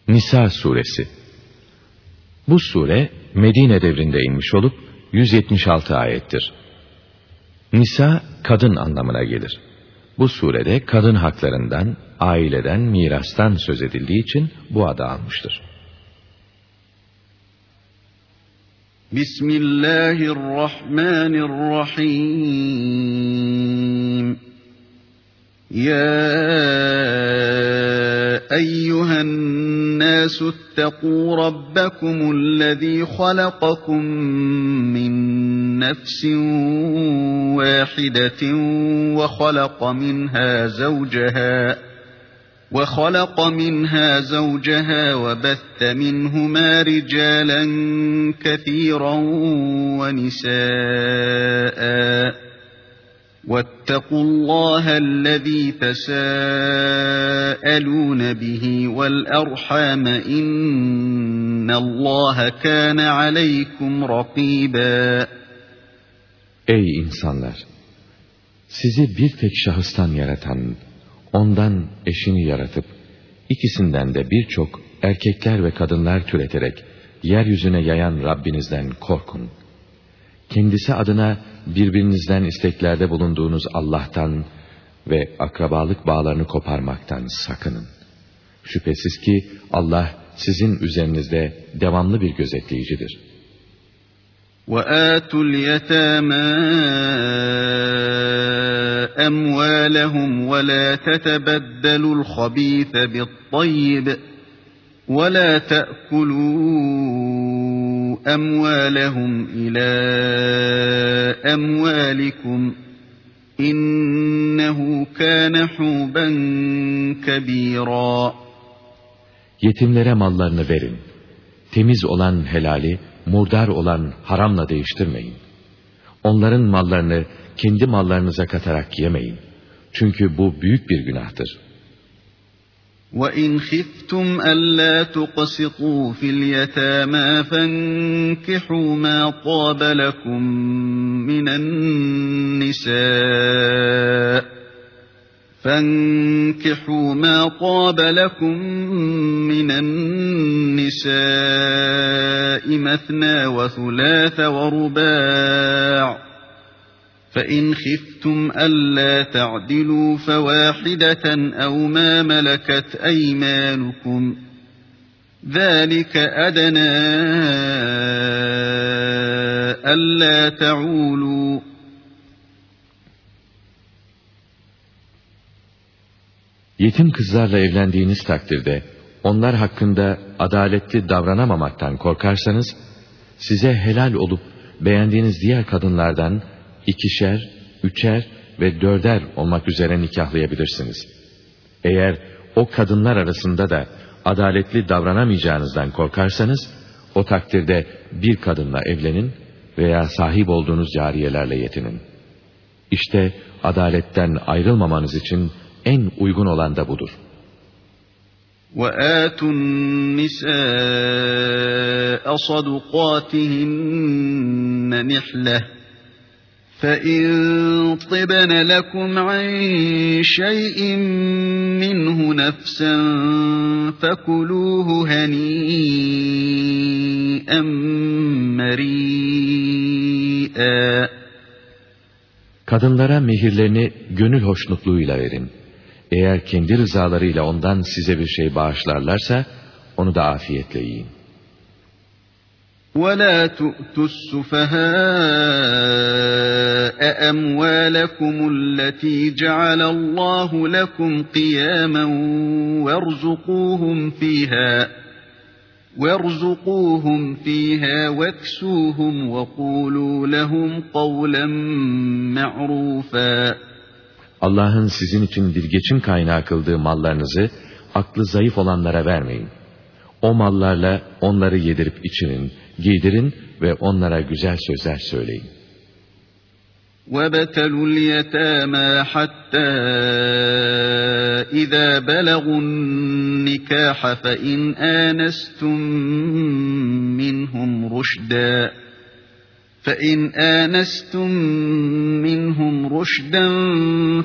Nisa suresi. Bu sure Medine devrinde inmiş olup 176 ayettir. Nisa kadın anlamına gelir. Bu surede kadın haklarından, aileden, mirastan söz edildiği için bu adı almıştır. Bismillahirrahmanirrahim. Ya eyyühennâsü ittekû rabbekumüllezî halakakum min nefsin vâhidetin وخلق منها زوجها وبث منهما رجالا كثيرا ونساء واتقوا الله الذي تساءلون به والأرحام إن الله كان عليكم رقيبا. Ey insanlar! Sizi bir tek şahıstan yaratan, ondan eşini yaratıp, ikisinden de birçok erkekler ve kadınlar türeterek yeryüzüne yayan Rabbinizden korkun. Kendisi adına birbirinizden isteklerde bulunduğunuz Allah'tan ve akrabalık bağlarını koparmaktan sakının. Şüphesiz ki Allah sizin üzerinizde devamlı bir gözetleyicidir. وَآتُوا الْيَتَامَى أَمْوَالَهُمْ وَلَا تَتَبَدَّلُوا الْخَبِيثَ بِالطَّيِّبِ وَلَا تَأْكُلُوا أَمْوَالَهُمْ إِلَى أَمْوَالِكُمْ إِنَّهُ كَانَ حُوبًا كَبِيرًا. Yetimlere mallarını verin. Temiz olan helali, murdar olan haramla değiştirmeyin. Onların mallarını kendi mallarınıza katarak yemeyin. Çünkü bu büyük bir günahtır. وَإِنْ خِفْتُمْ أَلَّا تُقْسِطُوا فِي الْيَتَامَى فَانكِحُوا مَا طَابَ لَكُم مِّنَ النِّسَاءِ مَثْنَى وَثُلَاثَ وَرُبَاعَ فَإِنْ خِفْتُمْ أَلَّا تَعْدِلُوا فَوَاحِدَةً أَوْ مَا مَلَكَتْ أَيْمَانُكُمْ ذَلِكَ أَدْنَى أَلَّا تَعُولُوا. Yetim kızlarla evlendiğiniz takdirde, onlar hakkında adaletli davranamamaktan korkarsanız, size helal olup beğendiğiniz diğer kadınlardan 2'şer, 3'er ve 4'er olmak üzere nikahlayabilirsiniz. Eğer o kadınlar arasında da adaletli davranamayacağınızdan korkarsanız, o takdirde bir kadınla evlenin veya sahip olduğunuz cariyelerle yetinin. İşte adaletten ayrılmamanız için en uygun olan da budur. وَآتُوا النِّسَاءَ صَدُقَاتِهِنَّ نِحْلَةً فَإِنْ طِبْنَ لَكُمْ عَنْ شَيْءٍ مِّنْهُ نَفْسًا فَكُلُوهُ هَنِيئًا مَرِيئًا. Kadınlara mehirlerini gönül hoşnutluğuyla verin. Eğer kendi rızalarıyla ondan size bir şey bağışlarlarsa, onu da afiyetle yiyin. وَلَا تُؤْتُوا السُّفَهَاءَ أَمْوَالَكُمُ الَّتِي جَعَلَ اللَّهُ لَكُمْ قِيَامًا وَارْزُقُوهُمْ فِيهَا وَاكْسُوهُمْ وَقُولُوا لَهُمْ قَوْلًا مَعْرُوفًا. Allah'ın sizin için bir geçim kaynağı kıldığı mallarınızı aklı zayıf olanlara vermeyin. O mallarla onları yedirip içinin, giydirin ve onlara güzel sözler söyleyin. وَابْتَلُوا الْيَتَامَى حَتَّى إِذَا بَلَغُوا النِّكَاحَ فَإِنْ آنَسْتُمْ مِنْهُمْ رُشْدًا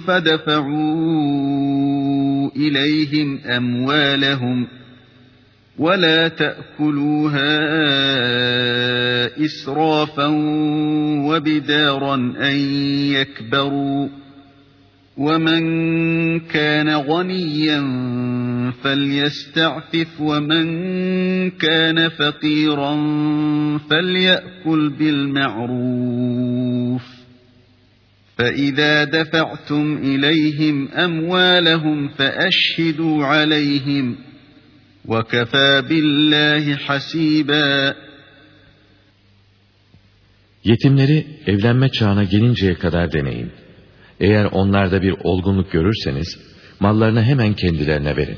فَدَفَعُوا إِلَيْهِمْ أَمْوَالَهُمْ ولا تأكلوها إسرافا وبدارا أن يكبروا ومن كان غنيا فليستعفف ومن كان فقيرا فليأكل بالمعروف فإذا دفعتم إليهم أموالهم فأشهدوا عليهم وكفى بالله حسيبا. Yetimleri evlenme çağına gelinceye kadar deneyin. Eğer onlarda bir olgunluk görürseniz, mallarını hemen kendilerine verin.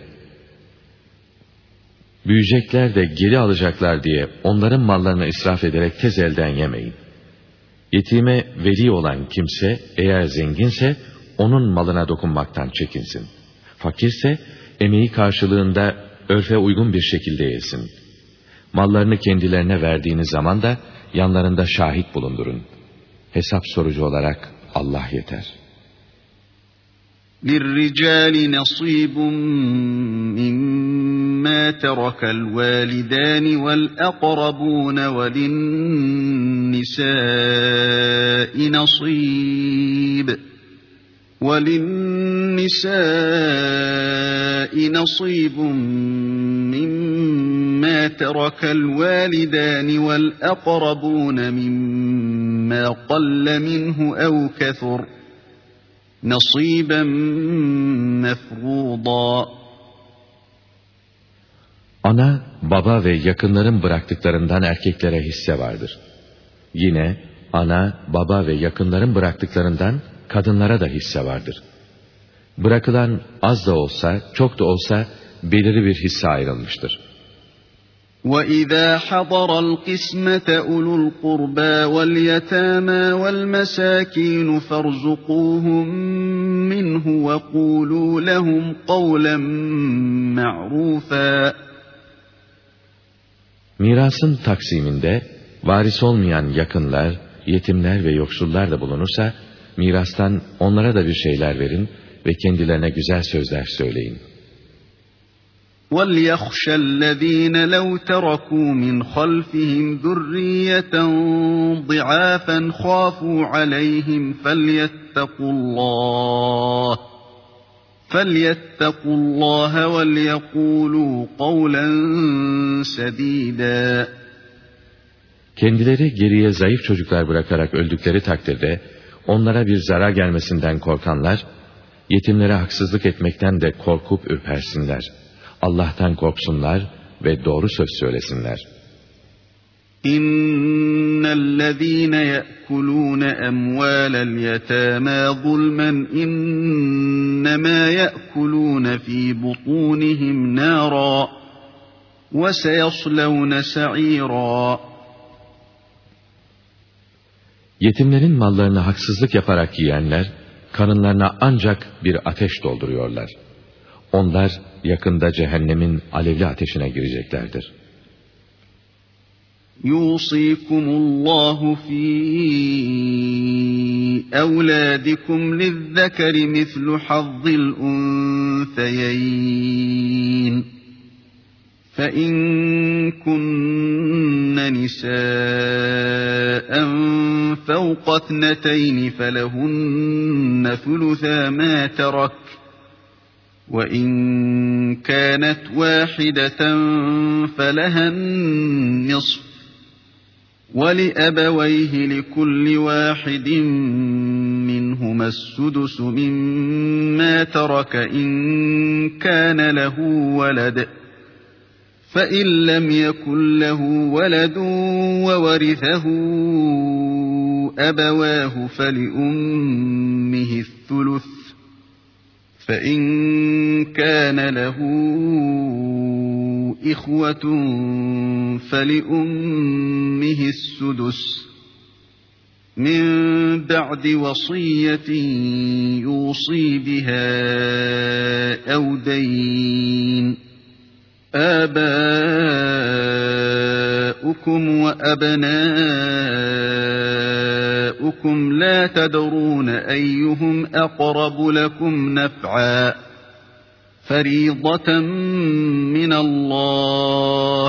Büyüyecekler de geri alacaklar diye onların mallarını israf ederek tez elden yemeyin. Yetime veli olan kimse, eğer zenginse, onun malına dokunmaktan çekinsin. Fakirse, emeği karşılığında örfe uygun bir şekilde yesin. Mallarını kendilerine verdiğiniz zaman da, yanlarında şahit bulundurun. Hesap sorucu olarak Allah yeter. لِلرِّجَالِ نَصِيبٌ مِّمَّا تَرَكَ الْوَالِدَانِ وَالْأَقْرَبُونَ وَلِلنِّسَاءِ نَصِيبٌ مِّمَّا تَرَكَ الْوَالِدَانِ وَالْأَقْرَبُونَ مِمَّا قَلَّ مِنْهُ أَوْ كَثُرَ نَصِيبًا مَفْرُوضًا. Ana, baba ve yakınların bıraktıklarından erkeklere hisse vardır. Yine ana, baba ve yakınların bıraktıklarından kadınlara da hisse vardır. Bırakılan az da olsa, çok da olsa belirli bir hisse ayrılmıştır. وَإِذَا حَضَرَ الْقِسْمَةَ أُولُو الْقُرْبَى وَالْيَتَامَى وَالْمَسَاكِينُ فَارْزُقُوهُم مِّنْهُ وَقُولُوا لَهُمْ قَوْلًا مَّعْرُوفًا. Mirasın taksiminde varis olmayan yakınlar, yetimler ve yoksullar da bulunursa, mirastan onlara da bir şeyler verin ve kendilerine güzel sözler söyleyin. وَلْيَخْشَ الَّذ۪ينَ لَوْ تَرَكُوا مِنْ خَلْفِهِمْ ذُرِّيَّةً ضِعَافًا خَافُوا عَلَيْهِمْ فَلْيَتَّقُوا اللّٰهَ وَلْيَقُولُوا قَوْلًا سَد۪يدًا. Kendileri geriye zayıf çocuklar bırakarak öldükleri takdirde, onlara bir zarar gelmesinden korkanlar, yetimlere haksızlık etmekten de korkup ürpersinler. Allah'tan korksunlar ve doğru söz söylesinler. İnnellezîne ye'kulûne emvâlel yetâmâ zulmen innemâ ye'kulûne fî butûnihim nârâ ve seyaslevne sa'îrâ. Yetimlerin mallarını haksızlık yaparak yiyenler, karınlarına ancak bir ateş dolduruyorlar. Onlar yakında cehennemin alevli ateşine gireceklerdir. Yusikumullahu fi evladikum lizzekeri mislu hazzil unseyeyn. فَاِنْ كُنَّ نِسَاءً فَوْقَ اثْنَتَيْنِ فَلَهُنَّ ثُلُثَا مَا تَرَكَ وَاِنْ كَانَتْ وَاحِدَةً فَلَهَا النِّصْفُ وَلِأَبَوَيْهِ لِكُلِّ وَاحِدٍ مِّنْهُمَا السُّدُسُ مِمَّا تَرَكَ إِنْ كَانَ لَهُ وَلَدٌ فَإِنْ لَمْ يَكُنْ لَهُ وَلَدٌ وَوَرِثَهُ أَبَوَاهُ فَلِأُمِّهِ الثُّلُثُ فَإِنْ كَانَ لَهُ إِخْوَةٌ فَلِأُمِّهِ السُّدُسُ مِنْ بَعْدِ وَصِيَّةٍ يُوصِي بِهَا أَوْ دَيْنٍ آباؤكم وأبناؤكم لا تدرون أيهم أقرب لكم نفعا فَرِيضَةً مِّنَ اللّٰهِ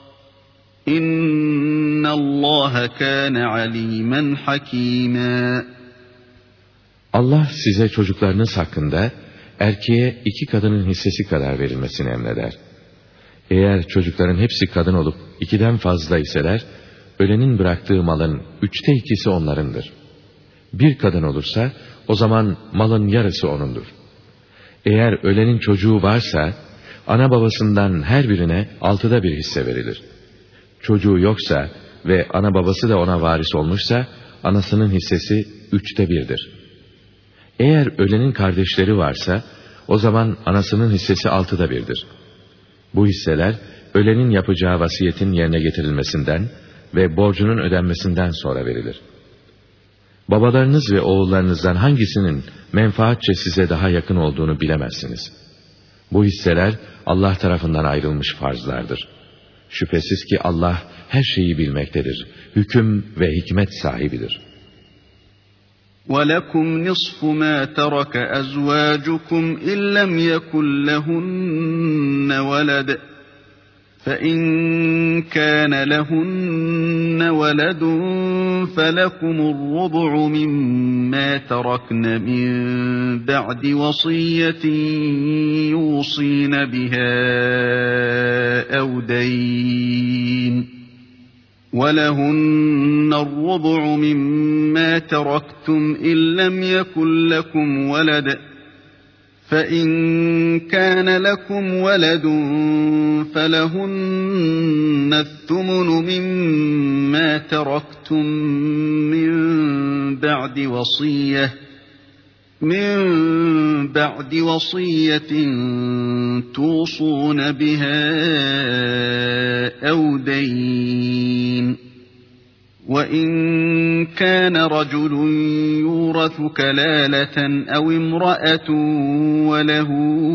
اِنَّ اللّٰهَ كَانَ عَلِيمًا حَك۪يمًا. Allah size çocuklarınız hakkında erkeğe 2 kadının hissesi kadar verilmesini emreder. Eğer çocukların hepsi kadın olup 2'den fazla iseler, ölenin bıraktığı malın 3'te 2'si onlarındır. 1 kadın olursa, o zaman malın yarısı onundur. Eğer ölenin çocuğu varsa, ana babasından her birine 6'da 1 hisse verilir. Çocuğu yoksa ve ana babası da ona varis olmuşsa, anasının hissesi 3'te 1'dir. Eğer ölenin kardeşleri varsa, o zaman anasının hissesi 6'da 1'dir. Bu hisseler, ölenin yapacağı vasiyetin yerine getirilmesinden ve borcunun ödenmesinden sonra verilir. Babalarınız ve oğullarınızdan hangisinin menfaatçe size daha yakın olduğunu bilemezsiniz. Bu hisseler Allah tarafından ayrılmış farzlardır. Şüphesiz ki Allah her şeyi bilmektedir, hüküm ve hikmet sahibidir. وَلَكُمْ نِصْفُ مَا تَرَكَ أَزْوَاجُكُمْ إِنْ لَمْ يَكُنْ لَهُنَّ وَلَدٌ فَإِنْ كَانَ لَهُنَّ وَلَدٌ فَلَكُمُ الرُّبُعُ مِمَّا تَرَكْنَ مِنْ بَعْدِ وَصِيَّةٍ يُوصِينَ بِهَا أَوْ دَيْنٍ وَلَهُنَّ الرُّبُعُ مِمَّا تَرَكْتُمْ إِنْ لَمْ يَكُنْ لَكُمْ وَلَدٌ فَإِنْ كَانَ لَكُمْ وَلَدٌ فَلَهُنَّ الثُّمُنُ مِمَّا تَرَكْتُمْ مِنْ بَعْدِ وَصِيَّةٍ تُوصُونَ بِهَا أَوْ دَيْنٍ وَإِنْ كَانَ رَجُلٌ يُورَثُ كَلَالَةً أَوْ امْرَأَةٌ وَلَهُ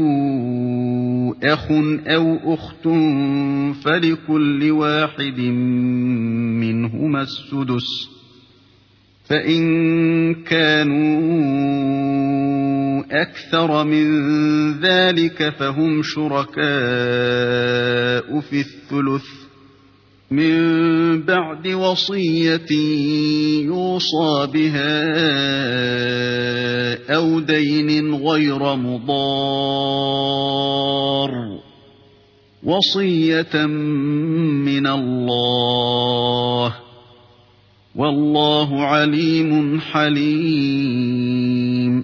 أَخٌ أَوْ أُخْتٌ فَلِكُلِّ وَاحِدٍ مِّنْهُمَا السُّدُسُ فَإِنْ كَانُوا أَكْثَرَ مِنْ ذَلِكَ فَهُمْ شُرَكَاءُ فِي الثُّلُثِ مِنْ بَعْدِ وَصِيَّةٍ يُوصَى بِهَا أَوْ دَيْنٍ غَيْرَ مُضَارٍّ وَصِيَّةً مِّنَ اللّٰهِ وَاللّٰهُ عَلِيمٌ حَلِيمٌ.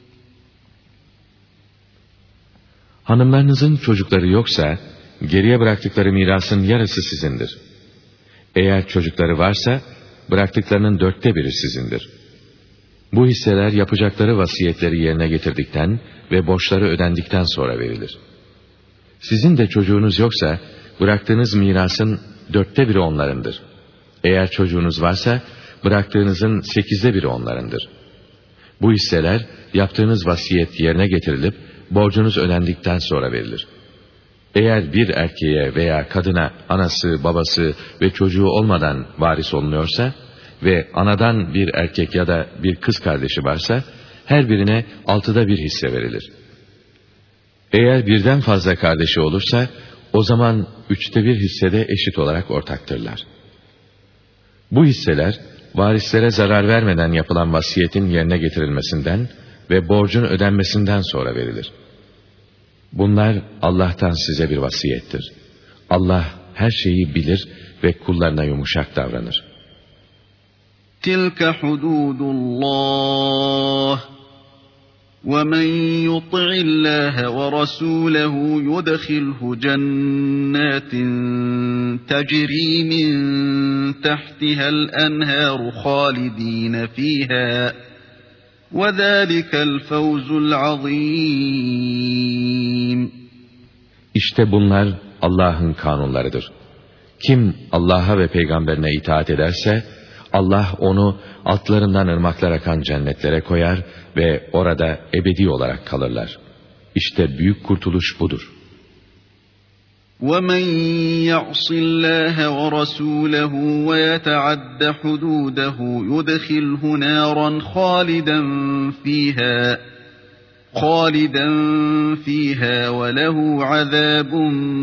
Hanımlarınızın çocukları yoksa, geriye bıraktıkları mirasın yarısı sizindir. Eğer çocukları varsa, bıraktıklarının 4'te 1'i sizindir. Bu hisseler yapacakları vasiyetleri yerine getirdikten ve borçları ödendikten sonra verilir. Sizin de çocuğunuz yoksa, bıraktığınız mirasın 4'te 1'i onlarındır. Eğer çocuğunuz varsa, bıraktığınızın 8'de 1'i onlarındır. Bu hisseler, yaptığınız vasiyet yerine getirilip, borcunuz ödendikten sonra verilir. Eğer bir erkeğe veya kadına anası, babası ve çocuğu olmadan varis olunuyorsa ve anadan bir erkek ya da bir kız kardeşi varsa, her birine 6'da 1 hisse verilir. Eğer birden fazla kardeşi olursa, o zaman 3'te 1 hissede eşit olarak ortaktırlar. Bu hisseler, varislere zarar vermeden yapılan vasiyetin yerine getirilmesinden ve borcun ödenmesinden sonra verilir. Bunlar Allah'tan size bir vasiyettir. Allah her şeyi bilir ve kullarına yumuşak davranır. Tilka hududullah وَمَنْ يُطِعِ اللّٰهَ وَرَسُولَهُ يُدْخِلْهُ جَنَّاتٍ تَجْرِي مِنْ تَحْتِهَا الْأَنْهَارُ خَالِدِينَ فِيهَا وَذَٰلِكَ الْفَوْزُ الْعَظِيمُ. İşte bunlar Allah'ın kanunlarıdır. Kim Allah'a ve peygamberine itaat ederse, Allah onu altlarından ırmaklar akan cennetlere koyar ve orada ebedi olarak kalırlar. İşte büyük kurtuluş budur. وَمَنْ يَعْصِ اللّٰهَ وَرَسُولَهُ وَيَتَعَدَّ حُدُودَهُ يُدْخِلْهُ نَارًا خَالِدًا فِيهَا خالدا فيها وله عذاب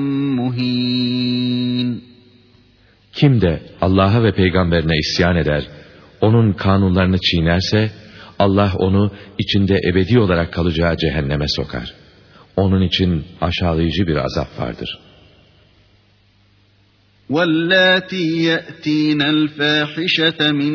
مهين. Kim de Allah'a ve peygamberine isyan eder, onun kanunlarını çiğnerse, Allah onu içinde ebedi olarak kalacağı cehenneme sokar. Onun için aşağılayıcı bir azap vardır. وَاللَّاتِي يَأْتِينَ الْفَاحِشَةَ مِنْ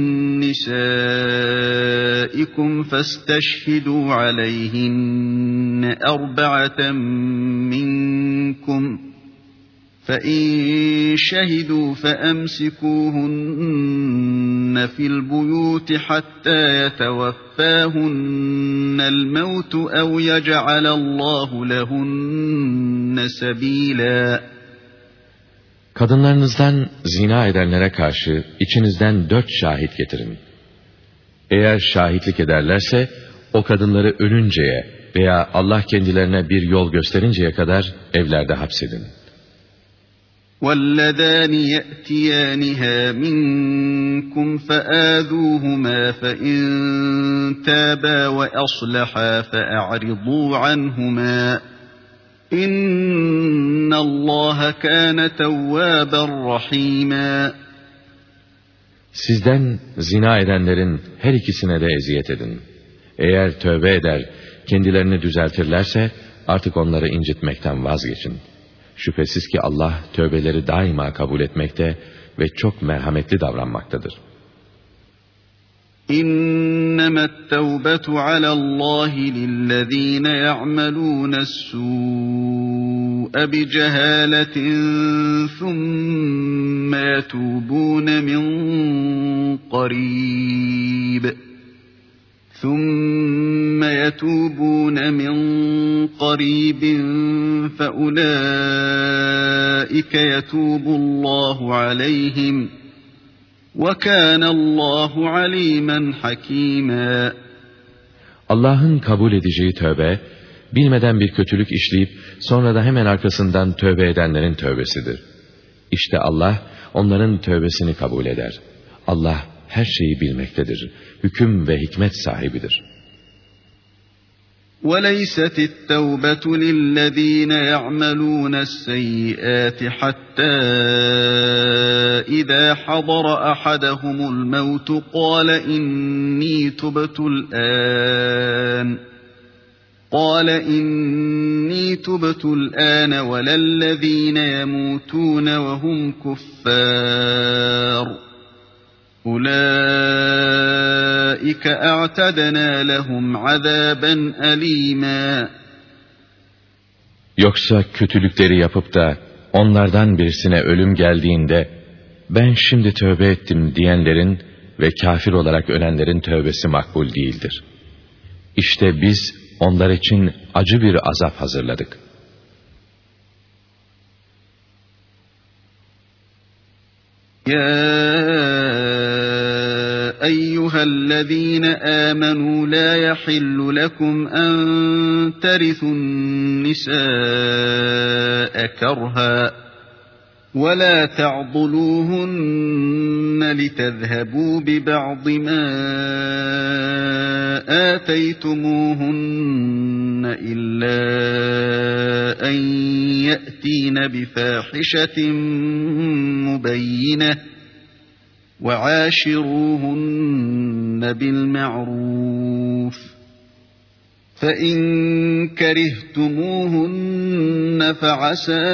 نِسَائِكُمْ فَاسْتَشْهِدُوا عَلَيْهِنَّ أَرْبَعَةً مِنْكُمْ فَإِنْ شَهِدُوا فَأَمْسِكُوهُنَّ فِي الْبُيُوتِ حَتَّى يَتَوَفَّاهُنَّ الْمَوْتُ أَوْ يَجْعَلَ اللّٰهُ لَهُنَّ سَبِيلًا. Kadınlarınızdan zina edenlere karşı içinizden 4 şahit getirin. Eğer şahitlik ederlerse, o kadınları ölünceye veya Allah kendilerine bir yol gösterinceye kadar evlerde hapsedin. وَالَّذَانِ يَأْتِيَانِهَا مِنْكُمْ فَآذُوهُمَا فَإِنْ تَابَا وَأَصْلَحَا فَأَعْرِضُوا عَنْهُمَا إِنَّ اللّٰهَ كَانَ تَوَّابًا رَحِيمًا. Sizden zina edenlerin her ikisine de eziyet edin. Eğer tövbe eder, kendilerini düzeltirlerse artık onları incitmekten vazgeçin. Şüphesiz ki Allah tövbeleri daima kabul etmekte ve çok merhametli davranmaktadır. إنما التوبة على الله للذين يعملون السوء بجهالة ثم يتوبون من قريب فأولئك يتوب الله عليهم وَكَانَ اللّٰهُ عَلِيمًا حَك۪يمًا. Allah'ın kabul edeceği tövbe, bilmeden bir kötülük işleyip sonra da hemen arkasından tövbe edenlerin tövbesidir. İşte Allah onların tövbesini kabul eder. Allah her şeyi bilmektedir, hüküm ve hikmet sahibidir. وَلَيْسَتِ التَّوْبَةُ لِلَّذ۪ينَ يَعْمَلُونَ السَّيِّئَاتِ حَتَّى إِذَا حَضَرَ أَحَدَهُمُ الْمَوْتُ قَالَ إِنِّي تُبْتُ الْآنَ وَلَا الَّذ۪ينَ يَمُوتُونَ وَهُمْ كُفَّارٌ أُولَٰئِكَ أَعْتَدْنَا لَهُمْ عَذَابًا أَلِيمًا. Yoksa kötülükleri yapıp da onlardan birisine ölüm geldiğinde, ben şimdi tövbe ettim diyenlerin ve kafir olarak ölenlerin tövbesi makbul değildir. İşte biz onlar için acı bir azap hazırladık. أيها الذين آمنوا لا يحل لكم أن ترثوا النساء كرها ولا تعضلوهن لتذهبوا ببعض ما آتيتموهن إلا أن يأتين بفاحشة مبينة وعاشروهن بالمعروف فإن كرهتموهن فعسى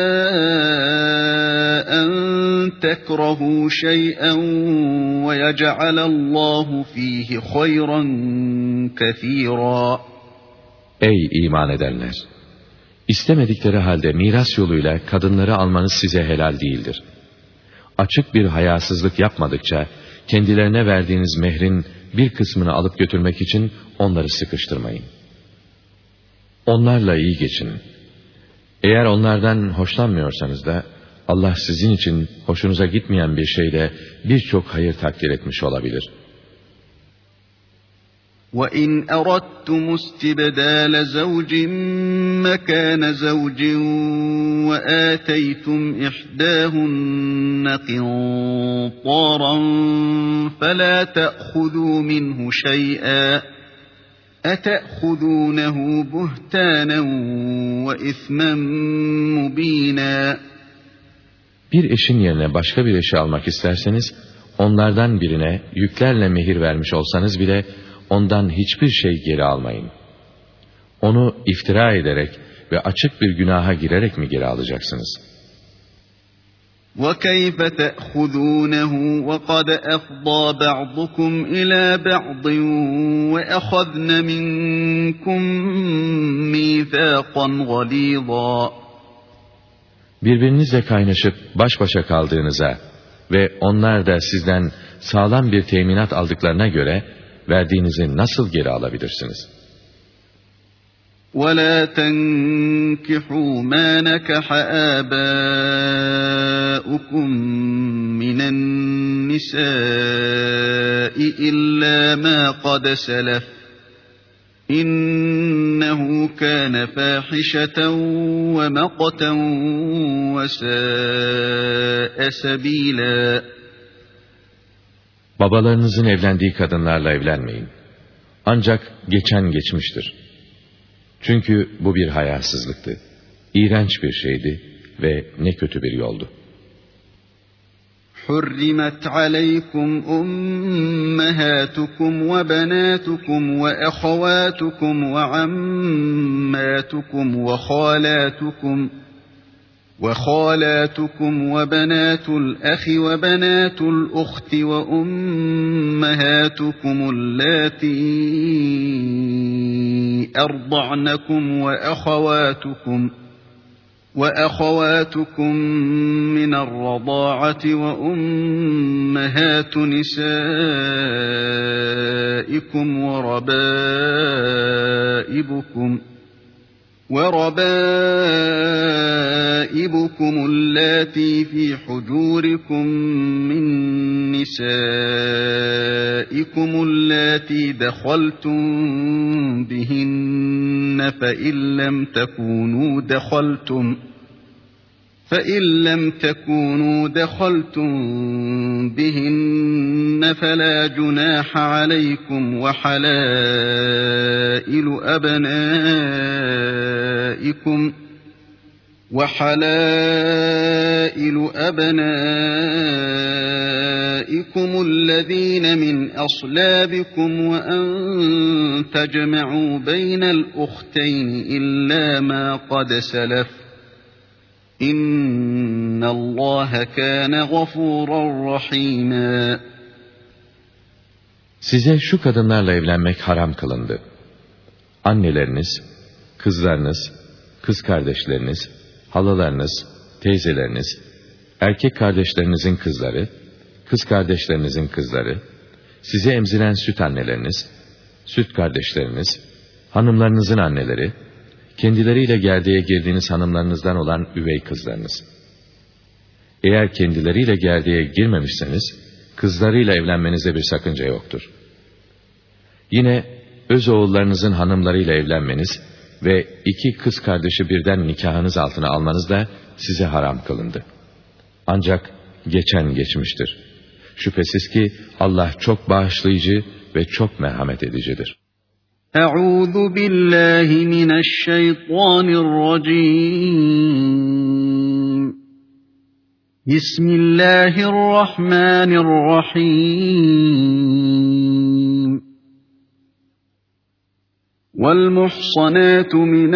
أن تكرهوا شيئا ويجعل الله فيه خيرا كثيرا. Ey iman edenler! İstemedikleri halde miras yoluyla kadınları almanız size helal değildir. Açık bir hayasızlık yapmadıkça, kendilerine verdiğiniz mehrin bir kısmını alıp götürmek için onları sıkıştırmayın. Onlarla iyi geçinin. Eğer onlardan hoşlanmıyorsanız da, Allah sizin için hoşunuza gitmeyen bir şeyle birçok hayır takdir etmiş olabilir. وَاِنْ أَرَدْتُمُ اسْتِبْدَالَ زَوْجٍ مَكَانَ زَوْجٍ وَآتَيْتُمْ إِحْدَاهُنَّ قِنطَارًا فَلَا تَأْخُذُوا مِنْهُ شَيْئًا أَتَأْخُذُونَهُ بُهْتَانًا وَإِثْمًا مُبِينًا. Bir eşin yerine başka bir eşi almak isterseniz, onlardan birine yüklerle mehir vermiş olsanız bile, ondan hiçbir şey geri almayın. Onu iftira ederek ve açık bir günaha girerek mi geri alacaksınız? وَكَيْفَ تَأْخُذُونَهُ وَقَدْ أَفْضَىٰ بَعْضُكُمْ إِلَى بَعْضٍ وَأَخَذْنَ مِنكُم مِّيثَاقًا غَلِيظًا. Birbirinizle kaynaşıp baş başa kaldığınıza ve onlar da sizden sağlam bir teminat aldıklarına göre verdiğinizi nasıl geri alabilirsiniz? وَلَا تَنكِحُوا مَا نَكَحَ آبَاؤُكُم مِّنَ النِّسَاءِ إِلَّا مَا قَدْ سَلَفَ إِنَّهُ كَانَ فَاحِشَةً وَمَقْتًا وَسَاءَ سَبِيلًا. Babalarınızın evlendiği kadınlarla evlenmeyin. Ancak geçen geçmiştir. Çünkü bu bir hayasızlıktı. İğrenç bir şeydi ve ne kötü bir yoldu. حُرِّمَتْ عَلَيْكُمْ أُمَّهَاتُكُمْ وَبَنَاتُكُمْ وَأَخَوَاتُكُمْ وَعَمَّاتُكُمْ وَخَالَاتُكُمْ وَبَنَاتُ الْأَخِ وَبَنَاتُ الْأُخْتِ وَأُمَّهَاتُكُمُ اللَّاتِي أَرْضَعْنَكُمْ وَأَخَوَاتُكُم مِّنَ الرَّضَاعَةِ وَأُمَّهَاتُ نِسَائِكُمْ وَرَبَائِبُكُمُ اللَّاتِي فِي حُجُورِكُم مِّن نِّسَائِكُمُ اللَّاتِي دَخَلْتُم بِهِنَّ فَإِن لَّمْ تَكُونُوا دَخَلْتُم بِهِنَّ فَلَا جُنَاحَ عَلَيْكُمْ وَحَلَائِلُ أَبْنَائِكُمُ الَّذِينَ مِنْ أَصْلَابِكُمْ وَأَن تَجْمَعُوا بَيْنَ الْأُخْتَيْنِ إِلَّا مَا قَدْ سَلَفَ إِنَّ اللَّهَ كَانَ غَفُورًا رَّحِيمًا. Size şu kadınlarla evlenmek haram kılındı. Anneleriniz, kızlarınız, kız kardeşleriniz, halalarınız, teyzeleriniz, erkek kardeşlerinizin kızları, kız kardeşlerinizin kızları, sizi emziren süt anneleriniz, süt kardeşleriniz, hanımlarınızın anneleri, kendileriyle gerdeğe girdiğiniz hanımlarınızdan olan üvey kızlarınız. Eğer kendileriyle gerdeğe girmemişseniz, kızlarıyla evlenmenize bir sakınca yoktur. Yine öz oğullarınızın hanımlarıyla evlenmeniz ve iki kız kardeşi birden nikahınız altına almanız da size haram kılındı. Ancak geçen geçmiştir. Şüphesiz ki Allah çok bağışlayıcı ve çok merhamet edicidir. Euzu billahi mineşşeytanirracim. Bismillahirrahmanirrahim. وَالْمُحْصَنَاتُ مِنَ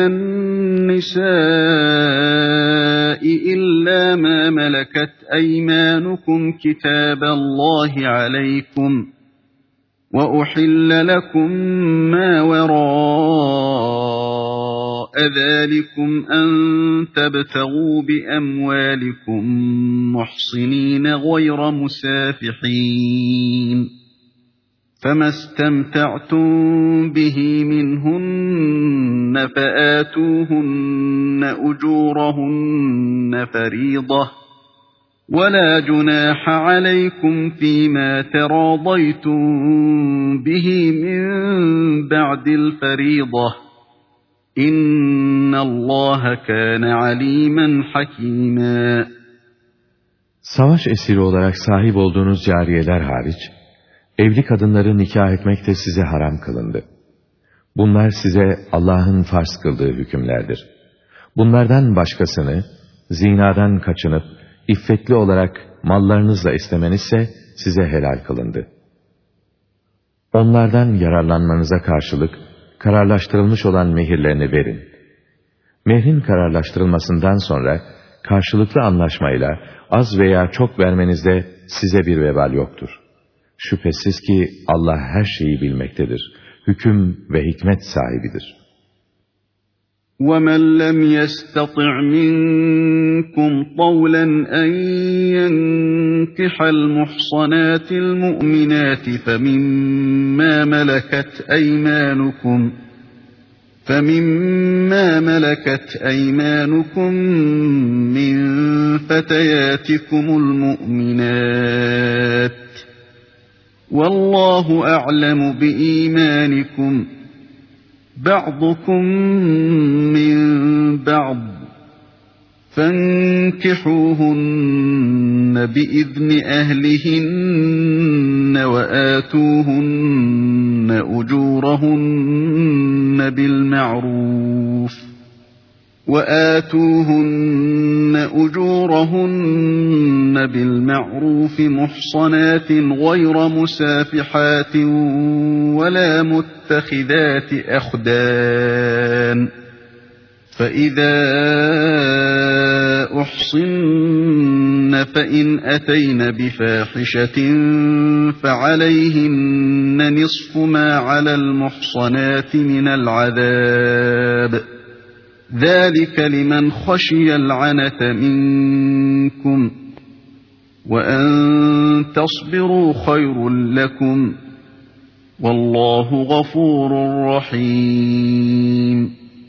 النِّسَاءِ إِلَّا مَا مَلَكَتْ أَيْمَانُكُمْ كِتَابَ اللَّهِ عَلَيْكُمْ وَأُحِلَّ لَكُم مَّا وَرَاءَ ذَلِكُمْ أَن تَبْتَغُوا بِأَمْوَالِكُم مُّحْصِنِينَ غَيْرَ مُسَافِحِينَ فَمَا اسْتَمْتَعْتُم بِهِ مِنْهُنَّ فَآتُوهُنَّ أُجُورَهُنَّ فَرِيضَةً وَلَا جُنَاحَ عَلَيْكُمْ فِيمَا تَرَاضَيْتُم بِهِ مِن بَعْدِ الْفَرِيضَةِ إِنَّ اللَّهَ كَانَ عَلِيمًا حَكِيمًا. Savaş esiri olarak sahip olduğunuz cariyeler hariç, evli kadınları nikah etmek de size haram kılındı. Bunlar size Allah'ın farz kıldığı hükümlerdir. Bunlardan başkasını, zinadan kaçınıp, iffetli olarak mallarınızla istemenizse size helal kılındı. Onlardan yararlanmanıza karşılık, kararlaştırılmış olan mehirlerini verin. Mehrin kararlaştırılmasından sonra, karşılıklı anlaşmayla az veya çok vermenizde size bir vebal yoktur. Şüphesiz ki Allah her şeyi bilmektedir. Hüküm ve hikmet sahibidir. وَمَنْ لَمْ يَسْتَطِعْ مِنْكُمْ طَوْلًا أَنْ يَنْكِحَ الْمُحْصَنَاتِ الْمُؤْمِنَاتِ فَمِمَّا مَلَكَتْ أَيْمَانُكُمْ مِنْ فَتَيَاتِكُمُ الْمُؤْمِنَاتِ وَاللّٰهُ أَعْلَمُ بِإِيمَانِكُمْ بَعْضُكُمْ مِنْ بَعْضٍ فَانكِحُوهُنَّ بِإِذْنِ أَهْلِهِنَّ وَآتُوهُنَّ أُجُورَهُنَّ بِالْمَعْرُوفِ مُحْصَنَاتٍ غَيْرَ مُسَافِحَاتٍ وَلَا مُتَّخِذَاتِ أَخْدَانٍ فَإِذَا أُحْصِنَّ فَإِنْ أَتَيْنَ بِفَاحِشَةٍ فَعَلَيْهِنَّ نِصْفُ مَا عَلَى الْمُحْصَنَاتِ مِنَ الْعَذَابِ ذَٰلِكَ لِمَنْ خَشِيَ الْعَنَتَ مِنكُمْ وَأَنْ تَصْبِرُوا خَيْرٌ لَكُمْ وَاللّٰهُ غَفُورٌ رَحِيمٌ.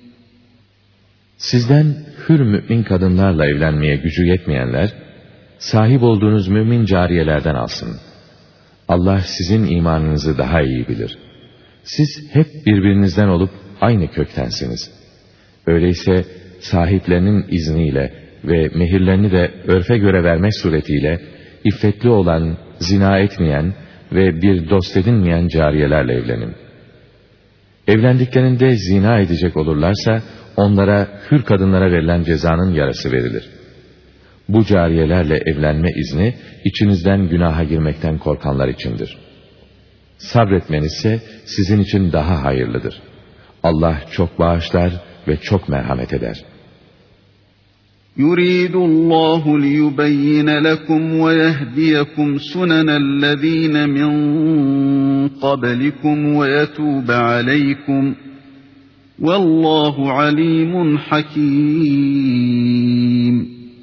Sizden hür mümin kadınlarla evlenmeye gücü yetmeyenler, sahip olduğunuz mümin cariyelerden alsın. Allah sizin imanınızı daha iyi bilir. Siz hep birbirinizden olup aynı köktensiniz. Öyleyse sahiplerinin izniyle ve mehirlerini de örfe göre vermek suretiyle, iffetli olan, zina etmeyen ve bir dost edinmeyen cariyelerle evlenin. Evlendiklerinde zina edecek olurlarsa, onlara hür kadınlara verilen cezanın yarısı verilir. Bu cariyelerle evlenme izni, içinizden günaha girmekten korkanlar içindir. Sabretmenizse sizin için daha hayırlıdır. Allah çok bağışlar ve çok merhamet eder. يُرِيدُ اللّٰهُ لِيُبَيِّنَ لَكُمْ وَيَهْدِيَكُمْ سُنَنَ الَّذ۪ينَ مِنْ قَبْلِكُمْ وَيَتُوبَ عَلَيْكُمْ وَاللّٰهُ عَلِيمٌ حَكِيمٌ.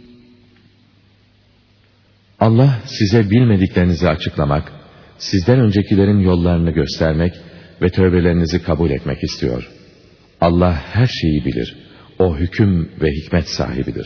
Allah size bilmediklerinizi açıklamak, sizden öncekilerin yollarını göstermek ve tövbelerinizi kabul etmek istiyor. Allah her şeyi bilir. O hüküm ve hikmet sahibidir.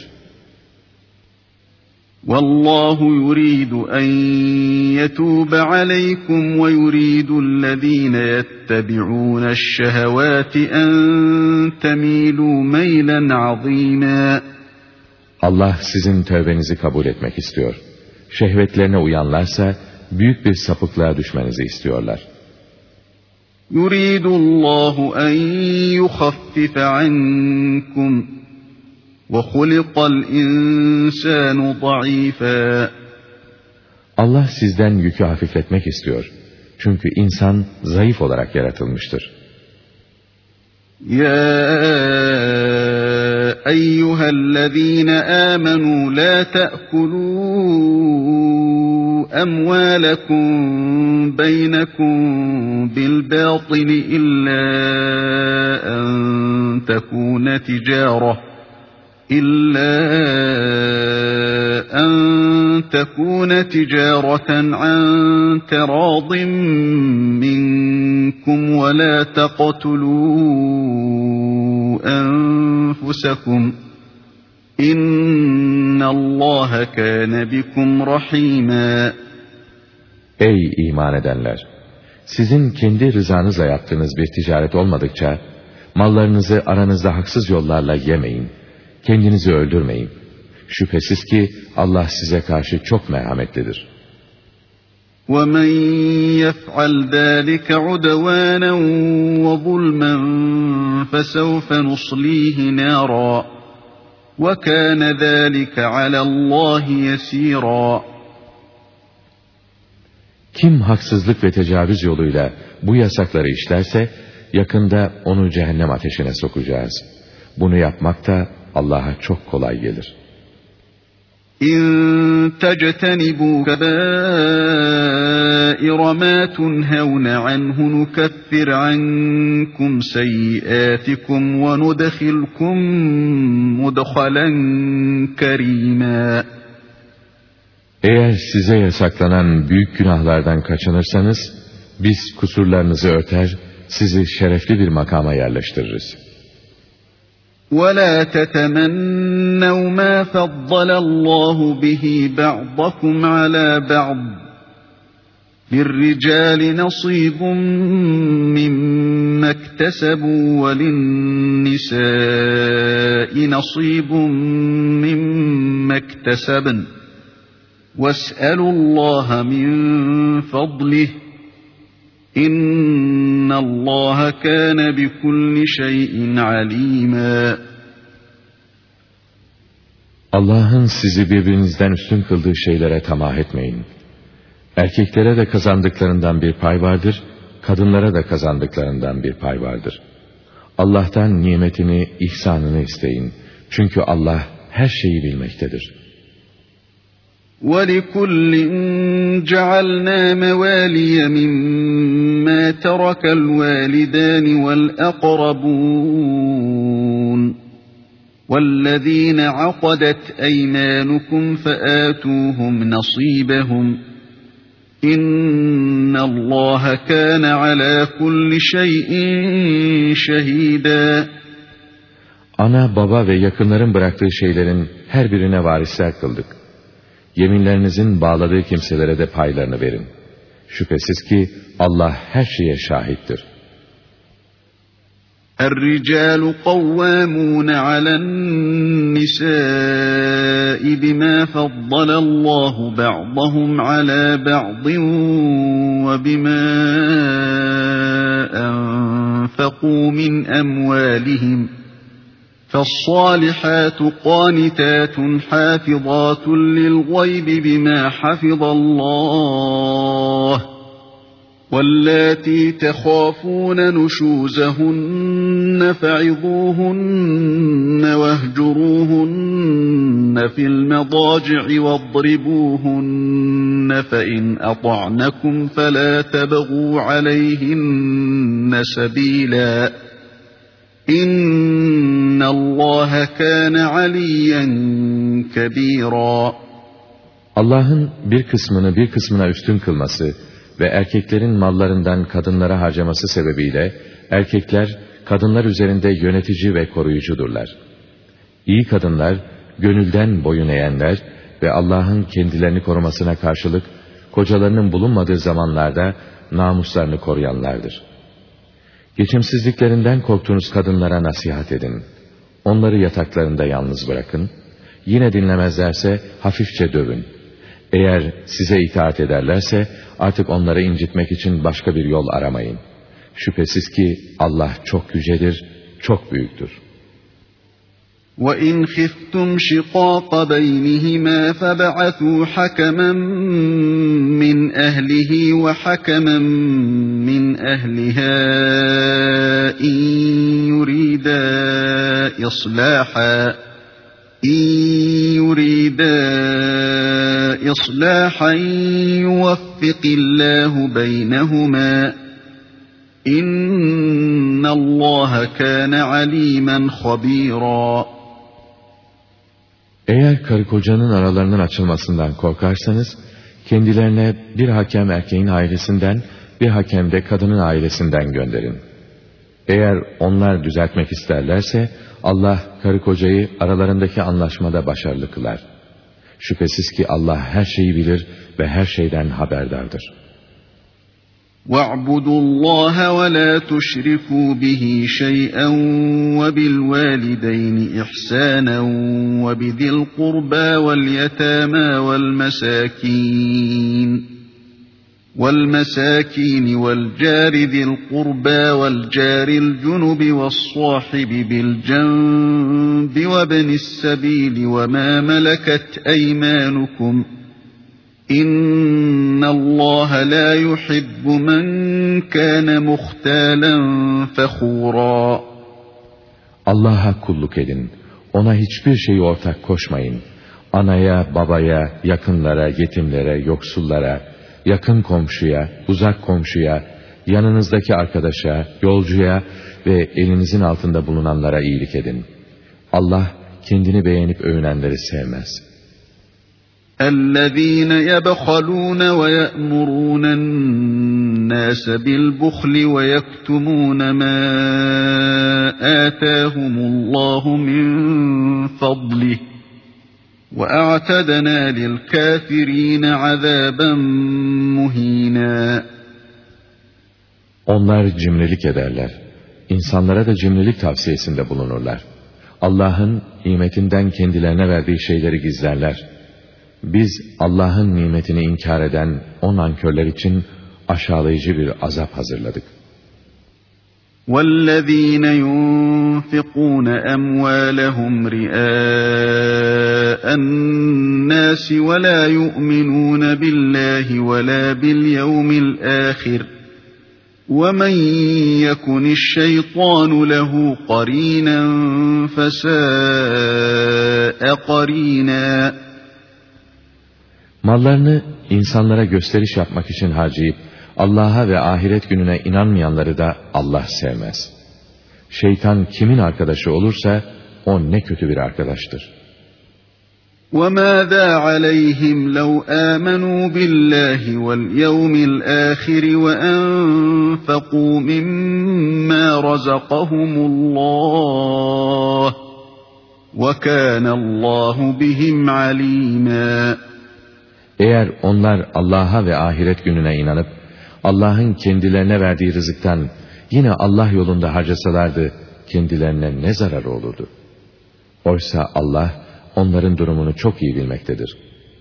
وَاللّٰهُ يُرِيدُ أَنْ يَتُوبَ عَلَيْكُمْ وَيُرِيدُ الَّذ۪ينَ يَتَّبِعُونَ الشَّهَوَاتِ أَنْ تَمِيلُوا مَيْلًا عَظ۪يمًا. Allah sizin tövbenizi kabul etmek istiyor. Şehvetlerine uyanlarsa büyük bir sapıklığa düşmenizi istiyorlar. يُرِيدُ اللّٰهُ أَنْ يُخَفِّفَ عَنْكُمْ وَخُلِقَ الْاِنْسَانُ ضَعِيفًا. Allah sizden yükü hafifletmek istiyor. Çünkü insan zayıf olarak yaratılmıştır. يَا أَيُّهَا الَّذ۪ينَ آمَنُوا لَا تَأْكُلُوا أَمْوَالَكُمْ بَيْنَكُمْ بِالْبَاطِلِ إِلَّا أَنْ تَكُونَ تِجَارَةً عَنْ تَرَاضٍ مِّنْكُمْ وَلَا تَقْتُلُوا أَنفُسَكُمْ إِنَّ اللّٰهَ كَانَ بِكُمْ رَحِيمًا. Ey iman edenler! Sizin kendi rızanızla yaptığınız bir ticaret olmadıkça, mallarınızı aranızda haksız yollarla yemeyin, kendinizi öldürmeyin. Şüphesiz ki Allah size karşı çok merhametlidir. وَمَنْ يَفْعَلْ ذَٰلِكَ عُدْوَانًا وَظُلْمًا فَسَوْفَ نُصْلِيهِ نَارًا وَكَانَ ذَٰلِكَ عَلَى اللّٰهِ يَسِيرًا. Kim haksızlık ve tecavüz yoluyla bu yasakları işlerse, yakında onu cehennem ateşine sokacağız. Bunu yapmak da Allah'a çok kolay gelir. İn tectenibu kebaira ma tunhevne anhu nukaffir ankum seyyiatikum ve nudkhilkum mudkhalen kerîmâ. Eğer size yasaklanan büyük günahlardan kaçınırsanız, biz kusurlarınızı örter, sizi şerefli bir makama yerleştiririz. وَلَا تَتَمَنَّوْا مَا فَضَّلَ اللّٰهُ بِهِ بَعْضَكُمْ عَلَى بَعْضٍ لِلرِّجَالِ نَصِيبٌ مِّمَّا اكْتَسَبُوا وَلِلنِّسَاءِ نَصِيبٌ مِّمَّا اكْتَسَبْنَ وَاسْأَلُوا اللّٰهَ مِنْ فَضْلِهِ İnna Allah kana bikulli şeyin alima. Allah'ın sizi birbirinizden üstün kıldığı şeylere tamah etmeyin. Erkeklere de kazandıklarından bir pay vardır, kadınlara da kazandıklarından bir pay vardır. Allah'tan nimetini, ihsanını isteyin. Çünkü Allah her şeyi bilmektedir. وَلِكُلٍّ جَعَلْنَا مَوَالِيَ مِمَّا تَرَكَ الْوَالِدَانِ وَالْأَقْرَبُونَ وَالَّذِينَ عَقَدَتْ أَيْمَانُكُمْ فَآتُوهُمْ نَصِيبَهُمْ إِنَّ اللّٰهَ كَانَ عَلَى كُلِّ شَيْءٍ شَهِيدًا. Ana, baba ve yakınların bıraktığı şeylerin her birine varisler kıldık. Yeminlerinizin bağladığı kimselere de paylarını verin. Şüphesiz ki Allah her şeye şahittir. الرِّجَالُ قَوَّامُونَ عَلَى النِّسَاءِ بِمَا فَضَّلَ اللّٰهُ بَعْضَهُمْ عَلَى بَعْضٍ وَبِمَا أَنفَقُوا مِنْ أَمْوَالِهِمْ فَالصَّالِحَاتُ قَانِتَاتٌ حَافِظَاتٌ لِلْغَيْبِ بِمَا حَفِظَ اللَّهُ وَاللَّاتِي تَخَافُونَ نُشُوزَهُنَّ فَعِظُوهُنَّ وَاهْجُرُوهُنَّ فِي الْمَضَاجِعِ وَاضْرِبُوهُنَّ فَإِنْ أَطَعْنَكُمْ فَلَا تَبْغُوا عَلَيْهِنَّ سَبِيلًا İnnallâhe kâne aliyyen kebîrâ. Allah'ın bir kısmını bir kısmına üstün kılması ve erkeklerin mallarından kadınlara harcaması sebebiyle erkekler kadınlar üzerinde yönetici ve koruyucudurlar. İyi kadınlar, gönülden boyun eğenler ve Allah'ın kendilerini korumasına karşılık kocalarının bulunmadığı zamanlarda namuslarını koruyanlardır. Geçimsizliklerinden korktuğunuz kadınlara nasihat edin. Onları yataklarında yalnız bırakın. Yine dinlemezlerse hafifçe dövün. Eğer size itaat ederlerse artık onları incitmek için başka bir yol aramayın. Şüphesiz ki Allah çok yücedir, çok büyüktür. وَاِنْ خِفْتُمْ شِقَاقَ بَيْنِهِمَا فَبَعَثُوا حَكَمًا مِّنْ أَهْلِهِ وَحَكَمًا مِّنْ أَهْلِهَا إِنْ يُرِيدَا إِصْلَاحًا يُوَفِّقِ اللّٰهُ بَيْنَهُمَا إِنَّ اللّٰهَ كَانَ عَلِيمًا خَبِيرًا. Eğer karı kocanın aralarının açılmasından korkarsanız, kendilerine bir hakem erkeğin ailesinden, bir hakem de kadının ailesinden gönderin. Eğer onlar düzeltmek isterlerse, Allah karı kocayı aralarındaki anlaşmada başarılı kılar. Şüphesiz ki Allah her şeyi bilir ve her şeyden haberdardır. وَاعْبُدُوا اللّٰهَ وَلَا تُشْرِكُوا بِهِ شَيْئًا وَبِالْوَالِدَيْنِ إِحْسَانًا وَبِذِي الْقُرْبَى وَالْيَتَامَى وَالْمَسَاكِينِ وَالْمَسَاكِينِ وَالْجَارِ ذِي الْقُرْبَى وَالْجَارِ الْجُنُبِ وَالصَّاحِبِ بِالْجَنبِ وَابْنِ السَّبِيلِ وَمَا مَلَكَتْ أَيْمَانُكُمْ إِنَّ اللَّهَ لَا يُحِبُّ مَنْ كَانَ مُخْتَالًا فَخُورًا. Allah'a kulluk edin. Ona hiçbir şeyi ortak koşmayın. Anaya, babaya, yakınlara, yetimlere, yoksullara, yakın komşuya, uzak komşuya, yanınızdaki arkadaşa, yolcuya ve elinizin altında bulunanlara iyilik edin. Allah kendini beğenip övünenleri sevmez. اَلَّذ۪ينَ يَبْخَلُونَ وَيَأْمُرُونَ النَّاسَ بِالْبُخْلِ وَيَكْتُمُونَ مَا آتَاهُمُ اللّٰهُ مِنْ فَضْلِهِ وَاَعْتَدْنَا لِلْكَافِر۪ينَ عَذَابًا مُه۪ينًا. Onlar cimrilik ederler. İnsanlara da cimrilik tavsiyesinde bulunurlar. Allah'ın nimetinden kendilerine verdiği şeyleri gizlerler. Biz Allah'ın nimetini inkar eden o nankörler için aşağılayıcı bir azap hazırladık. وَالَّذ۪ينَ يُنْفِقُونَ أَمْوَالَهُمْ رِئَاءَ النَّاسِ وَلَا يُؤْمِنُونَ بِاللّٰهِ وَلَا بِالْيَوْمِ الْآخِرِ وَمَنْ يَكُنِ الشَّيْطَانُ لَهُ قَرِينًا فَسَاءَ قَرِينًا. Mallarını insanlara gösteriş yapmak için harcayıp Allah'a ve ahiret gününe inanmayanları da Allah sevmez. Şeytan kimin arkadaşı olursa o ne kötü bir arkadaştır. وَمَاذَا عَلَيْهِمْ لَوْ آمَنُوا بِاللّٰهِ وَالْيَوْمِ الْآخِرِ وَأَنْفَقُوا مِمَّا رَزَقَهُمُ اللّٰهُ وَكَانَ اللّٰهُ بِهِمْ عَلِيمًا. Eğer onlar Allah'a ve ahiret gününe inanıp Allah'ın kendilerine verdiği rızıktan yine Allah yolunda harcasalardı kendilerine ne zararı olurdu? Oysa Allah onların durumunu çok iyi bilmektedir.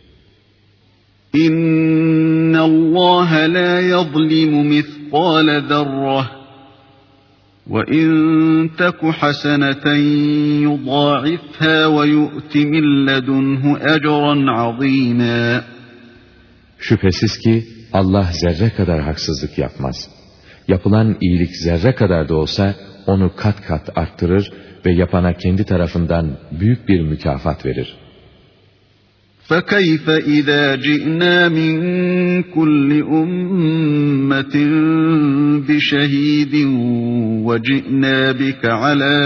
İnna Allah la yuzlimu mithqala zarrah ve in taku haseneten yudâifhâ ve yu'ti min ledunhu ecran azîmâ. Şüphesiz ki Allah zerre kadar haksızlık yapmaz. Yapılan iyilik zerre kadar da olsa onu kat kat arttırır ve yapana kendi tarafından büyük bir mükafat verir. فَكَيْفَ إِذَا جِئْنَا مِنْ كُلِّ أُمَّةٍ بِشَهِيدٍ وَجِئْنَا بِكَ عَلَى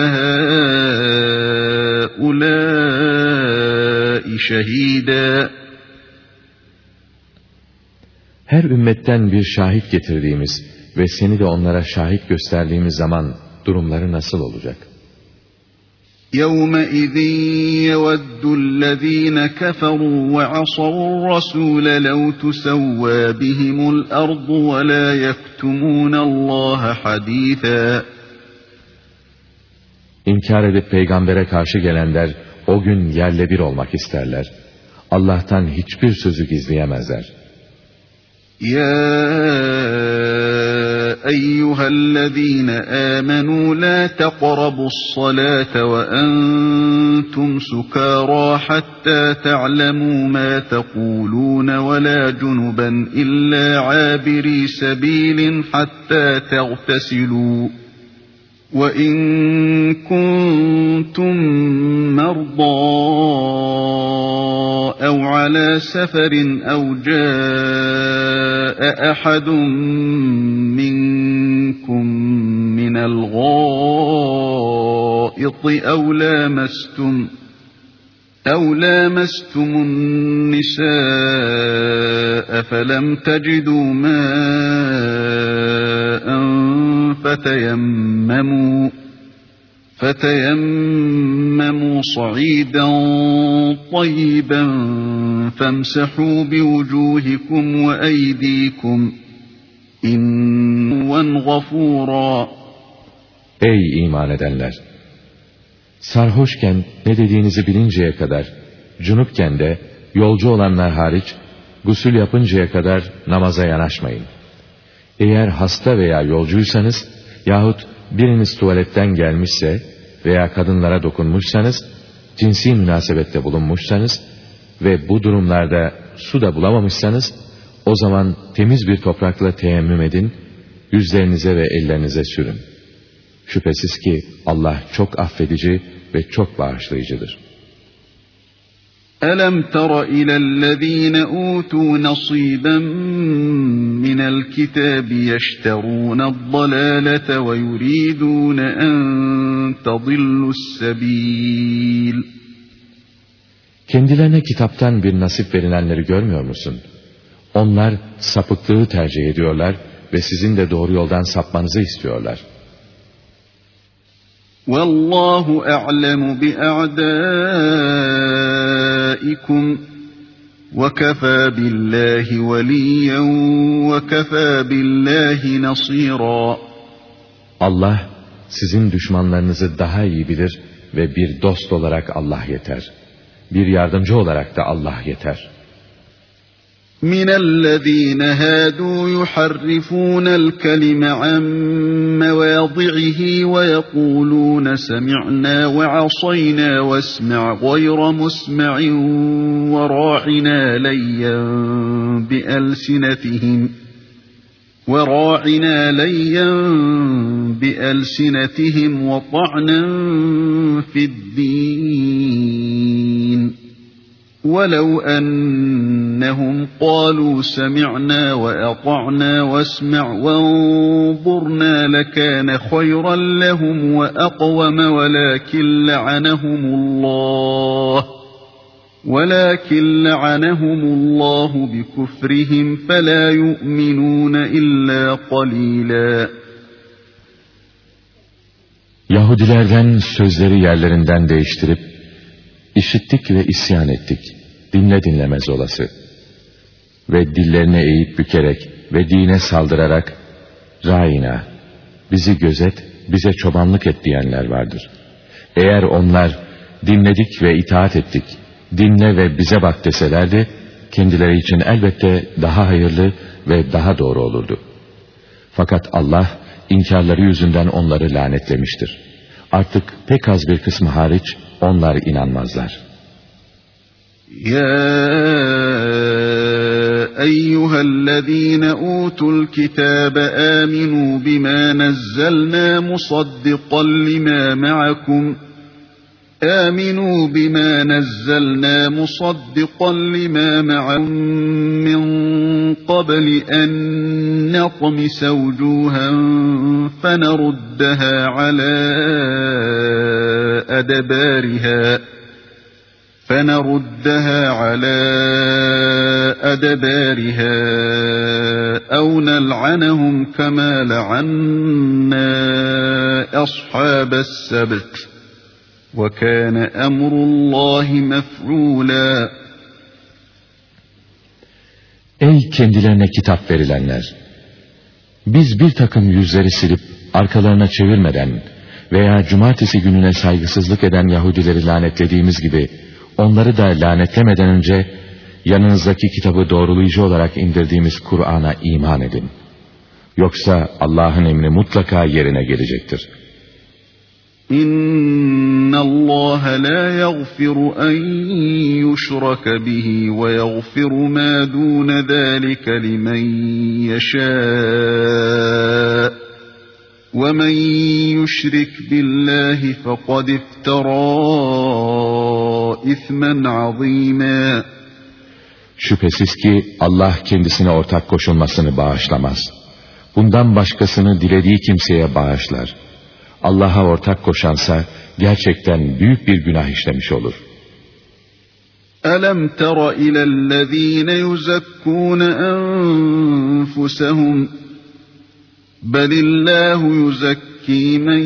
هَؤُلَاءِ شَهِيدًا. Her ümmetten bir şahit getirdiğimiz ve seni de onlara şahit gösterdiğimiz zaman durumları nasıl olacak? يَوْمَئِذٍ يَوَدُّ الَّذ۪ينَ كَفَرُوا وَعَصَوُا الرَّسُولَ لَوْ تُسَوَّى بِهِمُ الْأَرْضُ وَلَا يَكْتُمُونَ اللّٰهَ حَد۪يثًا. İnkar edip peygambere karşı gelenler o gün yerle bir olmak isterler. Allah'tan hiçbir sözü gizleyemezler. يَا أَيُّهَا الَّذ۪ينَ آمَنُوا لَا تَقْرَبُوا الصَّلَاةَ وَأَنْتُمْ سُكَارَى حَتَّى تَعْلَمُوا مَا تَقُولُونَ وَلَا جُنُبًا إِلَّا عَابِرِي سَبِيلٍ حَتَّى تَغْتَسِلُوا وَإِنْ كُنْتُمْ مَرْضَىٰ أَوْ عَلَى سَفَرٍ أَوْ جَاءَ أَحَدٌ مِّنْكُمْ مِنَ الْغَائِطِ أَوْ لَامَسْتُمُ النِّسَاءَ فَلَمْ تَجِدُوا مَاءً فتيمموا صعيدا طيبا فامسحوا بوجوهكم وأيديكم إنًا غفورا. Ey iman edenler! Sarhoşken ne dediğinizi bilinceye kadar, cunupken de yolcu olanlar hariç gusül yapıncaya kadar namaza yanaşmayın. Eğer hasta veya yolcuysanız yahut biriniz tuvaletten gelmişse veya kadınlara dokunmuşsanız, cinsi münasebette bulunmuşsanız ve bu durumlarda su da bulamamışsanız, o zaman temiz bir toprakla teyemmüm edin, yüzlerinize ve ellerinize sürün. Şüphesiz ki Allah çok affedici ve çok bağışlayıcıdır. أَلَمْ تَرَ إِلَى الَّذ۪ينَ أُوتُوا نَصِيبًا مِنَ الْكِتَابِ يَشْتَرُونَ الضَّلَالَةَ وَيُرِيدُونَ أَنْ تَضِلُّوا السَّب۪يلِ Kendilerine kitaptan bir nasip verilenleri görmüyor musun? Onlar sapıklığı tercih ediyorlar ve sizin de doğru yoldan sapmanızı istiyorlar. وَاللّٰهُ أَعْلَمُ بِأَعْدَائِكُمْ وَكَفَى بِاللّٰهِ وَلِيًّا وَكَفَى بِاللّٰهِ نَصِيرًا Allah sizin düşmanlarınızı daha iyi bilir ve bir dost olarak Allah yeter. Bir yardımcı olarak da Allah yeter. مِنَ الَّذ۪ينَ هَادُوا يُحَرِّفُونَ الْكَلِمَ عَنْ مَوَاضِعِهِ وَيَقُولُونَ سَمِعْنَا وَعَصَيْنَا وَاسْمَعْ غَيْرَ مُسْمَعٍ وَرَاعِنَا لَيًّا بِأَلْسِنَتِهِمْ وَطَعْنًا فِي الدِّينِ وَلَوْ أَنَّهُمْ قَالُوا سَمِعْنَا وَأَطَعْنَا وَاسْمَعْ وَانظُرْنَا لَكَانَ خَيْرًا لَهُمْ وَأَقْوَمَ وَلَكِنْ لَعَنَهُمُ اللّٰهُ بِكُفْرِهِمْ فَلَا يُؤْمِنُونَ إِلَّا قَلِيلًا Yahudilerden sözleri yerlerinden değiştirip, İşittik ve isyan ettik, dinle dinlemez olası. Ve dillerine eğip bükerek ve dine saldırarak, Râina, bizi gözet, bize çobanlık et diyenler vardır. Eğer onlar, dinledik ve itaat ettik, dinle ve bize bak deselerdi, kendileri için elbette daha hayırlı ve daha doğru olurdu. Fakat Allah, inkarları yüzünden onları lanetlemiştir. Artık pek az bir kısmı hariç, onlar inanmazlar. Ya eyyühellezîne utul kitâbe âminû bimâ nezzelnâ musaddiqan limâ ma'akum آمنوا بما نزلنا مصدقا لما معهم من قبل أن نطمس وجوها فنردها على أدبارها أو نلعنهم كما لعنا أصحاب السبت وَكَانَ أَمْرُ اللّٰهِ مَفْعُولًا Ey kendilerine kitap verilenler! Biz bir takım yüzleri silip arkalarına çevirmeden veya cumartesi gününe saygısızlık eden Yahudileri lanetlediğimiz gibi onları da lanetlemeden önce yanınızdaki kitabı doğrulayıcı olarak indirdiğimiz Kur'an'a iman edin. Yoksa Allah'ın emri mutlaka yerine gelecektir. İnna Allah la yaghfiru en yushraka bihi ve yaghfiru ma dun zalika limen yasha. Ve men yushrik billahi faqad iftara ismen azîmâ. Şüphesiz ki Allah kendisine ortak koşulmasını bağışlamaz. Bundan başkasını dilediği kimseye bağışlar. Allah'a ortak koşansa gerçekten büyük bir günah işlemiş olur. Alam tara ilellezîne yuzakkûne enfusahum belillâhu yuzakkî men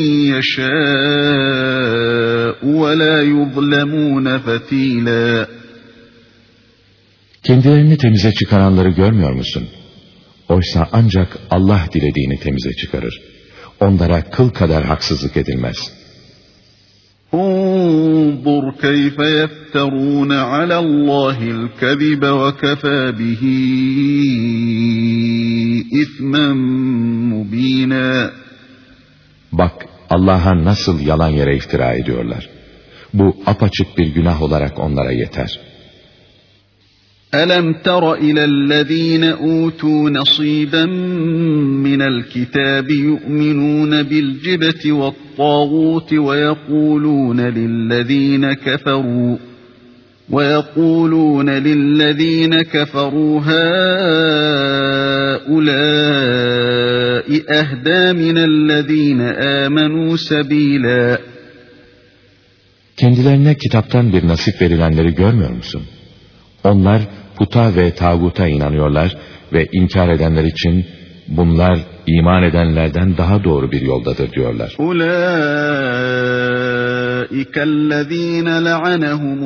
yeşâ'u ve lâ yuzlemûne fetîlâ. Kendilerini temize çıkaranları görmüyor musun? Oysa ancak Allah dilediğini temize çıkarır. Onlara kıl kadar haksızlık edilmez. انظُرْ كَيْفَ يَفْتَرُونَ عَلَى اللّٰهِ الْكَذِبَ وَكَفَى بِهِ إِثْمًا مُب۪ينًا. Bak Allah'a nasıl yalan yere iftira ediyorlar. Bu apaçık bir günah olarak onlara yeter. أَلَمْ تَرَ إِلَى الَّذ۪ينَ أُوتُوا نَصِيبًا مِنَ الْكِتَابِ يُؤْمِنُونَ بِالْجِبْتِ وَالطَّاغُوتِ وَيَقُولُونَ لِلَّذ۪ينَ كَفَرُوا هَٰؤُلَاءِ أَهْدَىٰ مِنَ الَّذ۪ينَ آمَنُوا سَب۪يلًا. Kendilerine kitaptan bir nasip verilenleri görmüyor musun? Onlar puta ve tağuta inanıyorlar ve inkar edenler için bunlar iman edenlerden daha doğru bir yoldadır diyorlar. أُولَٰئِكَ الَّذ۪ينَ لَعَنَهُمُ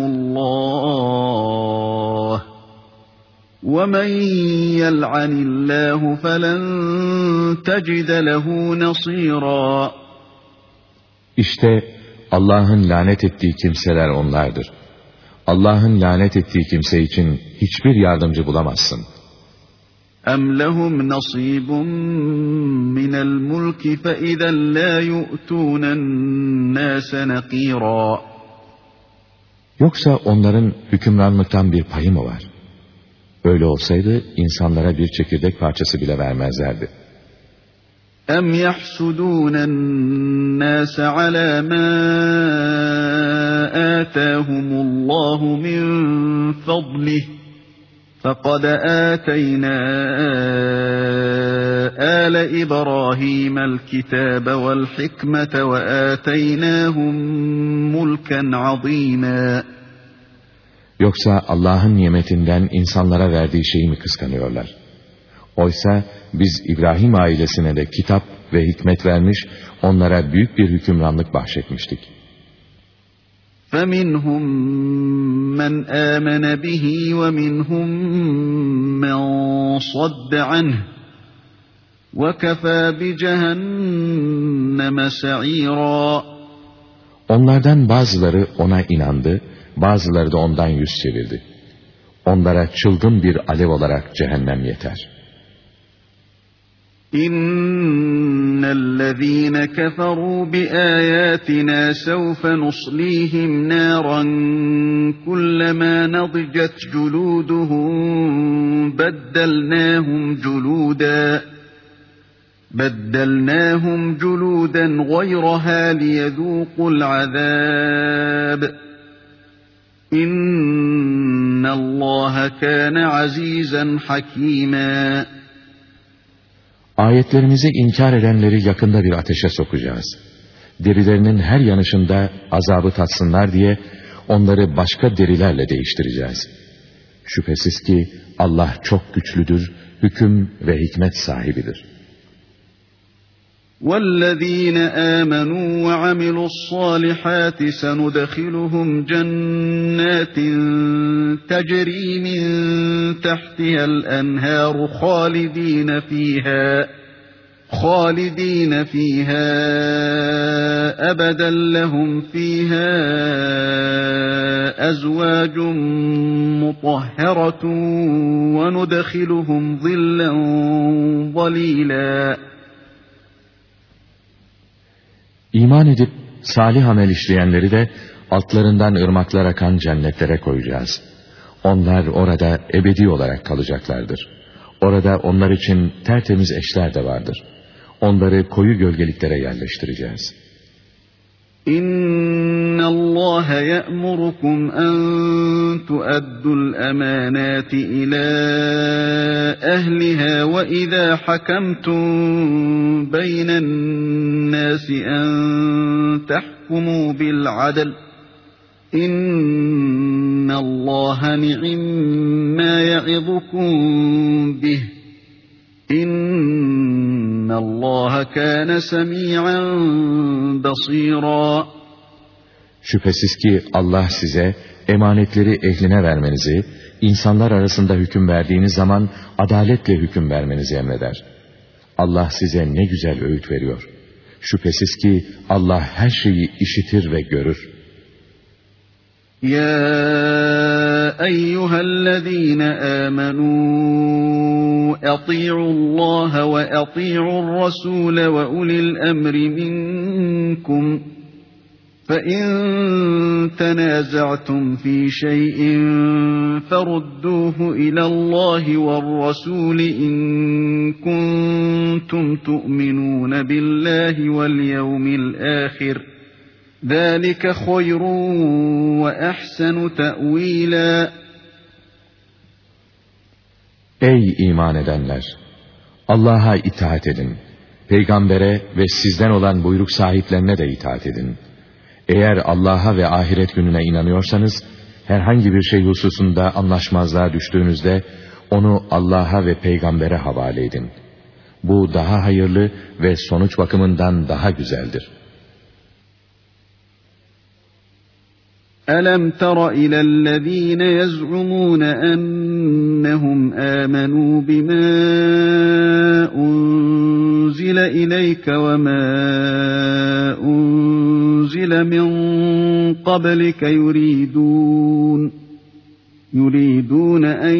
اللّٰهُ وَمَنْ يَلْعَنِ اللّٰهُ فَلَنْ تَجِدَ لَهُ نَصِيرًا. İşte Allah'ın lanet ettiği kimseler onlardır. Allah'ın lanet ettiği kimse için hiçbir yardımcı bulamazsın. اَمْ لَهُمْ نَصِيبٌ مِّنَ الْمُلْكِ فَاِذًا لَا يُؤْتُونَ النَّاسَ نَقِيرًا. Yoksa onların hükümranlıktan bir payı mı var? Öyle olsaydı insanlara bir çekirdek parçası bile vermezlerdi. اَمْ يَحْسُدُونَ النَّاسَ عَلَى مَا آتَاهُمُ اللّٰهُ مِنْ فَضْلِهِ فَقَدْ آتَيْنَا آلَ إِبْرَاهِيمَ الْكِتَابَ وَالْحِكْمَةَ وَآتَيْنَاهُمْ مُلْكًا عَظِيمًا. Yoksa Allah'ın nimetinden insanlara verdiği şeyi mi kıskanıyorlar? Oysa biz İbrahim ailesine de kitap ve hikmet vermiş, onlara büyük bir hükümranlık bahşetmiştik. فَمِنْهُمْ مَنْ آمَنَ بِهِ وَمِنْهُمْ مَنْ صَدَّ عَنْهُ وَكَفَى بِجَهَنَّمَ سَعِيرًا. Onlardan bazıları ona inandı, bazıları da ondan yüz çevirdi. Onlara çılgın bir alev olarak cehennem yeter. اِنَّ الَّذ۪ينَ كَفَرُوا بِآيَاتِنَا سَوْفَ نُصْلِيهِمْ نَارًا كُلَّمَا نَضِجَتْ جُلُودُهُمْ بَدَّلْنَاهُمْ جُلُودًا غَيْرَهَا لِيَذُوقُوا الْعَذَابَ اِنَّ اللّٰهَ كَانَ عَز۪يزًا حَك۪يمًا. Ayetlerimizi inkar edenleri yakında bir ateşe sokacağız. Derilerinin her yanışında azabı tatsınlar diye onları başka derilerle değiştireceğiz. Şüphesiz ki Allah çok güçlüdür, hüküm ve hikmet sahibidir. وَالَّذ۪ينَ آمَنُوا وَعَمِلُوا الصَّالِحَاتِ سَنُدْخِلُهُمْ جَنَّاتٍ تَجْرِي مِنْ تَحْتِهَا الْأَنْهَارُ خَالِد۪ينَ ف۪يهَا أَبَدًا لَهُمْ ف۪يهَا أَزْوَاجٌ مُطَهَّرَةٌ وَنُدْخِلُهُمْ ظِلًّا ظَل۪يلًا. İman edip salih amel işleyenleri de altlarından ırmaklar akan cennetlere koyacağız. Onlar orada ebedi olarak kalacaklardır. Orada onlar için tertemiz eşler de vardır. Onları koyu gölgeliklere yerleştireceğiz. İnna Allah ya'murukum an tu'addul emanati ila ehliha ve izâ hakamtum beynen nâsi an tahkumu bil adl. İnna Allah ni'imma ya'idukum bih. İnna Allah kâne semî'an basîrâ. Şüphesiz ki Allah size emanetleri ehline vermenizi, insanlar arasında hüküm verdiğiniz zaman adaletle hüküm vermenizi emreder. Allah size ne güzel öğüt veriyor. Şüphesiz ki Allah her şeyi işitir ve görür. يا أيها الذين آمنوا أطيعوا الله وأطيعوا الرسول وأولي الأمر منكم فإن تنازعتم في شيء فردوه إلى الله والرسول إن كنتم تؤمنون بالله واليوم الآخر ذلك خير وأحسن تأويلا. Ey iman edenler! Allah'a itaat edin. Peygambere ve sizden olan buyruk sahiplerine de itaat edin. Eğer Allah'a ve ahiret gününe inanıyorsanız, herhangi bir şey hususunda anlaşmazlığa düştüğünüzde, onu Allah'a ve peygambere havale edin. Bu daha hayırlı ve sonuç bakımından daha güzeldir. أَلَمْ تَرَ إِلَى الَّذ۪ينَ يَزْعُمُونَ أَنَّهُمْ آمَنُوا بِمَا أُنْزِلَ إِلَيْكَ وَمَا أُنْزِلَ مِنْ قَبْلِكَ يُرِيدُونَ أَنْ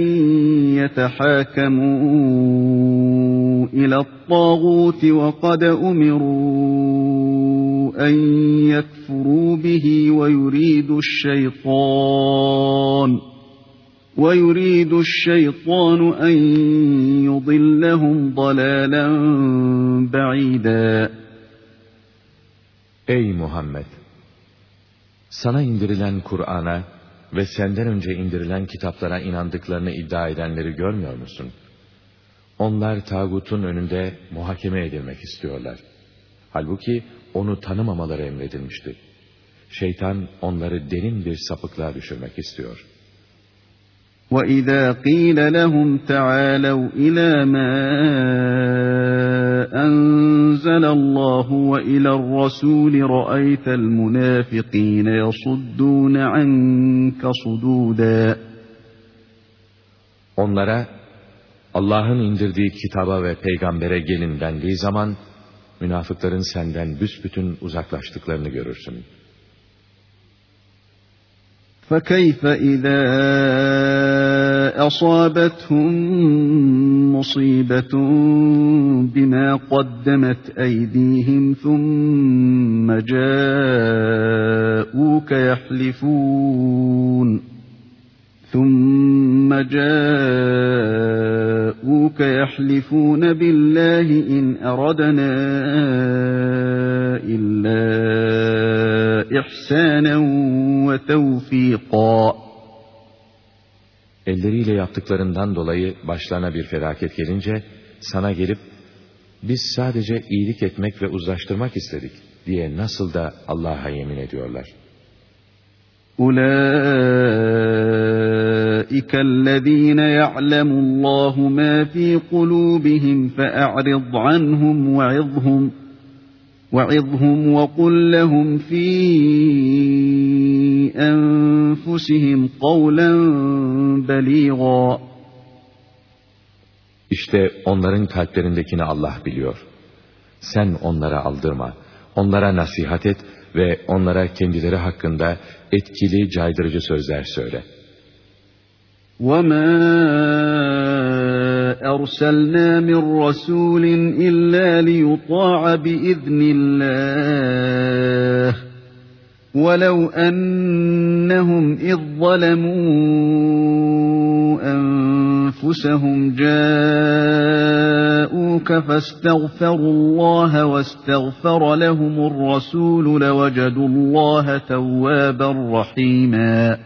يَتَحَاكَمُوا إِلَى الطَّاغُوتِ وَقَدْ أُمِرُوا أَنْ يَكْفُرُوا بِهِ وَيُرِيدُ الشَّيْطَانُ أَنْ يُضِلَّهُمْ ضَلَالًا بَعِيدًا. Ey Muhammed! Sana indirilen Kur'an'a ve senden önce indirilen kitaplara inandıklarını iddia edenleri görmüyor musun? Onlar tağutun önünde muhakeme edilmek istiyorlar. Halbuki onu tanımamaları emredilmişti. Şeytan onları derin bir sapıklığa düşürmek istiyor. وَإِذَا قِيلَ لَهُمْ تَعَالَوْا إِلَى مَا أَنزَلَ اللّٰهُ وَإِلَى الرَّسُولِ رَأَيْتَ الْمُنَافِقِينَ يَصُدُّونَ عَنْكَ صُدُودًا. Onlara Allah'ın indirdiği kitaba ve peygambere gelin dendiği zaman, münafıkların senden büsbütün uzaklaştıklarını görürsün. فَكَيْفَ إِذَا أَصَابَتْهُمْ مُصِيبَةٌ بِمَا قَدَّمَتْ أَيْدِيهِمْ ثُمَّ جاءوك يحلفون بالله إن أردنا إلا إحسانا وتوفيقا. Elleriyle yaptıklarından dolayı başlarına bir felaket gelince, sana gelip, biz sadece iyilik etmek ve uzlaştırmak istedik diye nasıl da Allah'a yemin ediyorlar. أُولَٰئِكَ الَّذ۪ينَ يَعْلَمُ اللّٰهُ مَا ف۪ي قُلُوبِهِمْ فَأَعْرِضْ عَنْهُمْ وَعِظْهُمْ وَقُلْ لَهُمْ ف۪ي أَنْفُسِهِمْ قَوْلًا بَل۪يغًا. İşte onların kalplerindekini Allah biliyor. Sen onlara aldırma, onlara nasihat et ve onlara kendileri hakkında etkili, caydırıcı sözler söyle. وَمَا أَرْسَلْنَا مِنْ رَسُولٍ إِلَّا لِيُطَاعَ بِإِذْنِ اللّٰهِ وَلَوْ أَنَّهُمْ إِذْ ظَلَمُوا أَنفُسَهُمْ جَاءُوكَ فَاسْتَغْفَرُوا اللّٰهَ وَاسْتَغْفَرَ لَهُمُ الرَّسُولُ لَوَجَدُوا اللّٰهَ تَوَّابًا رَحِيمًا.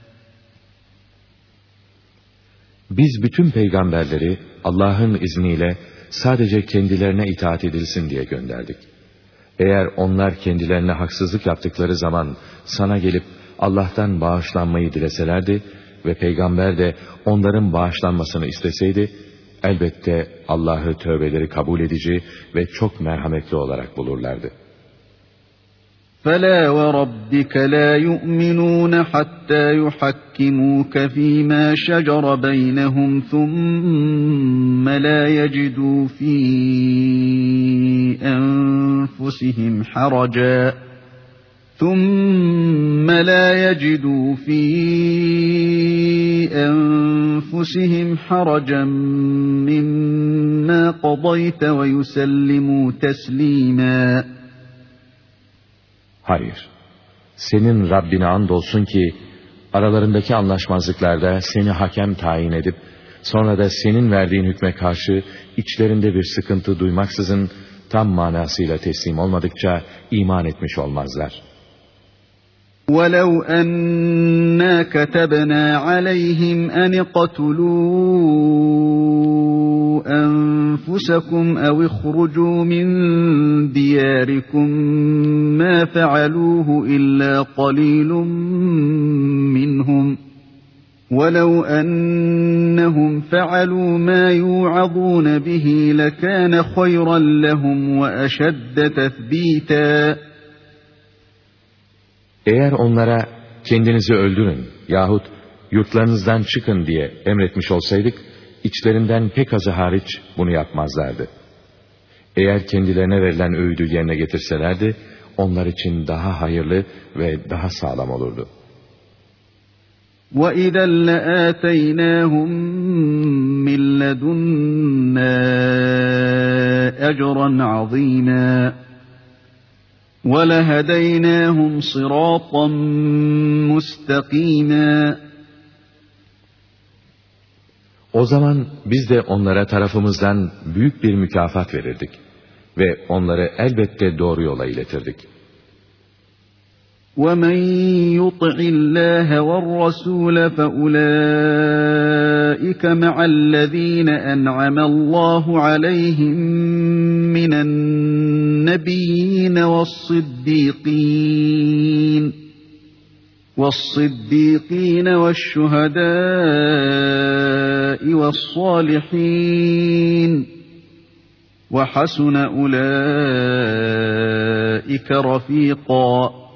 Biz bütün peygamberleri Allah'ın izniyle sadece kendilerine itaat edilsin diye gönderdik. Eğer onlar kendilerine haksızlık yaptıkları zaman sana gelip Allah'tan bağışlanmayı dileselerdi ve peygamber de onların bağışlanmasını isteseydi, elbette Allah'ı tövbeleri kabul edici ve çok merhametli olarak bulurlardı. فَلَا وَرَبِّكَ لَا يُؤْمِنُونَ حَتَّى يُحَكِّمُوكَ فِي مَا شَجَرَ بَيْنَهُمْ ثُمَّ لَا يَجِدُوا فِي أَنفُسِهِمْ ثُمَّ لَا يَجِدُوا فِي أَنفُسِهِمْ حَرَجًا مِّمَّا قَضَيْتَ وَيُسَلِّمُوا تَسْلِيمًا. Hayır, senin Rabbine andolsun ki, aralarındaki anlaşmazlıklarda seni hakem tayin edip, sonra da senin verdiğin hükme karşı içlerinde bir sıkıntı duymaksızın, tam manasıyla teslim olmadıkça iman etmiş olmazlar. وَلَوْ أَنَّا كَتَبْنَا عَلَيْهِمْ أَنِ اقْتُلُوا أَنفُسَكُمْ أَوِ اخْرُجُوا مِنْ دِيَارِكُمْ مَا فَعَلُوهُ إِلَّا قَلِيلٌ مِّنْهُمْ وَلَوْ أَنَّهُمْ فَعَلُوا مَا يُوعَظُونَ بِهِ لَكَانَ خَيْرًا لَهُمْ وَأَشَدَّ تَثْبِيتًا. Eğer onlara kendinizi öldürün yahut yurtlarınızdan çıkın diye emretmiş olsaydık, içlerinden pek azı hariç bunu yapmazlardı. Eğer kendilerine verilen öğüdü yerine getirselerdi, onlar için daha hayırlı ve daha sağlam olurdu. وَإِذًا لَآتَيْنَاهُمْ مِنْ لَدُنَّا أَجْرًا عَظِيمًا وَلَهَدَيْنَاهُمْ صِرَاطًا مُسْتَقِيمًا. O zaman biz de onlara tarafımızdan büyük bir mükafat verirdik ve onları elbette doğru yola iletirdik. وَمَنْ يُطِعِ اللّٰهَ وَالرَّسُولَ فَأُولَٰئِكَ مَعَ الَّذ۪ينَ أَنْعَمَ اللّٰهُ عَلَيْهِمْ مِنَ النَّبِيِّينَ وَالصِّدِّيقِينَ وَالشُّهَدَاءِ وَالصَّالِحِينَ وَحَسُنَ أُولَٰئِكَ رَفِيقًا.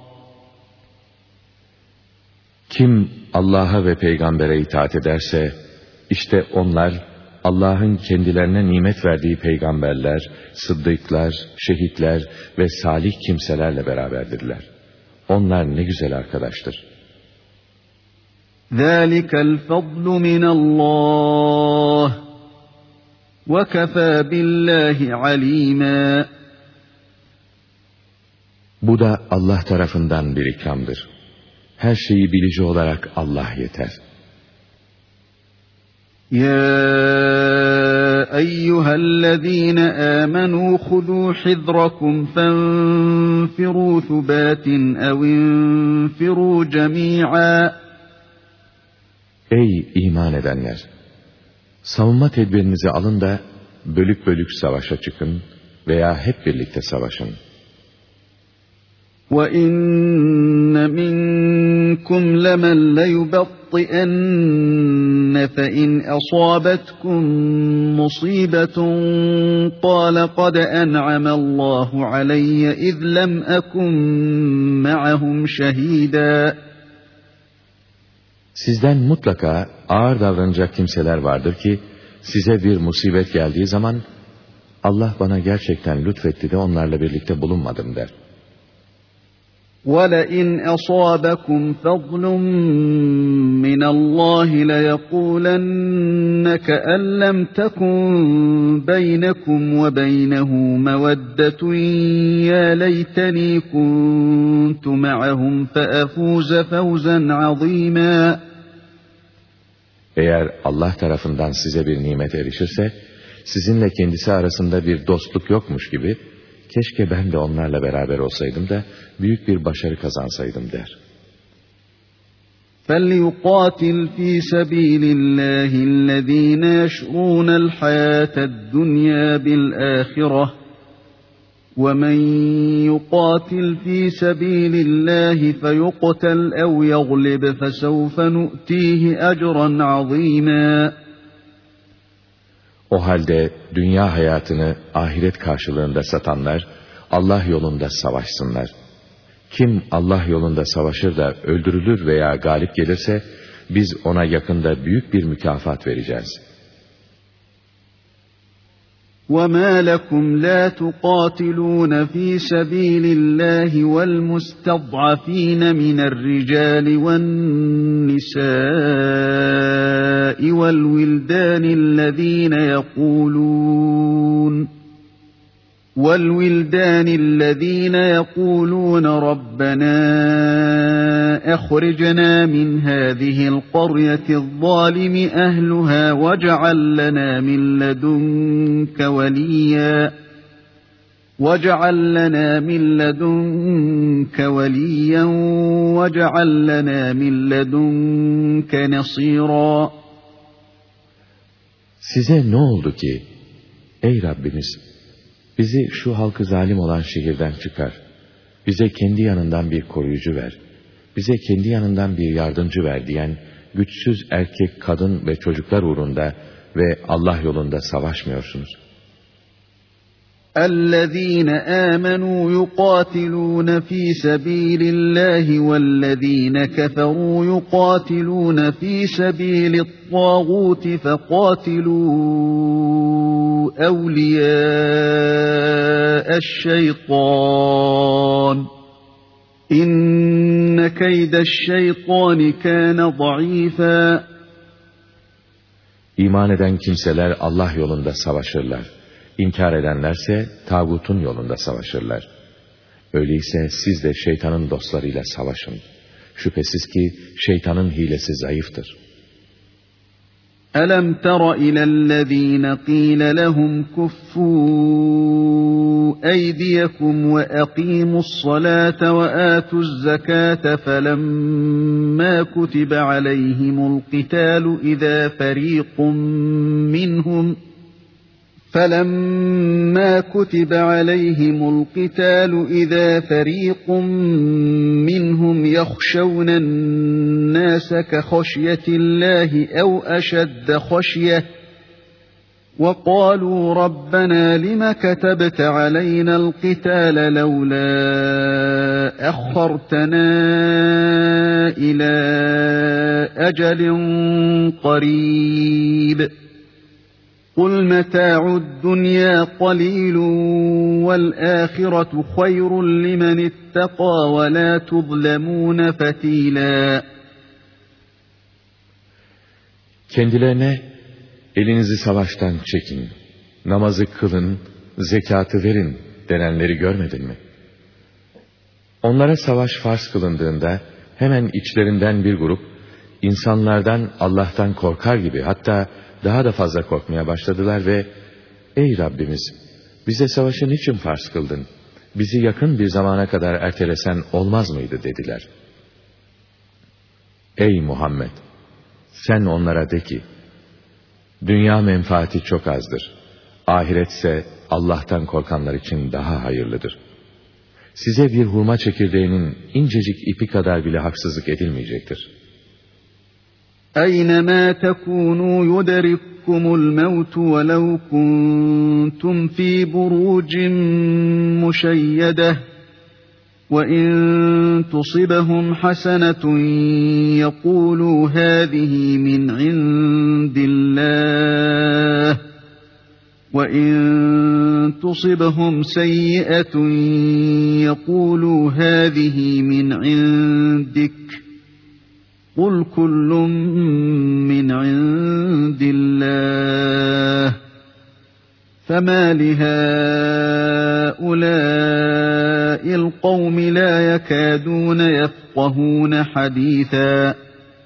Kim Allah'a ve peygambere itaat ederse, işte onlar Allah'ın kendilerine nimet verdiği peygamberler, sıddıklar, şehitler ve salih kimselerle beraberdirler. Onlar ne güzel arkadaştır. ذَٰلِكَ الْفَضْلُ مِنَ اللّٰهِ وَكَفَى بِاللّٰهِ عَلِيمًا. Bu da Allah tarafından bir ikramdır. Her şeyi bilici olarak Allah yeter. يَا أَيُّهَا الَّذ۪ينَ آمَنُوا خُذُوا حِذْرَكُمْ فَانْفِرُوا ثُبَاتٍ اَوْ انْفِرُوا جَمِيعًا. Ey iman edenler! Savunma tedbirinizi alın da bölük bölük savaşa çıkın veya hep birlikte savaşın. وَإِنَّ مِنْكُمْ لَمَنْ لَيُبَطِّئَنَّ فَإِنْ أَصَابَتْكُمْ مُصِيبَةٌ قَالَ قَدْ أَنْعَمَ اللّٰهُ عَلَيَّ إِذْ لَمْ أَكُنْ مَعَهُمْ شَهِيدًا. Sizden mutlaka ağır davranacak kimseler vardır ki, size bir musibet geldiği zaman, Allah bana gerçekten lütfetti de onlarla birlikte bulunmadım der. وَلَئِنْ أَصَابَكُمْ فَضْلٌ مِّنَ اللّٰهِ لَيَقُولَنَّ كَأَنْ لَمْ تَكُنْ بَيْنَكُمْ وَبَيْنَهُ مَوَدَّةٌ يَا لَيْتَنِي كُنْتُ مَعَهُمْ فَأَفُوزَ فَوْزًا عَظِيمًا. Eğer Allah tarafından size bir nimet erişirse, sizinle kendisi arasında bir dostluk yokmuş gibi, keşke ben de onlarla beraber olsaydım da büyük bir başarı kazansaydım der. فَلْيُقَاتِلْ فِي سَبِيلِ اللّٰهِ الَّذ۪ينَ يَشْرُونَ الْحَيَاةَ الدُّنْيَا بِالْآخِرَةِ وَمَنْ يُقَاتِلْ فِي سَبِيلِ اللّٰهِ فَيُقْتَلْ اَوْ يَغْلِبْ فَسَوْفَ نُؤْتِيهِ أَجْرًا عَظِيمًا. O halde dünya hayatını ahiret karşılığında satanlar, Allah yolunda savaşsınlar. Kim Allah yolunda savaşır da öldürülür veya galip gelirse, biz ona yakında büyük bir mükafat vereceğiz. وما لكم لا تقاتلون في سبيل الله والمستضعفين من الرجال والنساء والولدان الذين يقولون ربنا أخرجنا من هذه القرية الظالم أهلها واجعل لنا من لدنك وليا واجعل لنا من لدنك نصيرا. Size ne oldu ki? Ey Rabbimiz! Bizi şu halkı zalim olan şehirden çıkar. Bize kendi yanından bir koruyucu ver. Bize kendi yanından bir yardımcı ver diyen güçsüz erkek, kadın ve çocuklar uğrunda ve Allah yolunda savaşmıyorsunuz. الذين آمنوا يقاتلون في سبيل الله والذين كفروا يقاتلون في سبيل الطاغوت فقاتلوا أولياء الشيطان إن كيد الشيطان كان ضعيفا. İman eden kimseler Allah yolunda savaşırlar. İnkar edenlerse tağutun yolunda savaşırlar. Öyleyse siz de şeytanın dostlarıyla savaşın. Şüphesiz ki şeytanın hilesi zayıftır. أَلَمْ تَرَ إِلَى الَّذ۪ينَ قِيلَ لَهُمْ كُفُّوا أَيْدِيَكُمْ وَأَقِيمُوا الصَّلَاةَ وَآتُوا الزَّكَاةَ فَلَمَّا كُتِبَ عَلَيْهِمُ الْقِتَالُ إِذَا فَرِيقٌ مِّنْهُمْ يَخْشَوْنَ النَّاسَ كَخَشْيَةِ اللَّهِ أَوْ أَشَدَّ خَشْيَةً وَقَالُوا رَبَّنَا لِمَ كَتَبْتَ عَلَيْنَا الْقِتَالَ لَوْلَا أَخَّرْتَنَا إِلَى أَجَلٍ قَرِيبٍ قُلْ مَتَاعُ الدُّنْيَا قَلِيلٌ وَالْآخِرَةُ خَيْرٌ لِمَنِ اتَّقَى وَلَا تُظْلَمُونَ فَتِيلًا. Kendilerine elinizi savaştan çekin, namazı kılın, zekatı verin denenleri görmedin mi? Onlara savaş farz kılındığında hemen içlerinden bir grup insanlardan Allah'tan korkar gibi, hatta daha da fazla korkmaya başladılar ve ''Ey Rabbimiz, bize savaşı niçin farz kıldın? Bizi yakın bir zamana kadar ertelesen olmaz mıydı?'' dediler. Ey Muhammed! Sen onlara de ki, dünya menfaati çok azdır. Ahiretse Allah'tan korkanlar için daha hayırlıdır. Size bir hurma çekirdeğinin incecik ipi kadar bile haksızlık edilmeyecektir. أَيْنَمَا تَكُونُوا يُدْرِككُّمُ الْمَوْتُ وَلَوْ كُنْتُمْ فِي بُرُوجٍ مُّشَيَّدَةٍ وَإِن تُصِبْهُمْ حَسَنَةٌ يَقُولُوا هَٰذِهِ مِنْ عِندِ اللَّهِ وَإِن تُصِبْهُمْ سَيِّئَةٌ يَقُولُوا هَٰذِهِ مِنْ عِندِكَ قُلْ كُلٌّ مِّنْ عِندِ اللَّهِ فَمَا لِهَٰؤُلَاءِ الْقَوْمِ لَا يَكَادُونَ يَفْقَهُونَ حَدِيثًا.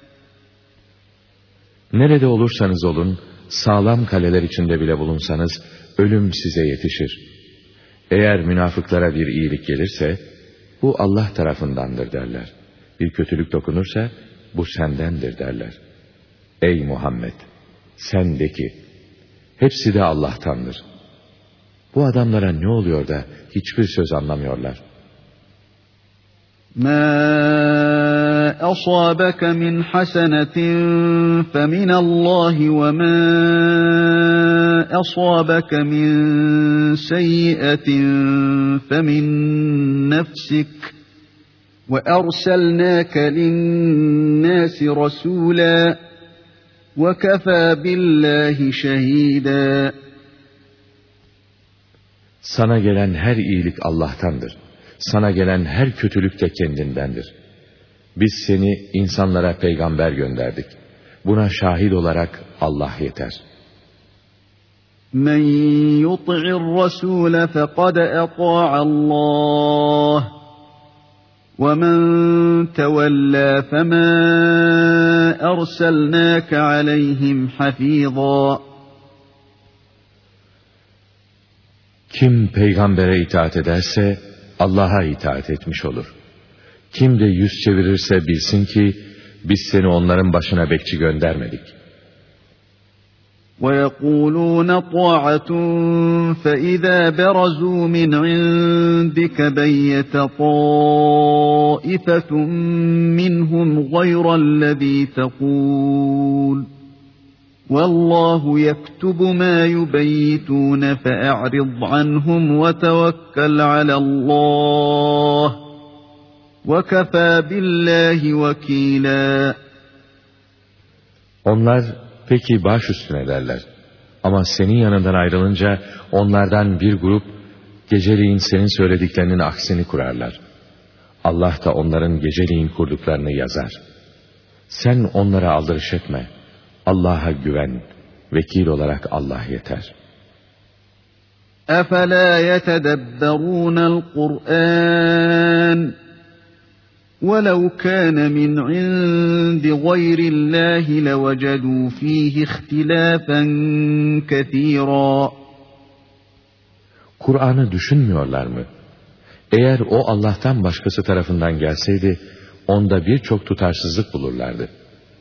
Nerede olursanız olun, sağlam kaleler içinde bile bulunsanız, ölüm size yetişir. Eğer münafıklara bir iyilik gelirse, bu Allah tarafındandır derler. Bir kötülük dokunursa, bu sendendir derler. Ey Muhammed! Sen de ki, hepsi de Allah'tandır. Bu adamlara ne oluyor da hiçbir söz anlamıyorlar? مَا أَصَابَكَ مِنْ حَسَنَةٍ فَمِنَ اللَّهِ وَمَا أَصَابَكَ مِنْ سَيِّئَةٍ فَمِنْ نَفْسِكَ وَأَرْسَلْنَاكَ لِلنَّاسِ رَسُولًا وَكَفَى بِاللَّهِ شَهِيدًا. Sana gelen her iyilik Allah'tandır. Sana gelen her kötülük de kendindendir. Biz seni insanlara peygamber gönderdik. Buna şahit olarak Allah yeter. Men yuti'ir rasûle fekad etâ'a Allah. وَمَنْ تَوَلَّى فَمَا أَرْسَلْنَاكَ عَلَيْهِمْ حَفِيظًا. Kim peygambere itaat ederse Allah'a itaat etmiş olur. Kim de yüz çevirirse bilsin ki biz seni onların başına bekçi göndermedik. وَيَقُولُونَ طَاعَةٌ فَإِذَا بَرَزُوا مِنْ عِنْدِكَ بَيَّتَ طَائِفَةٌ مِّنْهُمْ غَيْرَ الَّذِي تَقُولُ وَاللّٰهُ يَكْتُبُ مَا يُبَيِّتُونَ فَأَعْرِضْ عَنْهُمْ وَتَوَكَّلْ عَلَى اللّٰهِ وَكَفَى بِاللّٰهِ وَكِيلًا. Onlar peki baş üstüne derler. Ama senin yanından ayrılınca onlardan bir grup geceliğin senin söylediklerinin aksini kurarlar. Allah da onların geceliğin kurduklarını yazar. Sen onlara aldırış etme. Allah'a güven. Vekil olarak Allah yeter. أَفَلَا يَتَدَبَّرُونَ الْقُرْآنَ وَلَوْ كَانَ مِنْ عِنْدِ غَيْرِ اللّٰهِ لَوَجَدُوا ف۪يهِ اخْتِلَافًا كَثِيرًا. Kur'an'ı düşünmüyorlar mı? Eğer o Allah'tan başkası tarafından gelseydi, onda birçok tutarsızlık bulurlardı.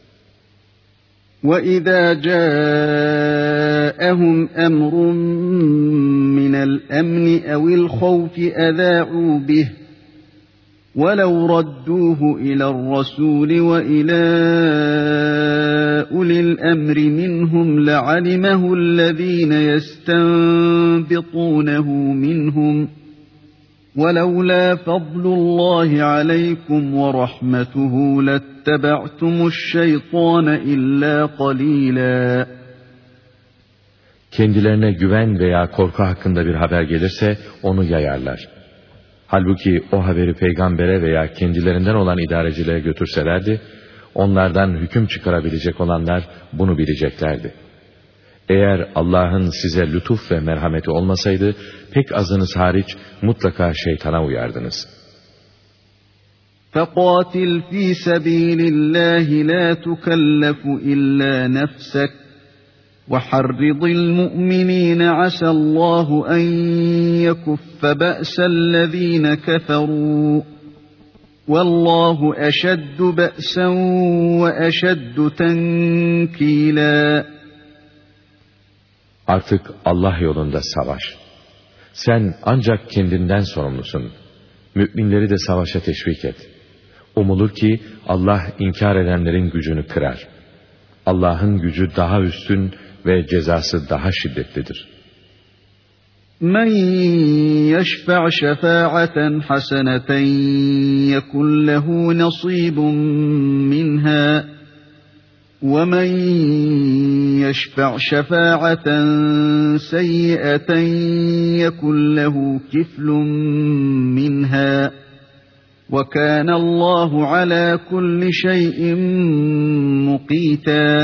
وَإِذَا جَاءَهُمْ أَمْرٌ مِّنَ الْأَمْنِ أَوِ الْخَوْفِ أَذَاعُوا بِهِ وَلَوْ رَدُّوهُ إِلَى الرَّسُولِ وَإِلَى أُولِي الْأَمْرِ مِنْهُمْ لَعَلِمَهُ الَّذِينَ يَسْتَنبِطُونَهُ مِنْهُمْ وَلَوْلَا فَضْلُ اللّٰهِ عَلَيْكُمْ وَرَحْمَتُهُ لَاتَّبَعْتُمُ الشَّيْطَانَ إِلَّا قَلِيلًا. Kendilerine güven veya korku hakkında bir haber gelirse onu yayarlar. Halbuki o haberi peygambere veya kendilerinden olan idarecilere götürselerdi, onlardan hüküm çıkarabilecek olanlar bunu bileceklerdi. Eğer Allah'ın size lütuf ve merhameti olmasaydı, pek azınız hariç mutlaka şeytana uyardınız. فَقَاتِلْ ف۪ي سَب۪يلِ اللّٰهِ لَا تُكَلَّفُ اِلَّا نَفْسَكَ وَحَرِّضِ الْمُؤْمِنِينَ عَسَى اللّٰهُ اَنْ يَكُفَّ بَأْسَ الَّذ۪ينَ كَفَرُوا وَاللّٰهُ اَشَدُّ بَأْسًا وَاَشَدُّ تَنْكِيلًا. Artık Allah yolunda savaş. Sen ancak kendinden sorumlusun. Müminleri de savaşa teşvik et. Umulur ki Allah inkar edenlerin gücünü kırar. Allah'ın gücü daha üstün ve cezası daha şiddetlidir. مَنْ يَشْفَعْ شَفَاعَةً حَسَنَةً يَكُنْ لَهُ نَصِيبٌ مِّنْهَا وَمَنْ يَشْفَعْ شَفَاعَةً سَيِّئَةً يَكُنْ لَهُ كِفْلٌ مِّنْهَا وَكَانَ اللّٰهُ عَلَى كُلِّ شَيْءٍ مُقِيتًا.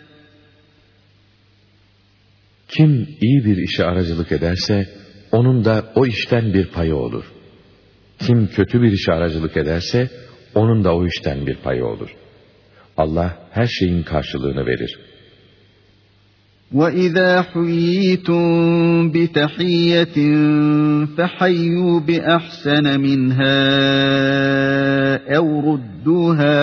Kim iyi bir işe aracılık ederse, onun da o işten bir payı olur. Kim kötü bir işe aracılık ederse, onun da o işten bir payı olur. Allah her şeyin karşılığını verir. وَإِذَا حُيِّيتُمْ بِتَحِيَّةٍ فَحَيُّوا بِأَحْسَنَ مِنْهَا أَوْ رُدُّوهَا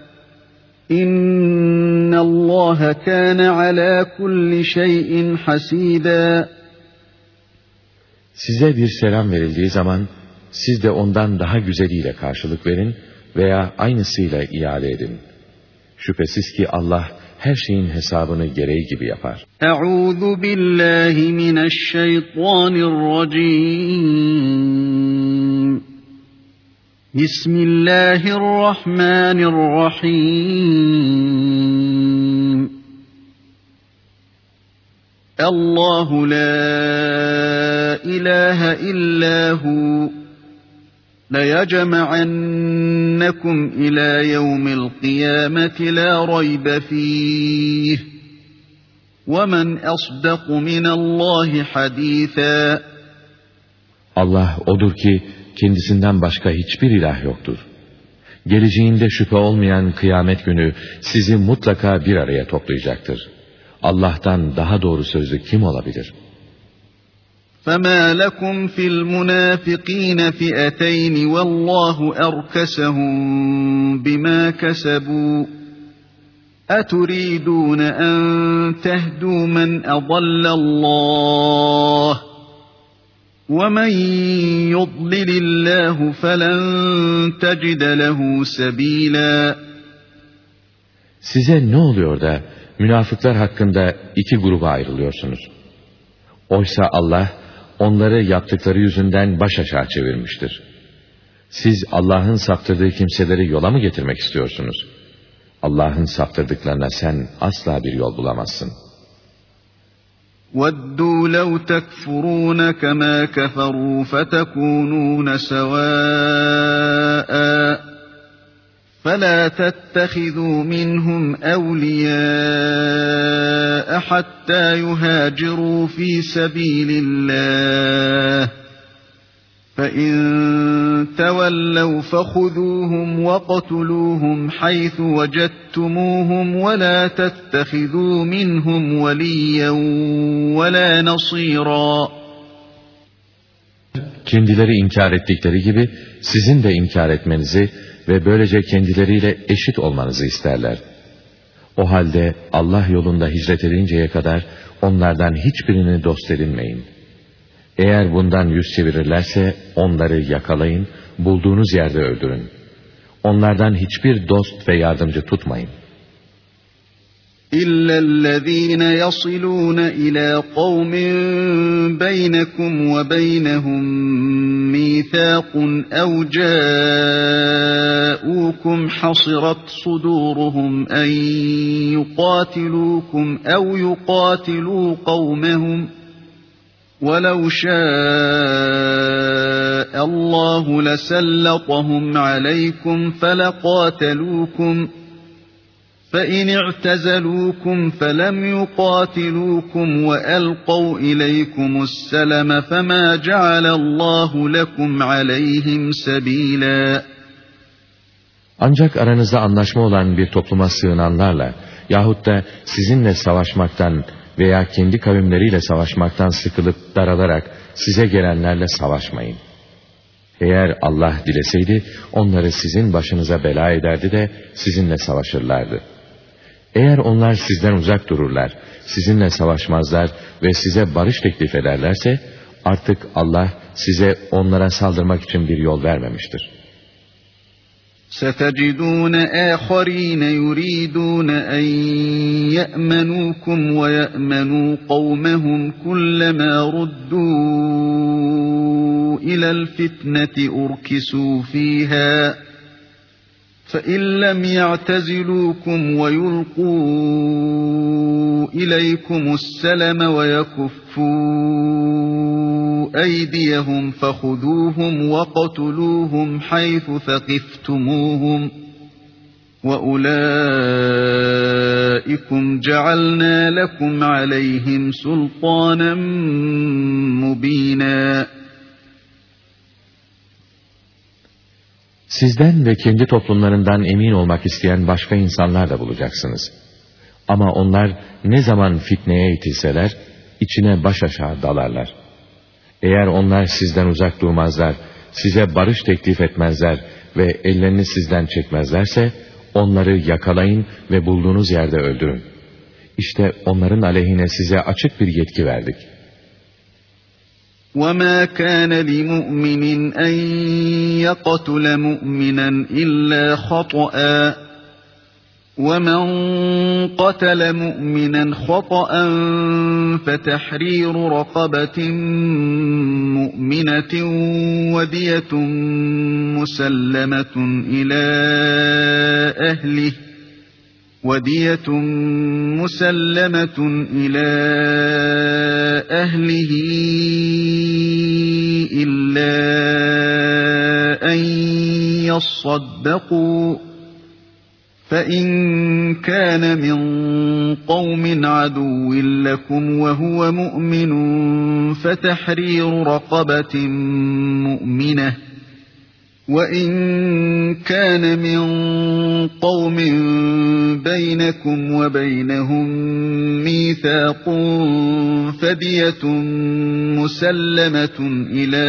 إِنَّ اللّٰهَ كَانَ عَلَى كُلِّ شَيْءٍ حَسِيبًا. Size bir selam verildiği zaman, siz de ondan daha güzeliyle karşılık verin veya aynısıyla iade edin. Şüphesiz ki Allah her şeyin hesabını gereği gibi yapar. Euzu billahi mineşşeytanirracim. Bismillahirrahmanirrahim. الله لا إله إلا هو ليجمعنكم إلى يوم القيامة لا ريب فيه ومن أصدق من الله حديثا. Allah odur ki kendisinden başka hiçbir ilah yoktur. Geleceğinde şüphe olmayan kıyamet günü sizi mutlaka bir araya toplayacaktır. Allah'tan daha doğru sözlü kim olabilir? فَمَا لَكُمْ فِي الْمُنَافِقِينَ فِئَتَيْنِ وَاللّٰهُ أَرْكَسَهُم بِمَا كَسَبُوا أَتُرِيدُونَ أَن تَهْدُوا مَنْ أَضَلَّ اللّٰهُ وَمَنْ يُضْلِلِ اللّٰهُ فَلَنْ تَجِدَ لَهُ سَب۪يلًا. Size ne oluyor da münafıklar hakkında iki gruba ayrılıyorsunuz? Oysa Allah onları yaptıkları yüzünden baş aşağı çevirmiştir. Siz Allah'ın saptırdığı kimseleri yola mı getirmek istiyorsunuz? Allah'ın saptırdıklarına sen asla bir yol bulamazsın. وَدُّوا لَوْ تَكْفُرُونَ كَمَا كَفَرُوا فَتَكُونُونَ سَوَاءً فَلَا تَتَّخِذُوا مِنْهُمْ أَوْلِيَاءَ حَتَّى يُهَاجِرُوا فِي سَبِيلِ اللّٰهِ فَإِنْ تَوَلَّوْا فَخُذُوهُمْ وَاقْتُلُوهُمْ حَيْثُ وَجَدتُّمُوهُمْ وَلَا تَتَّخِذُوا مِنْهُمْ وَلِيًّا وَلَا نَصِيرًا. Kendileri inkar ettikleri gibi sizin de inkar etmenizi ve böylece kendileriyle eşit olmanızı isterler. O halde Allah yolunda hicret edinceye kadar onlardan hiçbirini dost edinmeyin. Eğer bundan yüz çevirirlerse onları yakalayın, bulduğunuz yerde öldürün. Onlardan hiçbir dost ve yardımcı tutmayın. إِلَّا الَّذ۪ينَ يَصِلُونَ إِلَى قَوْمٍ بَيْنَكُمْ وَبَيْنَهُمْ مِيثَاقٌ أَوْ جَاءُوكُمْ حَصِرَتْ صُدُورُهُمْ أَنْ يُقَاتِلُوكُمْ أَوْ يُقَاتِلُوا قَوْمَهُمْ وَلَوْ شَاءَ اللّٰهُ لَسَلَّطَهُمْ عَلَيْكُمْ فَلَقَاتَلُوكُمْ فَإِنِ اعْتَزَلُوكُمْ فَلَمْ يُقَاتِلُوكُمْ وَأَلْقَوْا إِلَيْكُمُ السَّلَمَ فَمَا جَعَلَ اللّٰهُ لَكُمْ عَلَيْهِمْ سَب۪يلًا. Ancak aranızda anlaşma olan bir topluma sığınanlarla yahut da sizinle savaşmaktan veya kendi kavimleriyle savaşmaktan sıkılıp daralarak size gelenlerle savaşmayın. Eğer Allah dileseydi onları sizin başınıza bela ederdi de sizinle savaşırlardı. Eğer onlar sizden uzak dururlar, sizinle savaşmazlar ve size barış teklif ederlerse artık Allah size onlara saldırmak için bir yol vermemiştir. سَتَجِدُونَ آخَرِينَ يُرِيدُونَ أَنْ يَأْمَنُوكُمْ وَيَأْمَنُوا قَوْمَهُمْ كُلَّمَا رُدُّوا إِلَى الْفِتْنَةِ أُرْكِسُوا فِيهَا فَإِنْ لَمْ يَعْتَزِلُوكُمْ وَيُلْقُوا إِلَيْكُمُ السَّلَمَ وَيَكُفُّوا أَيْدِيَهُمْ فَخُذُوهُمْ وَاقْتُلُوهُمْ حَيْثُ ثَقِفْتُمُوهُمْ وَأُولَٰئِكُمْ جَعَلْنَا لَكُمْ عَلَيْهِمْ سُلْطَانًا مُب۪ينًا. Sizden ve kendi toplumlarından emin olmak isteyen başka insanlar da bulacaksınız. Ama onlar ne zaman fitneye itilseler, içine baş aşağı dalarlar. Eğer onlar sizden uzak durmazlar, size barış teklif etmezler ve ellerini sizden çekmezlerse, onları yakalayın ve bulduğunuz yerde öldürün. İşte onların aleyhine size açık bir yetki verdik. وَمَا كَانَ لِمُؤْمِنٍ أَنْ يَقْتُلَ مُؤْمِنًا إِلَّا خَطَأً وَمَنْ قَتَلَ مُؤْمِنًا خَطَأً فَتَحْرِيرُ رَقَبَةٍ مُؤْمِنَةٍ وَدِيَةٌ مُسَلَّمَةٌ إِلَى أَهْلِهِ وَدِيَةٌ مُسَلَّمَةٌ إِلَى أَهْلِهِ إِلَّا أَن يَصَّدَّقُوا فَإِن كَانَ مِن قَوْمٍ عَدُوٍّ لَّكُمْ وَهُوَ مُؤْمِنٌ فَتَحْرِيرُ رَقَبَةٍ مُّؤْمِنَةٍ وَإِن كَانَ مِن قَوْمٍ بَيْنَكُمْ وَبَيْنَهُم مِّيثَاقٌ فَدِيَةٌ مُّسَلَّمَةٌ إِلَى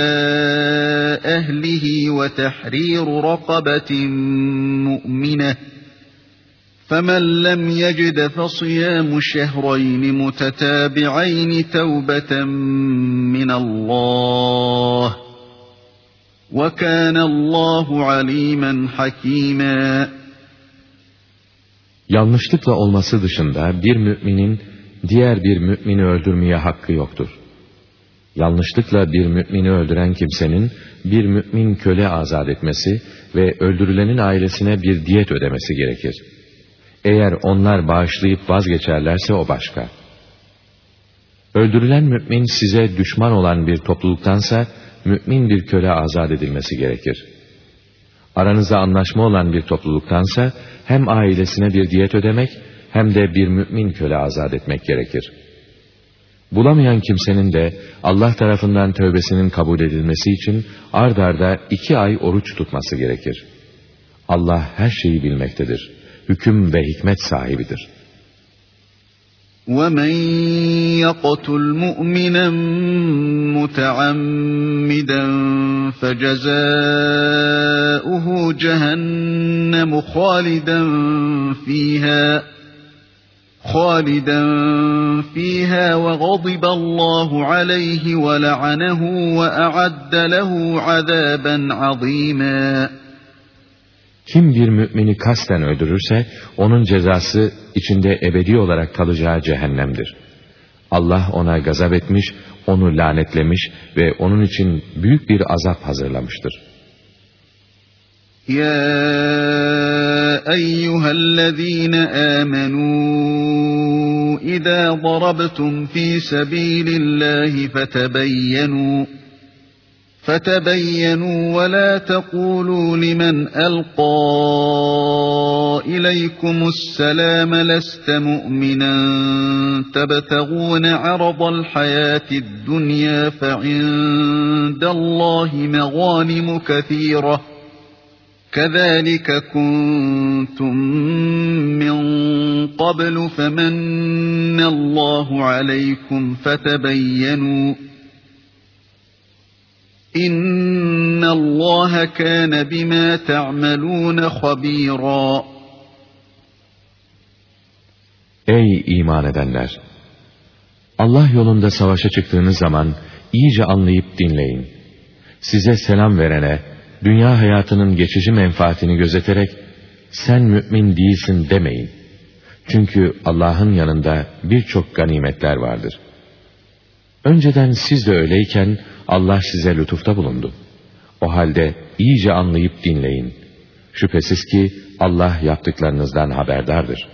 أَهْلِهِ وَتَحْرِيرُ رَقَبَةٍ مُّؤْمِنَةٍ فَمَن لَّمْ يَجِدْ فَصِيَامُ شَهْرَيْنِ مُتَتَابِعَيْنِ تَوْبَةً مِّنَ اللَّهِ ۗ وَكَانَ اللّٰهُ عَلِيمًا حَكِيمًا. Yanlışlıkla olması dışında bir müminin diğer bir mümini öldürmeye hakkı yoktur. Yanlışlıkla bir mümini öldüren kimsenin bir mümin köle azat etmesi ve öldürülenin ailesine bir diyet ödemesi gerekir. Eğer onlar bağışlayıp vazgeçerlerse o başka. Öldürülen mümin size düşman olan bir topluluktansa mümin bir köle azat edilmesi gerekir. Aranızda anlaşma olan bir topluluktansa hem ailesine bir diyet ödemek hem de bir mümin köle azat etmek gerekir. Bulamayan kimsenin de Allah tarafından tövbesinin kabul edilmesi için ard arda 2 ay oruç tutması gerekir. Allah her şeyi bilmektedir. Hüküm ve hikmet sahibidir. وَمَنْ يَقْتُلْ مُؤْمِنًا مُتَعَمِّدًا فَجَزَاؤُهُ جَهَنَّمُ خَالِدًا فِيهَا وَغَضِبَ اللّٰهُ عَلَيْهِ وَلَعَنَهُ وَأَعَدَّ لَهُ عَذَابًا عَظِيمًا. Kim bir mümini kasten öldürürse, onun cezası içinde ebedi olarak kalacağı cehennemdir. Allah ona gazap etmiş, onu lanetlemiş ve onun için büyük bir azap hazırlamıştır. Ya eyyühellezîne âmenû, izâ darabtum fî sebîlillâhi فَتَبَيَّنُوا وَلَا تَقُولُوا لِمَنْ أَلْقَى إِلَيْكُمُ السَّلَامَ لَسْتَ مُؤْمِنًا تَبْتَغُونَ عَرَضَ الْحَيَاةِ الدُّنْيَا فَعِندَ اللَّهِ مَغَانِمُ كَثِيرَةٌ كَذَلِكَ كُنتُم مِّن قَبْلُ فَمَنَّ اللَّهُ عَلَيْكُمْ فَتَبَيَّنُوا İnna Allah kana bima ta'malun habira. Ey iman edenler! Allah yolunda savaşa çıktığınız zaman iyice anlayıp dinleyin. Size selam verene, dünya hayatının geçici menfaatini gözeterek sen mümin değilsin demeyin. Çünkü Allah'ın yanında birçok ganimetler vardır. Önceden siz de öyleyken Allah size lütufta bulundu. O halde iyice anlayıp dinleyin. Şüphesiz ki Allah yaptıklarınızdan haberdardır.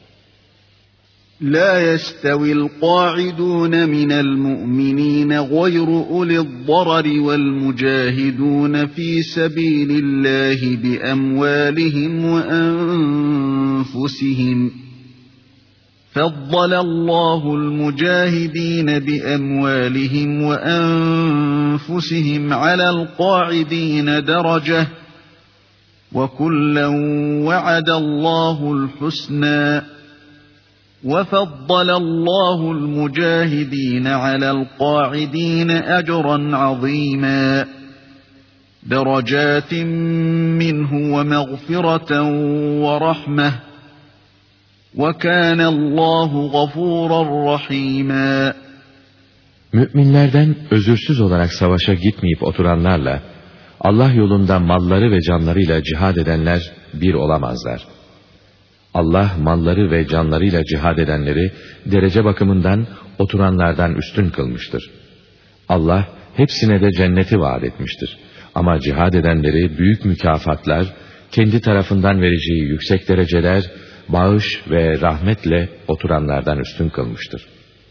La yestevi'l qa'idun minel mu'minin gayru uli'd darari vel mucahidun fi sabilillahi bi amwalihim ve enfusihim. فَضَّلَ اللّٰهُ الْمُجَاهِد۪ينَ بِأَمْوَالِهِمْ وَأَنْفُسِهِمْ عَلَى الْقَاعِد۪ينَ دَرَجَةً وَكُلًّا وَعَدَ اللّٰهُ الْحُسْنَى وَفَضَّلَ اللّٰهُ الْمُجَاهِد۪ينَ عَلَى الْقَاعِد۪ينَ أَجْرًا عَظ۪يمًا دَرَجَاتٍ مِّنْهُ وَمَغْفِرَةً وَرَحْمَةً وَكَانَ اللّٰهُ غَفُورًا رَحِيمًا. Müminlerden özürsüz olarak savaşa gitmeyip oturanlarla, Allah yolunda malları ve canlarıyla cihad edenler bir olamazlar. Allah malları ve canlarıyla cihad edenleri derece bakımından oturanlardan üstün kılmıştır. Allah hepsine de cenneti vaat etmiştir. Ama cihad edenleri büyük mükafatlar, kendi tarafından vereceği yüksek dereceler, bağış ve rahmetle oturanlardan üstün kılmıştır.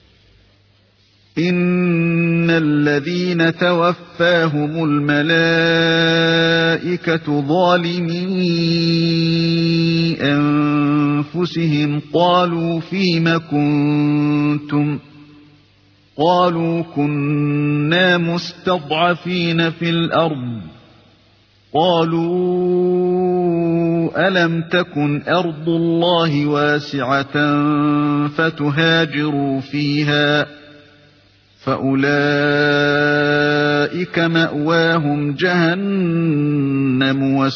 İnnellezîne tevaffâhumul melâiketu zâlimî enfusihim kâlû fîme kuntum قالوا كنا مستضعفين في الأرض قالوا ألم تكن أرض الله واسعة فتهاجروا فيها فأولئك مأواهم جهنم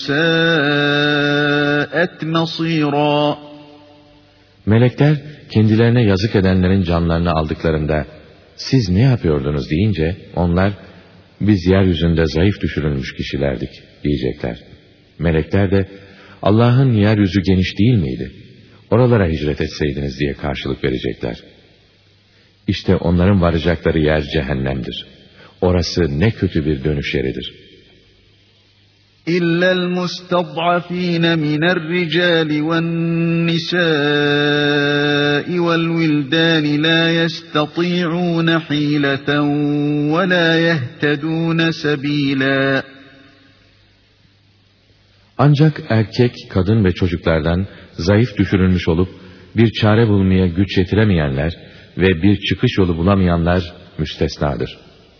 وساءت مصيرا. Melekler kendilerine yazık edenlerin canlarını aldıklarında siz ne yapıyordunuz deyince onlar biz yeryüzünde zayıf düşürülmüş kişilerdik diyecekler. Melekler de Allah'ın yeryüzü geniş değil miydi? Oralara hicret etseydiniz diye karşılık verecekler. İşte onların varacakları yer cehennemdir. Orası ne kötü bir dönüş yeridir. إلا المستضعفين من الرجال والنساء والولدان لا يستطيعون حيلة ولا يهتدون سبيلا. Ancak erkek, kadın ve çocuklardan zayıf düşürülmüş olup bir çare bulmaya güç yetiremeyenler ve bir çıkış yolu bulamayanlar müstesnadır.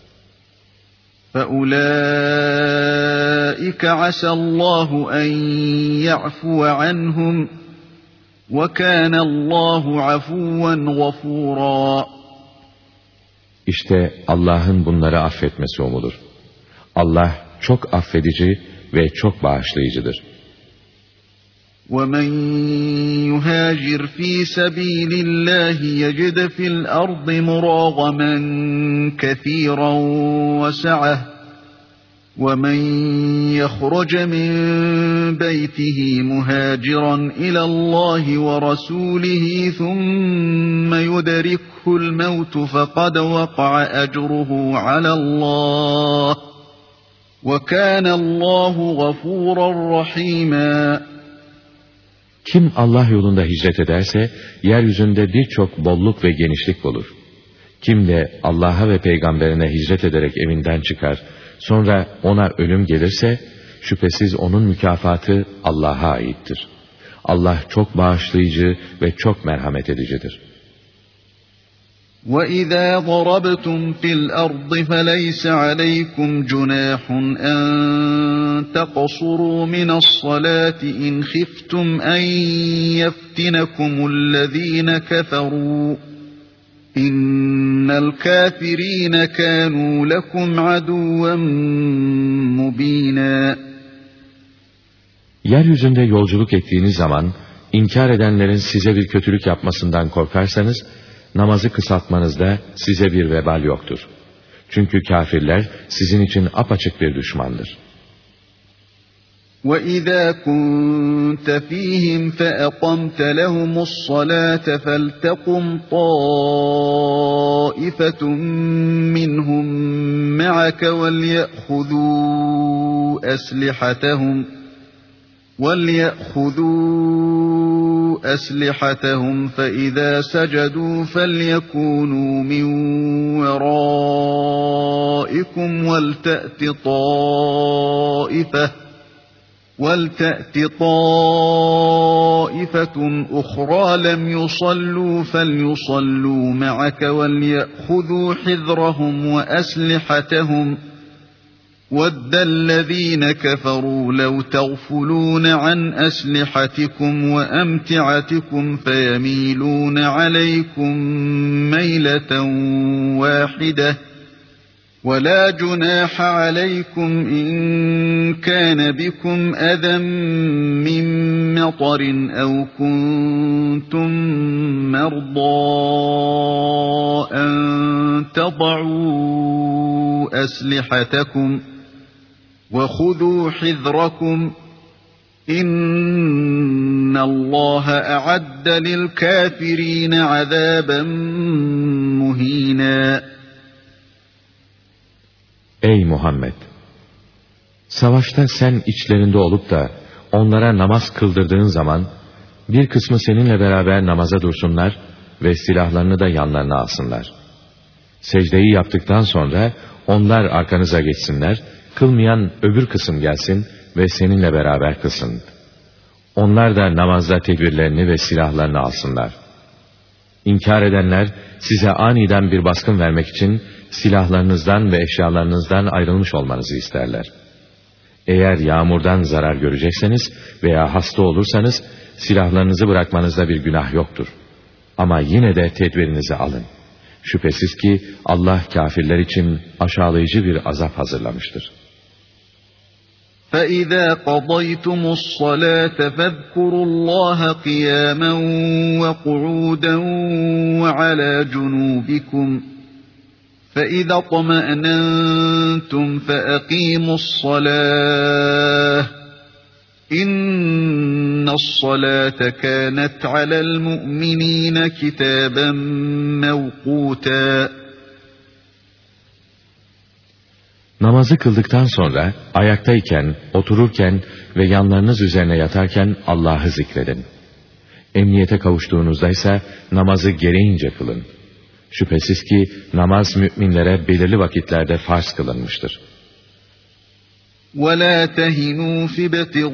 فَأُولَٰئِكَ عَسَى اللّٰهُ أَنْ يَعْفُوَ عَنْهُمْ وَكَانَ اللّٰهُ عَفُوًّا غَفُورًا. İşte Allah'ın bunları affetmesi umulur. Allah çok affedici ve çok bağışlayıcıdır. وَمَنْ يُهَاجِرْ فِي سَبِيلِ اللّٰهِ يَجِدْ فِي الْأَرْضِ مُرَاغَمًا كَثِيرًا وَسَعَةً وَمَنْ يَخْرُجْ مِنْ بَيْتِهِ مُهَاجِرًا إِلَى اللّٰهِ وَرَسُولِهِ ثُمَّ يُدْرِكْهُ الْمَوْتُ فَقَدْ وَقَعَ أَجْرُهُ عَلَى اللّٰهِ وَكَانَ اللّٰهُ غَفُورًا رَحِيمًا. Kim Allah yolunda hicret ederse, yeryüzünde birçok bolluk ve genişlik bulur. Kim de Allah'a ve peygamberine hicret ederek evinden çıkar, sonra ona ölüm gelirse, şüphesiz onun mükafatı Allah'a aittir. Allah çok bağışlayıcı ve çok merhamet edicidir. وَإِذَا ضَرَبْتُمْ فِي الْأَرْضِ فَلَيْسَ عَلَيْكُمْ جُنَاحٌ أَن تَقْصُرُوا مِنَ الصَّلَاةِ إِنْ خِفْتُمْ أَن يَفْتِنَكُمُ الَّذِينَ كَفَرُوا إِنَّ الْكَافِرِينَ كَانُوا لَكُمْ عَدُوًّا مُبِينًا. Yeryüzünde yolculuk ettiğiniz zaman, inkar edenlerin size bir kötülük yapmasından korkarsanız, namazı kısaltmanızda size bir vebal yoktur. Çünkü kafirler sizin için apaçık bir düşmandır. وَإِذَا كُنْتَ فِيهِمْ فَأَقَمْتَ لَهُمُ الصَّلَاةَ فَلْتَقُمْ طَائِفَةٌ مِّنْهُمْ مَعَكَ وَلْيَأْخُذُوا أَسْلِحَتَهُمْ فَإِذَا سَجَدُوا فَلْيَكُونُوا مِنْ وَرَائِكُمْ وَلْتَأْتِ طَائِفَةٌ أُخْرَى لَمْ يُصَلُّوا فَلْيُصَلُّوا مَعَكَ وَلْيَأْخُذُوا حِذْرَهُمْ وَأَسْلِحَتَهُمْ وَدَّ الَّذِينَ كَفَرُوا لَوْ تَغْفُلُونَ عَنْ أَسْلِحَتِكُمْ وَأَمْتِعَتِكُمْ فَيَمِيلُونَ عَلَيْكُمْ مَيْلَةً وَاحِدَةً وَلَا جُنَاحَ عَلَيْكُمْ إِنْ كَانَ بِكُمْ أَذًى مِّن مَّطَرٍ أَوْ كُنْتُمْ مَرْضَىٰ أَن تَضَعُوا أَسْلِحَتَكُمْ وَخُذُوا حِذْرَكُمْ إِنَّ اللَّهَ أَعَدَّ لِلْكَافِرِينَ عَذَابًا مُهِينًا. Ey Muhammed! Savaşta sen içlerinde olup da onlara namaz kıldırdığın zaman, bir kısmı seninle beraber namaza dursunlar ve silahlarını da yanlarına alsınlar. Secdeyi yaptıktan sonra onlar arkanıza geçsinler, kılmayan öbür kısım gelsin ve seninle beraber kılsın. Onlar da namazda tedbirlerini ve silahlarını alsınlar. İnkar edenler size aniden bir baskın vermek için silahlarınızdan ve eşyalarınızdan ayrılmış olmanızı isterler. Eğer yağmurdan zarar görecekseniz veya hasta olursanız silahlarınızı bırakmanızda bir günah yoktur. Ama yine de tedbirinizi alın. Şüphesiz ki Allah kâfirler için aşağılayıcı bir azap hazırlamıştır. فَإِذَا قَضَيْتُمُ الصَّلَاةَ فَاذْكُرُوا اللّٰهَ قِيَامًا وَقُعُودًا وَعَلَى جُنُوبِكُمْ فَإِذَا اطْمَأْنَنْتُمْ فَأَقِيمُوا الصَّلَاةَ إِنَّ الصَّلَاةَ كَانَتْ عَلَى الْمُؤْمِنِينَ كِتَابًا مَوْقُوتًا. Namazı kıldıktan sonra ayaktayken, otururken ve yanlarınız üzerine yatarken Allah'ı zikredin. Emniyete kavuştuğunuzda ise namazı gereğince kılın. Şüphesiz ki namaz müminlere belirli vakitlerde farz kılınmıştır. وَلَا تَهِنُوا فِي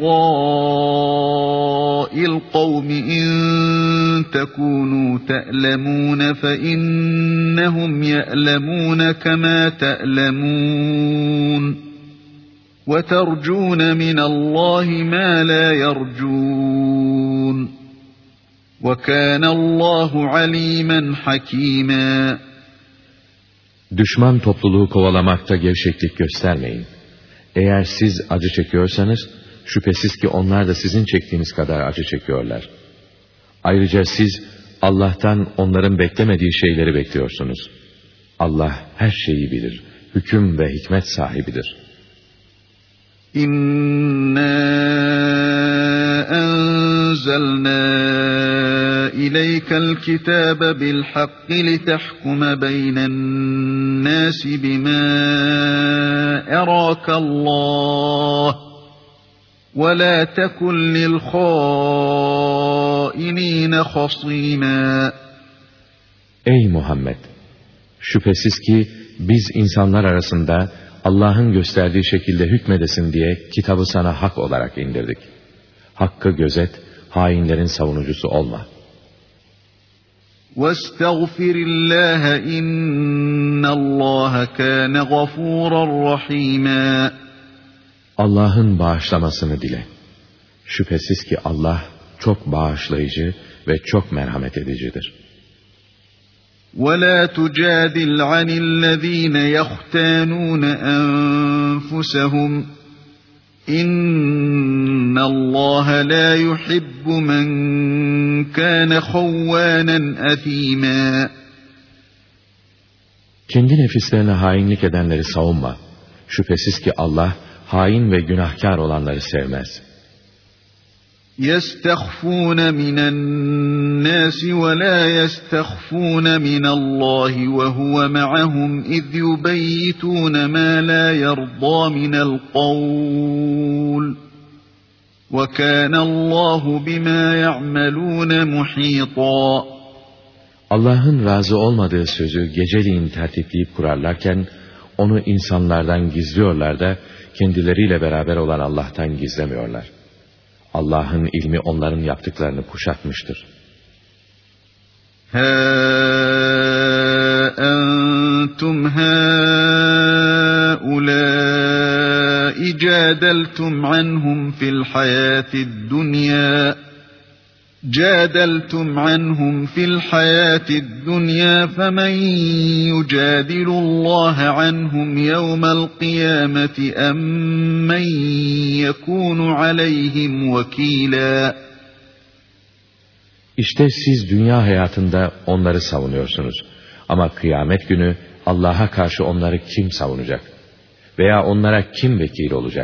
ابْتِغَاءِ الْقَوْمِ إِن تَكُونُوا تَأْلَمُونَ فَإِنَّهُمْ يَأْلَمُونَ كَمَا تَأْلَمُونَ وَتَرْجُونَ مِنَ اللَّهِ مَا لَا يَرْجُونَ وَكَانَ اللّٰهُ عَلِيمًا حَكِيمًا. Düşman topluluğu kovalamakta gevşeklik göstermeyin. Eğer siz acı çekiyorsanız, şüphesiz ki onlar da sizin çektiğiniz kadar acı çekiyorlar. Ayrıca siz Allah'tan onların beklemediği şeyleri bekliyorsunuz. Allah her şeyi bilir, hüküm ve hikmet sahibidir. İnna enzelnâ ileykel kitâbe bil hakki litahkume beynen nâsi bimâ erâkallâh ve lâ tekun lil khâinîne hasîmâ. Ey Muhammed! Şüphesiz ki biz insanlar arasında Allah'ın gösterdiği şekilde hükmedesin diye kitabı sana hak olarak indirdik. Hakkı gözet, hainlerin savunucusu olma. وَاسْتَغْفِرِ اللّٰهَ اِنَّ اللّٰهَ كَانَ غَفُورًا رَحِيمًا. Allah'ın bağışlamasını dile. Şüphesiz ki Allah çok bağışlayıcı ve çok merhamet edicidir. وَلَا تُجَادِلْ عَنِ الَّذ۪ينَ يَخْتَانُونَ أَنفُسَهُمْ اِنَّ اللّٰهَ لَا يُحِبُّ مَنْ كَانَ خَوَّانًا أَث۪يمًا. Kendi nefislerine hainlik edenleri savunma. Şüphesiz ki Allah hain ve günahkar olanları sevmez. يَسْتَخْفُونَ مِنَ النَّاسِ وَلَا يَسْتَخْفُونَ مِنَ اللّٰهِ وَهُوَ مَعَهُمْ إِذْ يُبَيِّتُونَ مَا لَا يَرْضَى مِنَ الْقَوْلِ وَكَانَ اللّٰهُ بِمَا يَعْمَلُونَ مُحِيطًا. Allah'ın razı olmadığı sözü geceliğin tertipleyip kurarlarken, onu insanlardan gizliyorlar da kendileriyle beraber olan Allah'tan gizlemiyorlar. Allah'ın ilmi onların yaptıklarını kuşatmıştır. Ha entum haulâi câdeltum anhum fil hayâtid dunyâ جادلتم عنهم في الحياة الدنيا فمن يجادل الله عنهم يوم القيامة أم من يكون عليهم وكيلا. İşte siz dünya hayatında onları savunuyorsunuz. Ama kıyamet günü Allah'a karşı onları kim savunacak? Veya onlara kim vekil olacak?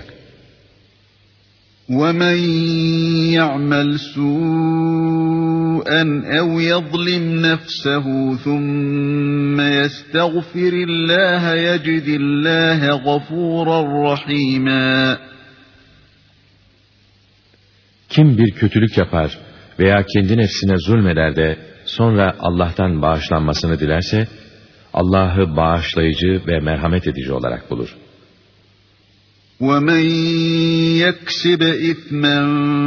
وَمَنْ يَعْمَلْ سُوءًا أَوْ يَظْلِمْ نَفْسَهُ ثُمَّ يَسْتَغْفِرِ اللّٰهَ يَجِدِ اللّٰهَ غَفُورًا رَحِيمًا. Kim bir kötülük yapar veya kendi nefsine zulmeder de sonra Allah'tan bağışlanmasını dilerse, Allah'ı bağışlayıcı ve merhamet edici olarak bulur. وَمَنْ يَكْسِبْ إِثْمًا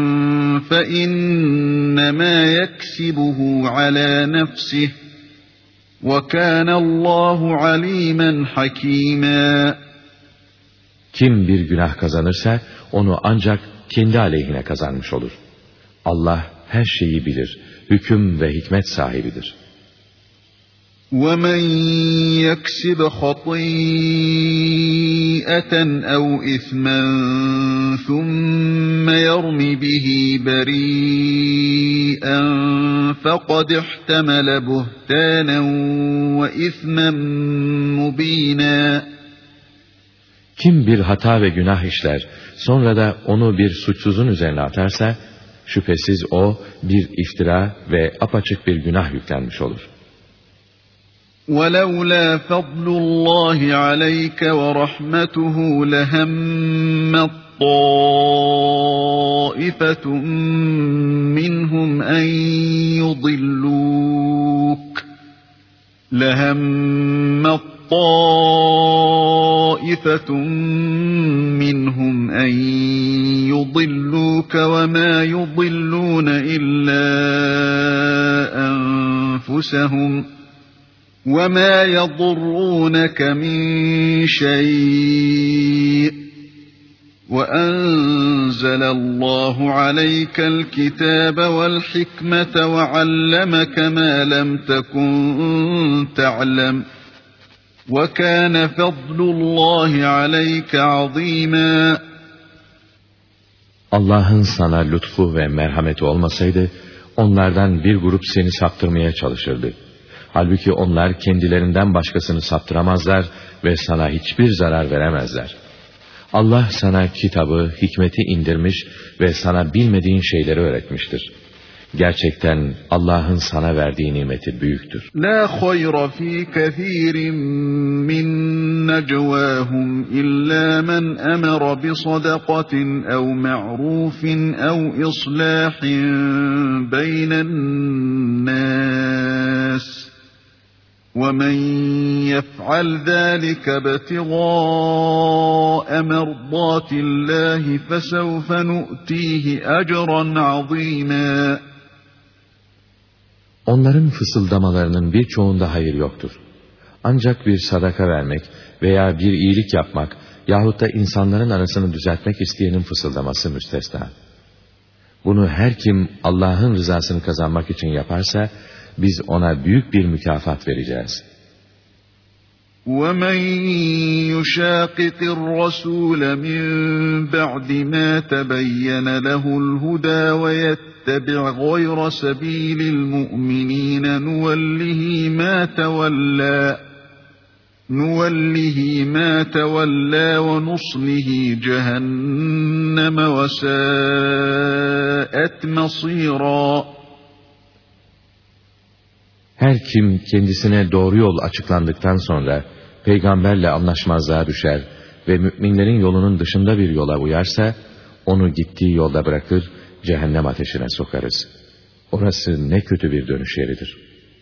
فَإِنَّمَا يَكْسِبُهُ عَلَى نَفْسِهِ وَكَانَ اللّٰهُ عَلِيمًا حَكِيمًا. Kim bir günah kazanırsa onu ancak kendi aleyhine kazanmış olur. Allah her şeyi bilir, hüküm ve hikmet sahibidir. وَمَنْ يَكْسِبْ خَطِيئَةً أَوْ إِثْمًا ثُمَّ يَرْمِ بِهِ بَرِيئًا فَقَدِ احْتَمَلَ بُهْتَانًا وَإِثْمًا مُبِينًا. Kim bir hata ve günah işler, sonra da onu bir suçsuzun üzerine atarsa, şüphesiz o bir iftira ve apaçık bir günah yüklenmiş olur. وَلَوْلَا فَضْلُ اللّٰهِ عَلَيْكَ وَرَحْمَتُهُ لَهَمَّتْ طَائِفَةٌ مِّنْهُمْ أَنْ يُضِلُّوكَ وَمَا يُضِلُّونَ إِلَّا أَنفُسَهُمْ وَمَا يَضُرُّونَكَ مِنْ شَيْءٍ وَأَنْزَلَ اللّٰهُ عَلَيْكَ الْكِتَابَ وَالْحِكْمَةَ وَعَلَّمَكَ مَا لَمْ تَكُنْ تَعْلَمُ وَكَانَ فَضْلُ اللّٰهِ عَلَيْكَ عَظِيمًا. Allah'ın sana lütfu ve merhameti olmasaydı, onlardan bir grup seni saptırmaya çalışırdı. Halbuki onlar kendilerinden başkasını saptıramazlar ve sana hiçbir zarar veremezler. Allah sana kitabı, hikmeti indirmiş ve sana bilmediğin şeyleri öğretmiştir. Gerçekten Allah'ın sana verdiği nimeti büyüktür. La hayra fi kethirin min necvahum illa men emara bi sadaqatin ev ma'rufin ev islahin beynen nas. وَمَنْ يَفْعَلْ ذَٰلِكَ ابْتِغَاءَ مَرْضَاتِ اللّٰهِ فَسَوْفَ نُؤْتِيهِ أَجْرًا عَظِيمًا. Onların fısıldamalarının birçoğunda hayır yoktur. Ancak bir sadaka vermek veya bir iyilik yapmak yahut da insanların arasını düzeltmek isteyenin fısıldaması müstesna. Bunu her kim Allah'ın rızasını kazanmak için yaparsa, biz ona büyük bir mükafat vereceğiz. وَمَنْ يُشَاقِقِ الرَّسُولَ مِنْ بَعْدِ مَا تَبَيَّنَ لَهُ الْهُدَى وَيَتَّبِعْ غَيْرَ سَبِيلِ الْمُؤْمِنِينَ نُوَلِّهِ مَا تَوَلَّى وَنُصْلِهِ جَهَنَّمَ وَسَاءَتْ مَصِيرًا. Her kim kendisine doğru yol açıklandıktan sonra peygamberle anlaşmazlığa düşer ve müminlerin yolunun dışında bir yola uyarsa, onu gittiği yolda bırakır, cehennem ateşine sokarız. Orası ne kötü bir dönüş yeridir.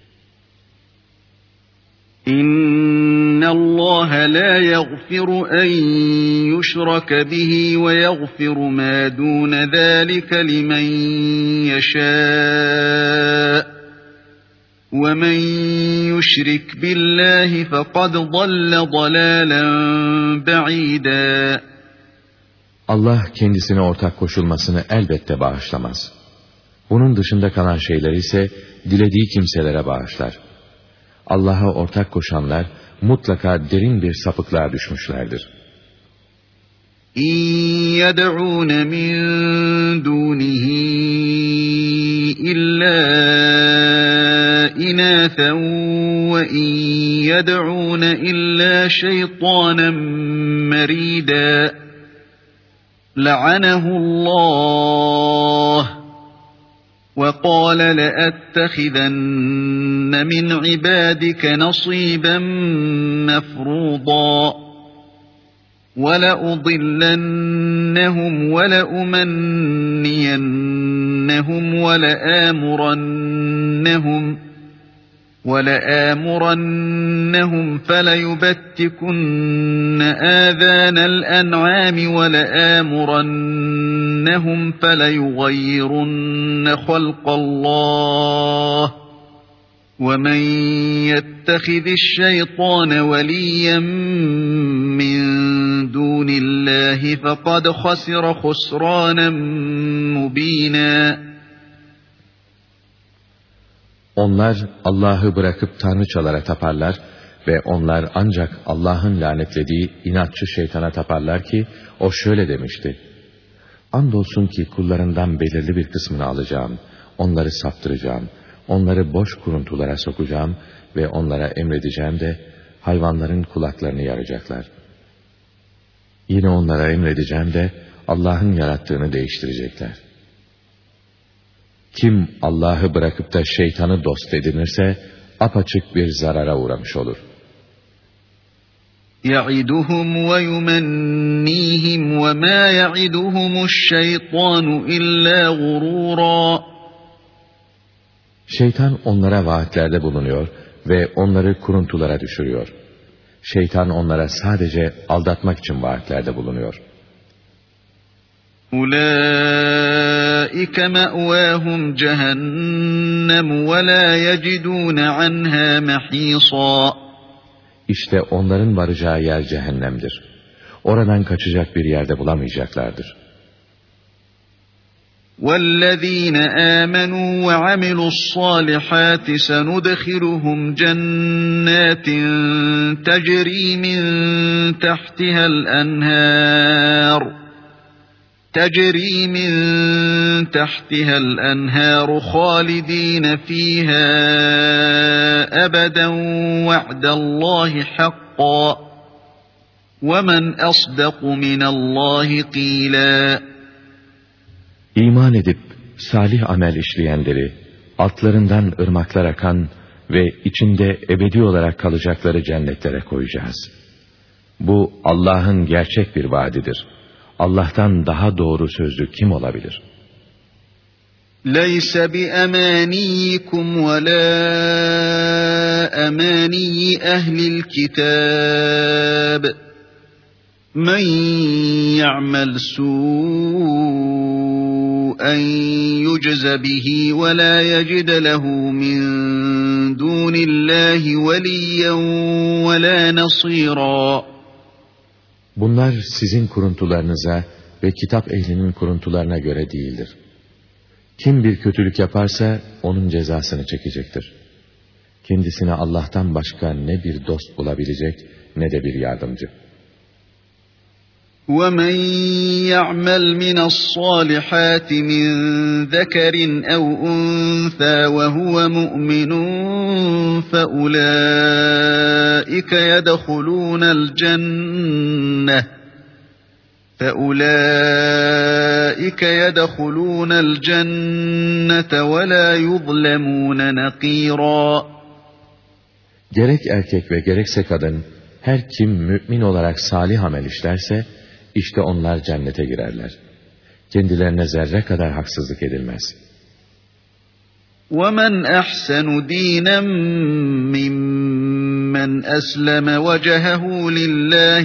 İnna Allah la yaghfiru en yushraka bihi ve yaghfiru ma dun zalika limen yasha. وَمَنْ يُشْرِكْ بِاللّٰهِ فَقَدْ ضَلَّ ضَلَالًا بَعِيدًا. Allah kendisine ortak koşulmasını elbette bağışlamaz. Bunun dışında kalan şeyleri ise dilediği kimselere bağışlar. Allah'a ortak koşanlar mutlaka derin bir sapıklığa düşmüşlerdir. İn yed'ûne min dûnihi illâ إِنَاثًا وَإِنْ يَدْعُونَ إِلَّا شَيْطَانًا مَرِيدًا لَعَنَهُ اللَّهُ وَقَالَ لَأَتَّخِذَنَّ مِنْ عِبَادِكَ نَصِيبًا مَفْرُوضًا وَلَأُضِلَّنَّهُمْ وَلَأُمَنِّيَنَّهُمْ وَلَآمُرَنَّهُمْ فَلَيُبَتِّكُنَّ آذَانَ الْأَنْعَامِ وَلَآمُرَنَّهُمْ فَلَيُغَيِّرُنَّ خَلْقَ اللَّهِ وَمَنْ يَتَّخِذِ الشَّيْطَانَ وَلِيًّا مِّن دُونِ اللّٰهِ فَقَدْ خَسِرَ خُسْرَانًا مُب۪ينًا. Onlar Allah'ı bırakıp tanrıçalara taparlar ve onlar ancak Allah'ın lanetlediği inatçı şeytana taparlar ki o şöyle demişti: Andolsun ki kullarından belirli bir kısmını alacağım, onları saptıracağım, onları boş kuruntulara sokacağım ve onlara emredeceğim de hayvanların kulaklarını yaracaklar. Yine onlara emredeceğim de Allah'ın yarattığını değiştirecekler. Kim Allah'ı bırakıp da şeytanı dost edinirse apaçık bir zarara uğramış olur. يَعِدُهُمْ وَيُمَنِّيهِمْ وَمَا يَعِدُهُمُ الشَّيْطَانُ إِلَّا غُرُورًا. Şeytan onlara vaatlerde bulunuyor ve onları kuruntulara düşürüyor. Şeytan onlara sadece aldatmak için vaatlerde bulunuyor. أُولَٰئِكَ مَأْوَاهُمْ جَهَنَّمُ وَلَا يَجِدُونَ عَنْهَا مَحِيصًا. İşte onların varacağı yer cehennemdir. Oradan kaçacak bir yerde bulamayacaklardır. وَالَّذ۪ينَ آمَنُوا وَعَمِلُوا الصَّالِحَاتِ سَنُدْخِلُهُمْ جَنَّاتٍ تَجْرِي مِنْ تَحْتِهَا الْأَنْهَارُ خَالِدِينَ فِيهَا أَبَدًا وَعْدَ اللّٰهِ حَقًّا وَمَنْ أَصْدَقُ مِنَ اللّٰهِ قِيلًا. İman edip salih amel işleyenleri, altlarından ırmaklar akan ve içinde ebedi olarak kalacakları cennetlere koyacağız. Bu Allah'ın gerçek bir vaadidir. Allah'tan daha doğru sözlü kim olabilir? لَيْسَ بِأَمَانِيِّكُمْ وَلَا أَمَانِيِّ أَهْلِ الْكِتَابِ مَنْ يَعْمَلْ سُوءًا يُجْزَ بِهِ وَلَا يَجِدْ لَهُ مِنْ دُونِ اللّٰهِ وَلِيًّا وَلَا نَصِيرًا. Bunlar sizin kuruntularınıza ve kitap ehlinin kuruntularına göre değildir. Kim bir kötülük yaparsa onun cezasını çekecektir. Kendisine Allah'tan başka ne bir dost bulabilecek ne de bir yardımcı. وَمَنْ يَعْمَلْ مِنَ الصَّالِحَاتِ مِنْ ذَكَرٍ أَوْ أُنْثَى وَهُوَ مُؤْمِنٌ فَأُولَٰئِكَ يَدْخُلُونَ الْجَنَّةَ وَلَا يُظْلَمُونَ نَقِيرًا. Gerek erkek ve gerekse kadın, her kim mümin olarak salih amel işlerse, işte onlar cennete girerler. Kendilerine zerre kadar haksızlık edilmez. وَمَنْ أَحْسَنُ دِينًا مِّمَّنْ أَسْلَمَ وَجْهَهُ لِلَّهِ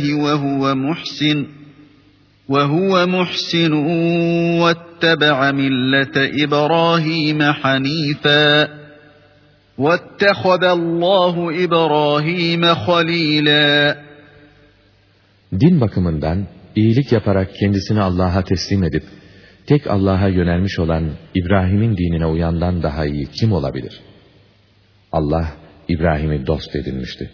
وَهُوَ مُحْسِنٌ وَاتَّبَعَ مِلَّةَ إِبْرَاهِيمَ حَنِيفًا وَاتَّخَذَ اللّٰهُ إِبْرَاهِيمَ خَلِيلًا. Din bakımından iyilik yaparak kendisini Allah'a teslim edip, tek Allah'a yönelmiş olan İbrahim'in dinine uyandan daha iyi kim olabilir? Allah İbrahim'i dost edinmişti.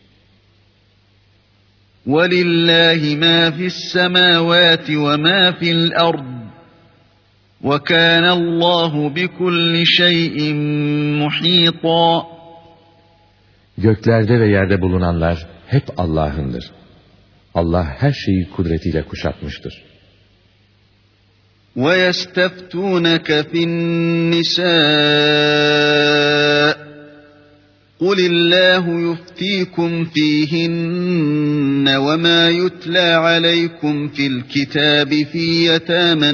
وَلِلَّهِ مَا فِي السَّمَاوَاتِ وَمَا فِي الْأَرْضِ وَكَانَ اللّٰهُ بِكُلِّ شَيْءٍ مُحِيطًا. Göklerde ve yerde bulunanlar hep Allah'ındır. Allah her şeyi kudretiyle kuşatmıştır. وَيَسْتَفْتُونَكَ فِي النِّسَاءِ قُلِ اللّٰهُ يُفْتِيكُمْ فِيهِنَّ وَمَا يُتْلَى عَلَيْكُمْ فِي الْكِتَابِ فِي يَتَامَى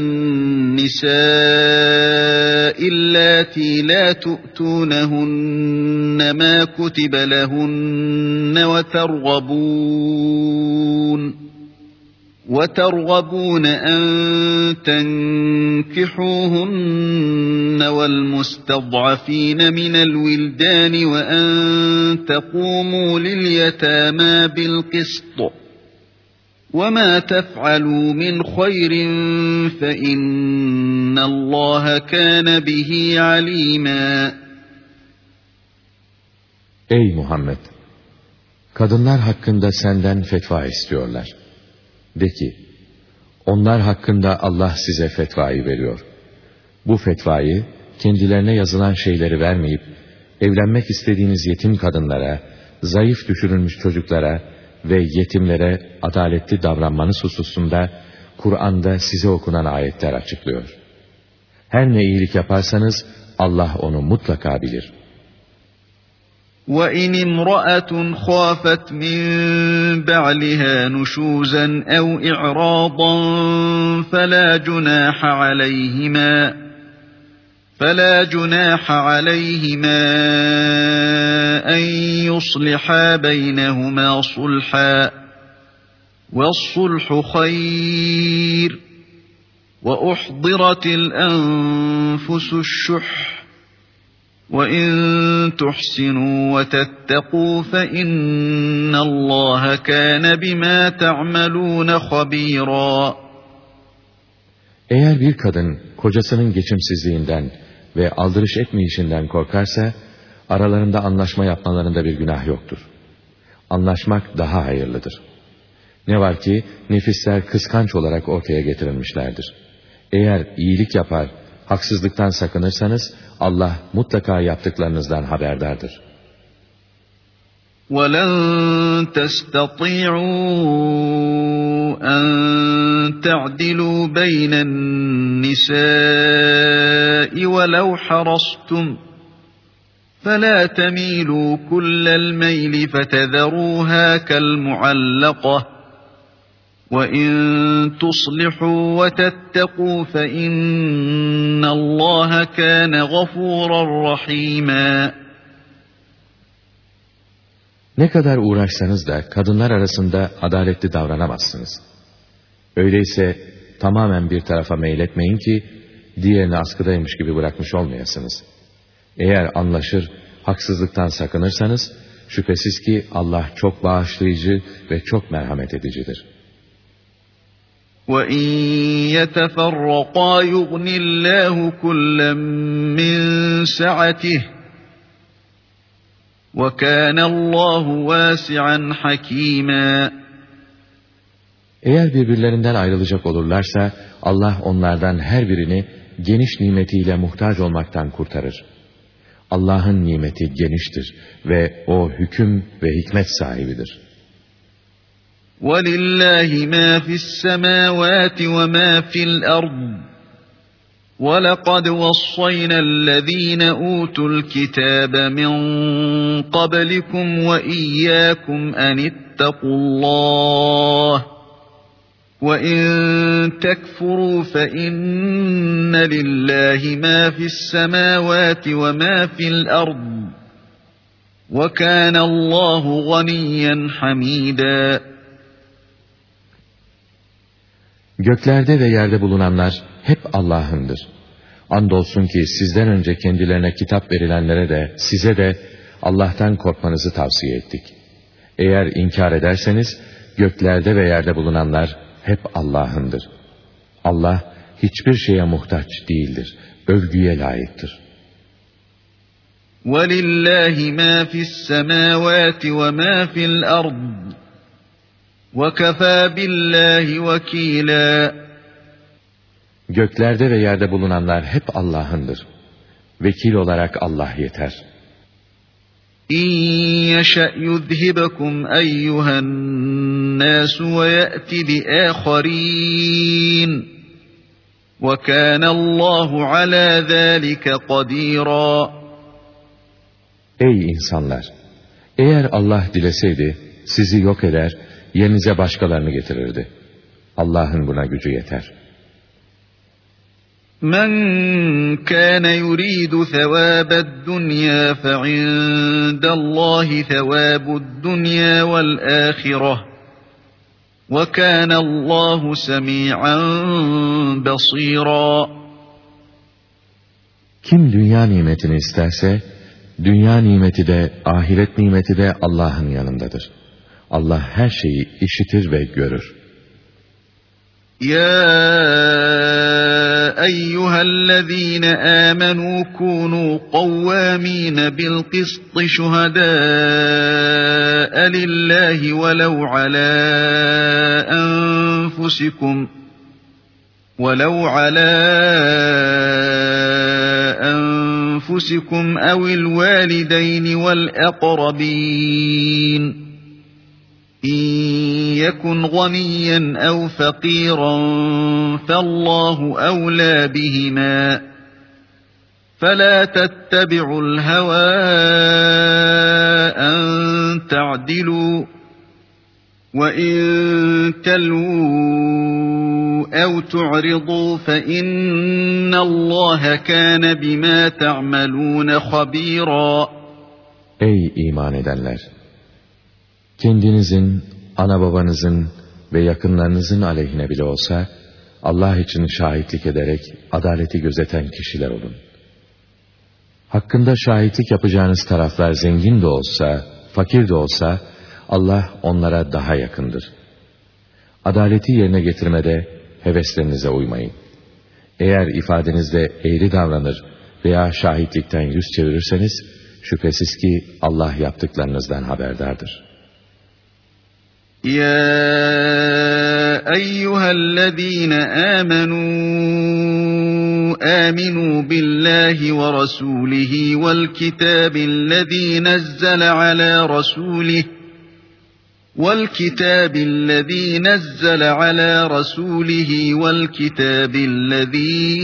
النِّسَاءِ اللَّاتِي لَا تُؤْتُونَهُنَّ مَا كُتِبَ لَهُنَّ وترغبون أن تنكحوهن والمستضعفين من الولدان وأن تقوموا لليتامى بالقسط وما تفعلوا من خير فإن الله كان به عليما. Ey Muhammed! Kadınlar hakkında senden fetva istiyorlar. De ki, onlar hakkında Allah size fetvayı veriyor. Bu fetvayı, kendilerine yazılan şeyleri vermeyip, evlenmek istediğiniz yetim kadınlara, zayıf düşürülmüş çocuklara ve yetimlere adaletli davranmanız hususunda, Kur'an'da size okunan ayetler açıklıyor. Her ne iyilik yaparsanız, Allah onu mutlaka bilir. وَإِنِ امْرَأَةٌ خَافَتْ مِنْ بَعْلِهَا نُشُوزًا أَوْ إِعْرَاضًا فَلَا جُنَاحَ عَلَيْهِمَا أَنْ يُصْلِحَا بَيْنَهُمَا صُلْحًا وَالصُّلْحُ خَيْرٌ وَأُحْضِرَتِ الْأَنْفُسُ الشُّحَّ وَإِنْ تُحْسِنُوا وَتَتَّقُوا فَإِنَّ اللّٰهَ كَانَ بِمَا تَعْمَلُونَ خَبِيرًا. Eğer bir kadın kocasının geçimsizliğinden ve aldırış etmeyişinden korkarsa, aralarında anlaşma yapmalarında bir günah yoktur. Anlaşmak daha hayırlıdır. Ne var ki nefisler kıskanç olarak ortaya getirilmişlerdir. Eğer iyilik yapar, haksızlıktan sakınırsanız, Allah mutlaka yaptıklarınızdan haberdardır. وَلَنْ تَسْتَطِيعُوا أَنْ تَعْدِلُوا بَيْنَ النِّسَاءِ وَلَوْ حَرَصْتُمْ فَلَا تَمِيلُوا كُلَّ الْمَيْلِ فَتَذَرُوهَا كَالْمُعَلَّقَةِ وَإِنْ تُصْلِحُوا وَتَتَّقُوا فَإِنَّ اللّٰهَ كَانَ غَفُورًا رَحِيمًا. Ne kadar uğraşsanız da kadınlar arasında adaletli davranamazsınız. Öyleyse tamamen bir tarafa meyletmeyin ki diğerini askıdaymış gibi bırakmış olmayasınız. Eğer anlaşır, haksızlıktan sakınırsanız şüphesiz ki Allah çok bağışlayıcı ve çok merhamet edicidir. وَاِنْ يَتَفَرَّقَا يُغْنِ اللّٰهُ كُلًّا مِّنْ سَعَتِهِ وَكَانَ اللّٰهُ وَاسِعًا حَك۪يمًا. Eğer birbirlerinden ayrılacak olurlarsa, Allah onlardan her birini geniş nimetiyle muhtaç olmaktan kurtarır. Allah'ın nimeti geniştir ve O hüküm ve hikmet sahibidir. وَلِلَّهِ مَا فِي السَّمَاوَاتِ وَمَا فِي الْأَرْضِ وَلَقَدْ وَصَّيْنَا الَّذ۪ينَ أُوتُوا الْكِتَابَ مِنْ قَبْلِكُمْ وَإِيَّاكُمْ أَنِ اتَّقُوا اللّٰهَ وَإِنْ تَكْفُرُوا فَإِنَّ لِلَّهِ مَا فِي السَّمَاوَاتِ وَمَا فِي الْأَرْضِ وَكَانَ اللّٰهُ غَنِيًّا حَمِيدًا. Göklerde ve yerde bulunanlar hep Allah'ındır. Andolsun ki sizden önce kendilerine kitap verilenlere de size de Allah'tan korkmanızı tavsiye ettik. Eğer inkar ederseniz göklerde ve yerde bulunanlar hep Allah'ındır. Allah hiçbir şeye muhtaç değildir. Övgüye layıktır. وَلِلَّهِ مَا فِي السَّمَاوَاتِ وَمَا فِي الْأَرْضِ وَكَفَى بِاللّٰهِ وَكِيلًا. Göklerde ve yerde bulunanlar hep Allah'ındır. Vekil olarak Allah yeter. İn yeşe yuzhibukum eyyuhan-nas ve ya'ti bi'âkharîn. Ve kânallâhu alâ zâlike kadîrâ. Ey insanlar! Eğer Allah dileseydi, sizi yok eder, yerinize başkalarını getirirdi. Allah'ın buna gücü yeter. Men kâne yuridu thevâbed dunya fe'indallâhi thevâbud dunya vel âhireh. Ve kânallâhu semî'an basîrâ. Kim dünya nimetini isterse, dünya nimeti de, ahiret nimeti de Allah'ın yanındadır. Allah her şeyi işitir ve görür. Ya eyyühellezîne âmenû kûnû kavvâmîne bil kıst şuhedâe lillâhi velev alâ enfusikum أنفسكم أو الوالدين والأقربين إن يكن غنيا أو فقيرا فالله أولى بهما فلا تتبعوا الهوى أن تعدلوا وَإِن تَلْوُوا أَوْ تُعْرِضُوا فَإِنَّ اللّٰهَ كَانَ بِمَا تَعْمَلُونَ خَب۪يرًا. Ey iman edenler! Kendinizin, ana babanızın ve yakınlarınızın aleyhine bile olsa, Allah için şahitlik ederek adaleti gözeten kişiler olun. Hakkında şahitlik yapacağınız taraflar zengin de olsa, fakir de olsa, Allah onlara daha yakındır. Adaleti yerine getirmede heveslerinize uymayın. Eğer ifadenizde eğri davranır veya şahitlikten yüz çevirirseniz, şüphesiz ki Allah yaptıklarınızdan haberdardır. Ya eyyühellezîne aminu billahi ve rasulihi vel kitâbillezî nezzele alâ rasûlihi والكتاب الذي نزل على رسوله والكتاب الذي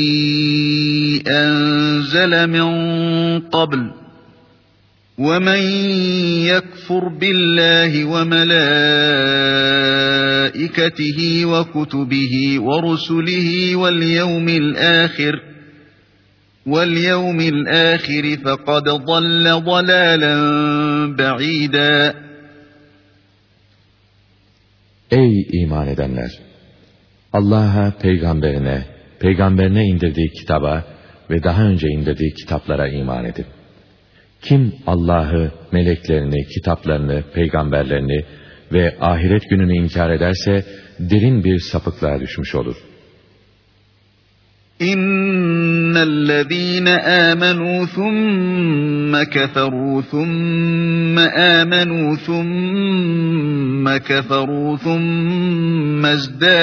أنزل من قبل ومن يكفر بالله وملائكته وكتبه ورسله واليوم الآخر فقد ضل ضلالا بعيدا. Ey iman edenler! Allah'a, peygamberine indirdiği kitaba ve daha önce indirdiği kitaplara iman edin. Kim Allah'ı, meleklerini, kitaplarını, peygamberlerini ve ahiret gününü inkar ederse derin bir sapıklığa düşmüş olur. İnnellezîne âmenû thumme keferû thumme âmenû thumme keferû thumme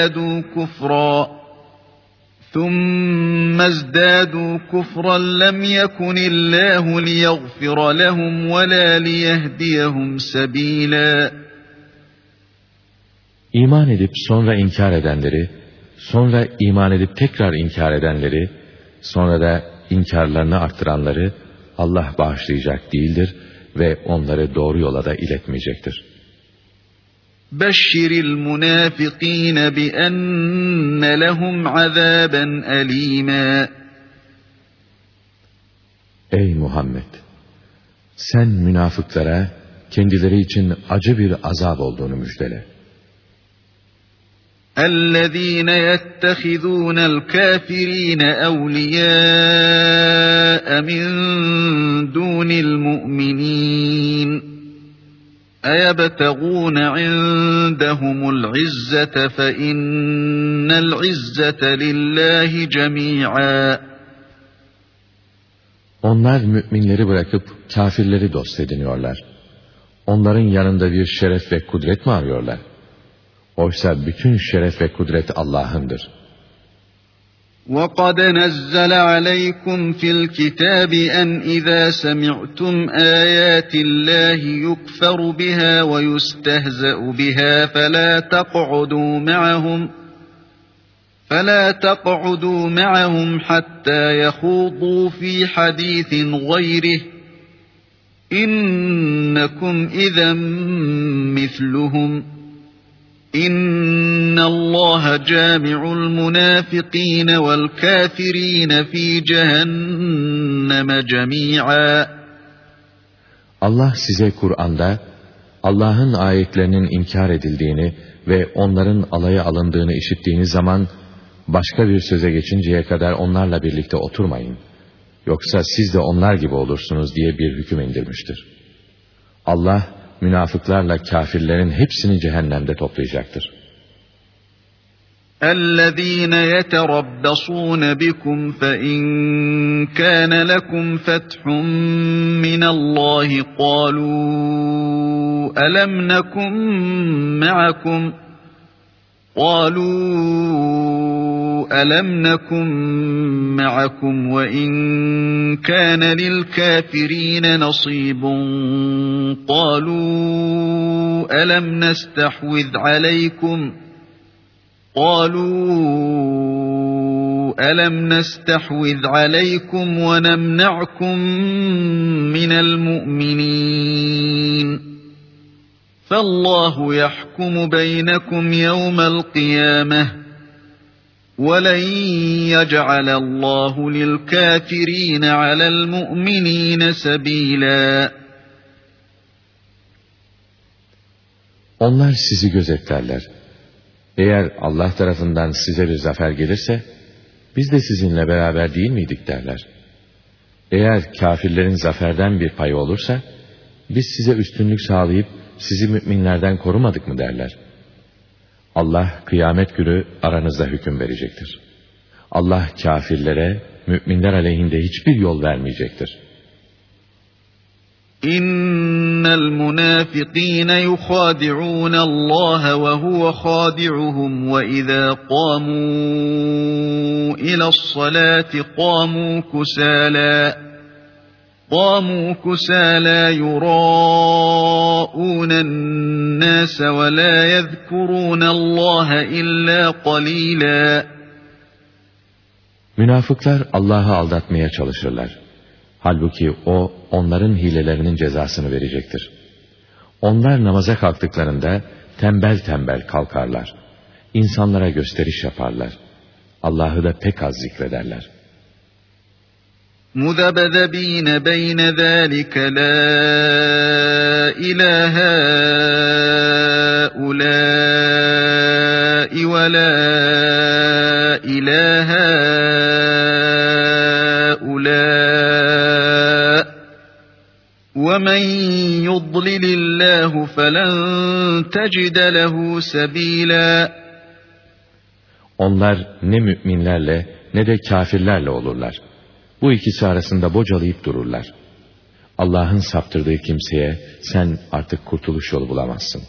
ازدادوا كفرا لم يكن الله ليغفر لهم ولا ليهديهم سبيلا. İman edip sonra inkar edenleri, sonra iman edip tekrar inkar edenleri, sonra da inkarlarını arttıranları Allah bağışlayacak değildir ve onları doğru yola da iletmeyecektir. بَشِّرِ الْمُنَافِقِينَ بِأَنَّ لَهُمْ عَذَابًا أَلِيمًا. Ey Muhammed! Sen münafıklara kendileri için acı bir azap olduğunu müjdele. الَّذ۪ينَ يَتَّخِذُونَ الْكَافِر۪ينَ أَوْلِيَاءَ مِنْ دُونِ الْمُؤْمِنِينَ أَيَبْتَغُونَ عِنْدَهُمُ الْعِزَّةَ فَإِنَّ الْعِزَّةَ لِلّٰهِ جَمِيعًا. Onlar müminleri bırakıp kafirleri dost ediniyorlar. Onların yanında bir şeref ve kudret mi arıyorlar? Oysa bütün şeref ve kudret Allah'ındır. وَقَدْ نَزَّلَ عَلَيْكُمْ فِي الْكِتَابِ أَنْ إِذَا سَمِعْتُمْ آيَاتِ اللَّهِ يُكْفَرُ بِهَا وَيُسْتَهْزَأُ بِهَا فَلَا تَقْعُدُوا مَعَهُمْ حَتَّى يَخُوضُوا فِي حَدِيثٍ غَيْرِهِ İnnekum izen misluhum. İnnallâhe câmi'ul münâfikîne vel kâfirîne fî cehenneme cemî'â. Allah size Kur'an'da Allah'ın ayetlerinin inkar edildiğini ve onların alaya alındığını işittiğiniz zaman başka bir söze geçinceye kadar onlarla birlikte oturmayın. Yoksa siz de onlar gibi olursunuz diye bir hüküm indirmiştir. Allah münafıklarla kâfirlerin hepsini cehennemde toplayacaktır. اَلَّذ۪ينَ يَتَرَبَّصُونَ بِكُمْ فَاِنْ كَانَ لَكُمْ فَتْحٌ مِّنَ اللّٰهِ قَالُوا أَلَمْ نَكُنْ مَعَكُمْ وَاِنْ كَانَ لِلْكَافِر۪ينَ نَصِيبٌ قَالُوا أَلَمْ نَسْتَحْوِذْ عَلَيْكُمْ وَنَمْنَعْكُمْ مِنَ الْمُؤْمِنِينَ فَاللّٰهُ يَحْكُمُ بَيْنَكُمْ يَوْمَ الْقِيَامَةِ وَلَنْ يَجْعَلَ اللّٰهُ لِلْكَافِر۪ينَ عَلَى الْمُؤْمِنِينَ سَب۪يلًا. Onlar sizi gözetlerler. Eğer Allah tarafından size bir zafer gelirse, biz de sizinle beraber değil miydik derler. Eğer kâfirlerin zaferden bir payı olursa, biz size üstünlük sağlayıp sizi müminlerden korumadık mı derler. Allah kıyamet günü aranızda hüküm verecektir. Allah kâfirlere, müminler aleyhinde hiçbir yol vermeyecektir. İnnel münâfikîne yukhâdi'ûne Allâhe ve huve khâdi'uhum ve izâ qâmû ile's-salâti قاموا كسالى يراءون الناس ولا يذكرون الله إلا قليلا. Münafıklar Allah'ı aldatmaya çalışırlar. Halbuki O, onların hilelerinin cezasını verecektir. Onlar namaza kalktıklarında tembel tembel kalkarlar. İnsanlara gösteriş yaparlar. Allah'ı da pek az zikrederler. مُذَبْذَب۪ينَ بَيْنَ ذَٰلِكَ لَا إِلَٰهَ هَٰؤُلَاءِ وَلَا إِلَٰهَ هَٰؤُلَاءِ وَمَنْ يُضْلِلِ اللّٰهُ فَلَنْ تَجِدَ لَهُ سَب۪يلًا. Onlar ne müminlerle ne de kâfirlerle olurlar. Bu ikisi arasında bocalayıp dururlar. Allah'ın saptırdığı kimseye sen artık kurtuluş yolu bulamazsın.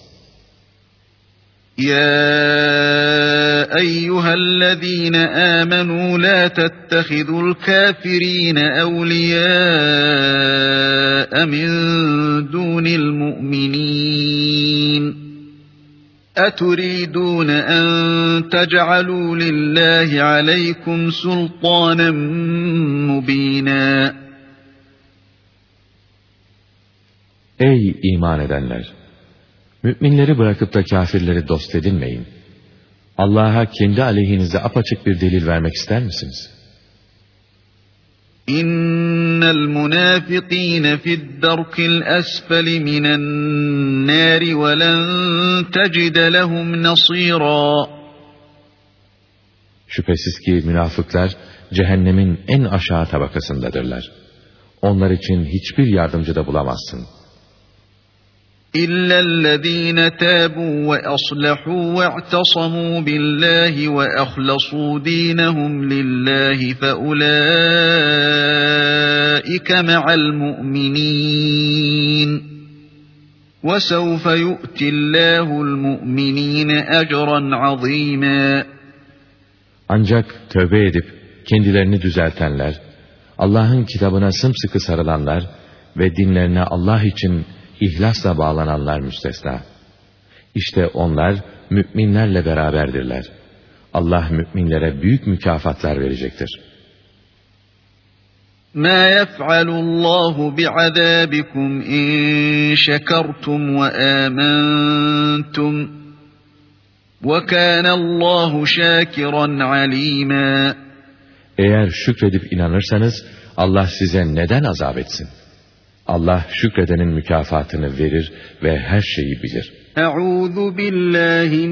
Ya eyyühellezîne âmenû lâ tettehidul kâfirîne evliyâe min dûnil mu'minîn. أَتُرِيدُونَ أَنْ تَجْعَلُوا لِلّٰهِ عَلَيْكُمْ سُلْطَانًا مُب۪ينًا. Ey iman edenler! Müminleri bırakıp da kâfirleri dost edinmeyin. Allah'a kendi aleyhinizde apaçık bir delil vermek ister misiniz? İnnel münâfikîne fid-darkil esfeli minen-nâri ve len tecide lehum nasîrâ. Şüphesiz ki münafıklar cehennemin en aşağı tabakasındadırlar. Onlar için hiçbir yardımcı da bulamazsın. İllellezîne tâbû ve aslahû ve i'tasamû billâhi ve ahlasû dînehum lillâhi feulâike me'al mu'minîn. Ve sevfe yu'tillâhu'l mu'minîne ecran azîmâ. Ancak tövbe edip kendilerini düzeltenler, Allah'ın kitabına sımsıkı sarılanlar ve dinlerine Allah için İhlasla bağlananlar müstesna. İşte onlar müminlerle beraberdirler. Allah müminlere büyük mükafatlar verecektir. مَا يَفْعَلُ اللّٰهُ بِعَذَابِكُمْ اِنْ شَكَرْتُمْ وَآمَنْتُمْ وَكَانَ اللّٰهُ شَاكِرًا عَلِيمًا. Eğer şükredip inanırsanız Allah size neden azap etsin? Allah şükredenin mükafatını verir ve her şeyi bilir. Euzu billahi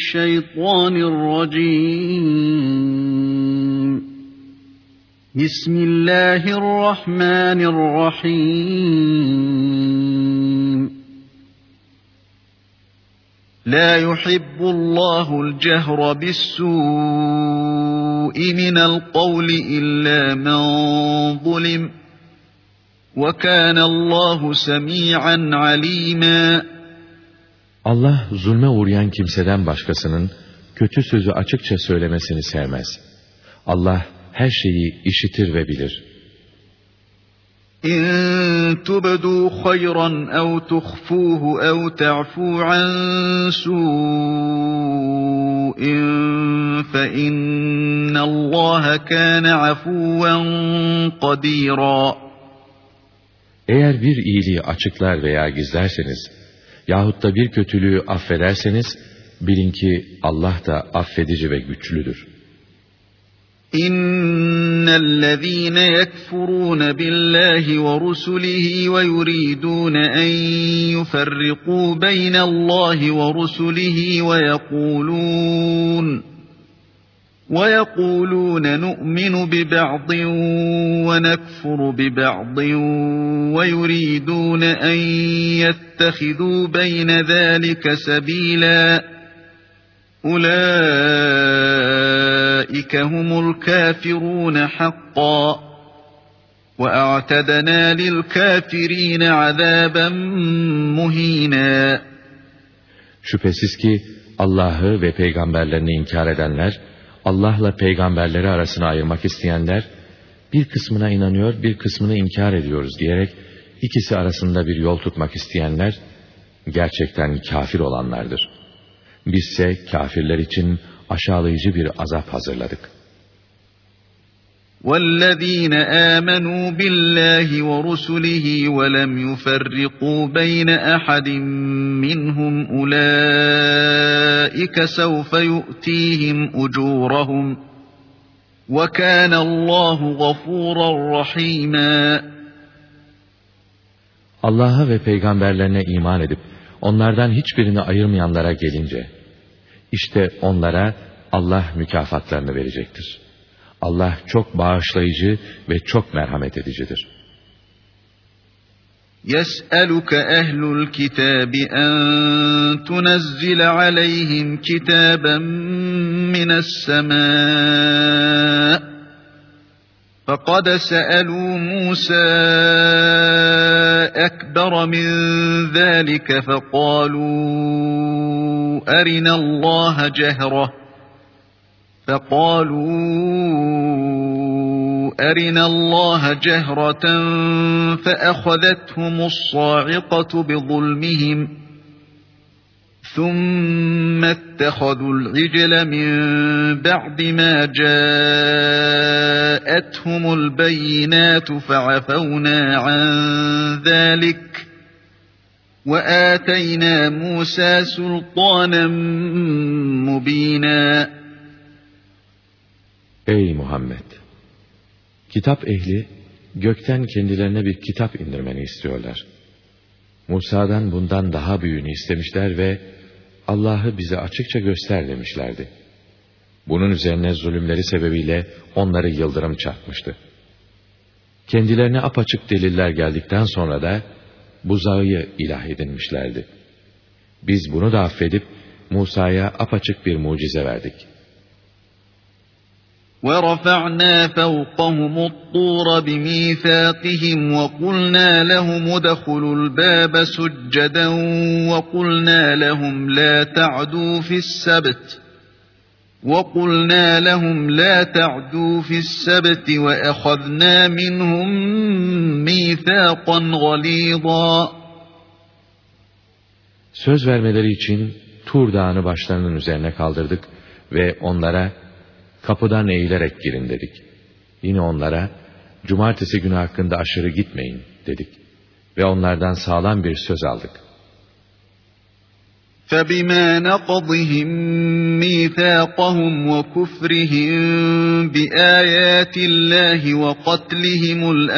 mineşşeytanirracim. Bismillahirrahmanirrahim. La yuhibbullahul cehra bis-su'i minel kavli illa men zulim. وَكَانَ اللّٰهُ سَمِيعًا عَلِيمًا. Allah zulme uğrayan kimseden başkasının kötü sözü açıkça söylemesini sevmez. Allah her şeyi işitir ve bilir. اِنْ تُبْدُوا خَيْرًا اَوْ تُخْفُوهُ اَوْ تَعْفُوا عَنْ سُوءٍ فَاِنَّ اللّٰهَ كَانَ عَفُوًّا قَدِيرًا. Eğer bir iyiliği açıklar veya gizlerseniz, yahut da bir kötülüğü affederseniz, bilin ki Allah da affedici ve güçlüdür. İnnellezîne yekfurûne billâhi ve rusulihi ve yuridûne en yuferrikû beynellâhi ve rusulihi وَيَقُولُونَ نُؤْمِنُ بِبَعْضٍ وَنَكْفُرُ بِبَعْضٍ وَيُرِيدُونَ أَنْ يَتَّخِذُوا بَيْنَ ذَلِكَ سَبِيلًا أُولَٰئِكَ هُمُ الْكَافِرُونَ حَقًّا وَأَعْتَدْنَا لِلْكَافِرِينَ عَذَابًا مُهِينًا. Şüphesiz ki Allah'ı ve peygamberlerini inkar edenler, Allah'la peygamberleri arasına ayırmak isteyenler, bir kısmına inanıyor, bir kısmını inkar ediyoruz diyerek ikisi arasında bir yol tutmak isteyenler, gerçekten kafir olanlardır. Bizse kafirler için aşağılayıcı bir azap hazırladık. وَالَّذ۪ينَ آمَنُوا بِاللّٰهِ وَرُسُلِهِ وَلَمْ يُفَرِّقُوا بَيْنَ أَحَدٍ مِّنْهُمْ أُولَٰئِكَ سَوْفَ يُؤْتِيهِمْ أُجُورَهُمْ وَكَانَ اللّٰهُ غَفُورًا رَحِيمًا. Allah'a ve peygamberlerine iman edip onlardan hiçbirini ayırmayanlara gelince, işte onlara Allah mükafatlarını verecektir. Allah çok bağışlayıcı ve çok merhamet edicidir. يَسْأَلُكَ أَهْلُ الْكِتَابِ أَنْ تُنَزِّلَ عَلَيْهِمْ كِتَابًا مِنَ السَّمَاءِ فَقَدْ سَأَلُوا مُوسَى أَكْبَرَ مِنْ ذَلِكَ فَقَالُوا أَرِنَا اللّٰهَ جَهْرَةً فَأَخَذَتْهُمُ الصَّاعِقَةُ بِظُلْمِهِمْ ثُمَّ اتَّخَذُوا الْعِجْلَ مِنْ بَعْدِ مَا جَاءَتْهُمُ الْبَيِّنَاتُ فَعَفَوْنَا عَنْ ذَلِكَ وَآتَيْنَا مُوسَى سُلْطَانًا مُبِينًا. Ey Muhammed! Kitap ehli, gökten kendilerine bir kitap indirmeni istiyorlar. Musa'dan bundan daha büyüğünü istemişler ve Allah'ı bize açıkça göster demişlerdi. Bunun üzerine zulümleri sebebiyle onları yıldırım çarpmıştı. Kendilerine apaçık deliller geldikten sonra da buzağı ilah edinmişlerdi. Biz bunu da affedip Musa'ya apaçık bir mucize verdik. وَرَفَعْنَا فَوْقَهُمُ الطُّورَ بِمِيثَاقِهِمْ وَقُلْنَا لَهُمُ ادْخُلُوا الْبَابَ سُجَّدًا وَقُلْنَا لَهُمْ لَا تَعْدُوا فِي السَّبْتِ وَأَخَذْنَا مِنْهُمْ مِيثَاقًا غَلِيظًا. Söz vermeleri için Tur Dağı'nı başlarının üzerine kaldırdık ve onlara kapıdan eğilerek girin dedik. Yine onlara cumartesi günü hakkında aşırı gitmeyin dedik. Ve onlardan sağlam bir söz aldık. فَبِمَا نَقْضِهِمْ مِيثَاقَهُمْ وَكُفْرِهِمْ بِآيَاتِ اللّٰهِ وَقَتْلِهِمُ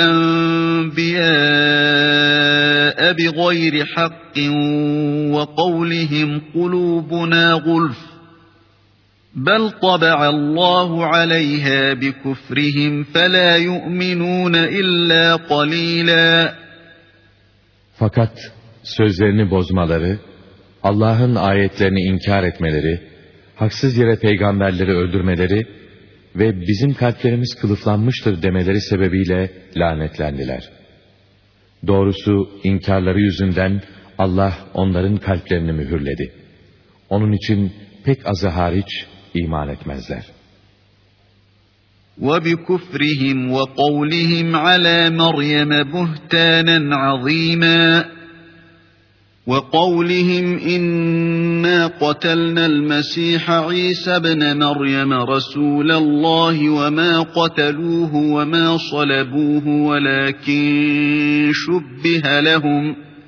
الْأَنْبِيَاءَ بِغَيْرِ حَقٍّ وَقَوْلِهِمْ قُلُوبُنَا غُلْفٌ بَلْ طَبَعَ اللّٰهُ عَلَيْهَا بِكُفْرِهِمْ فَلَا يُؤْمِنُونَ إِلَّا قَلِيلًا. Fakat sözlerini bozmaları, Allah'ın ayetlerini inkar etmeleri, haksız yere peygamberleri öldürmeleri ve bizim kalplerimiz kılıflanmıştır demeleri sebebiyle lanetlendiler. Doğrusu inkarları yüzünden Allah onların kalplerini mühürledi. Onun için pek azı hariç iman etmezler. وَبِكُفْرِهِمْ وَقَوْلِهِمْ عَلَى مَرْيَمَ بُهْتَانًا عَظِيمًا وَقَوْلِهِمْ إِنَّا قَتَلْنَا الْمَسِيحَ عِيسَى ابْنَ مَرْيَمَ رَسُولَ اللَّهِ وَمَا قَتَلُوهُ وَمَا صَلَبُوهُ وَلَكِنْ شُبِّهَ لَهُمْ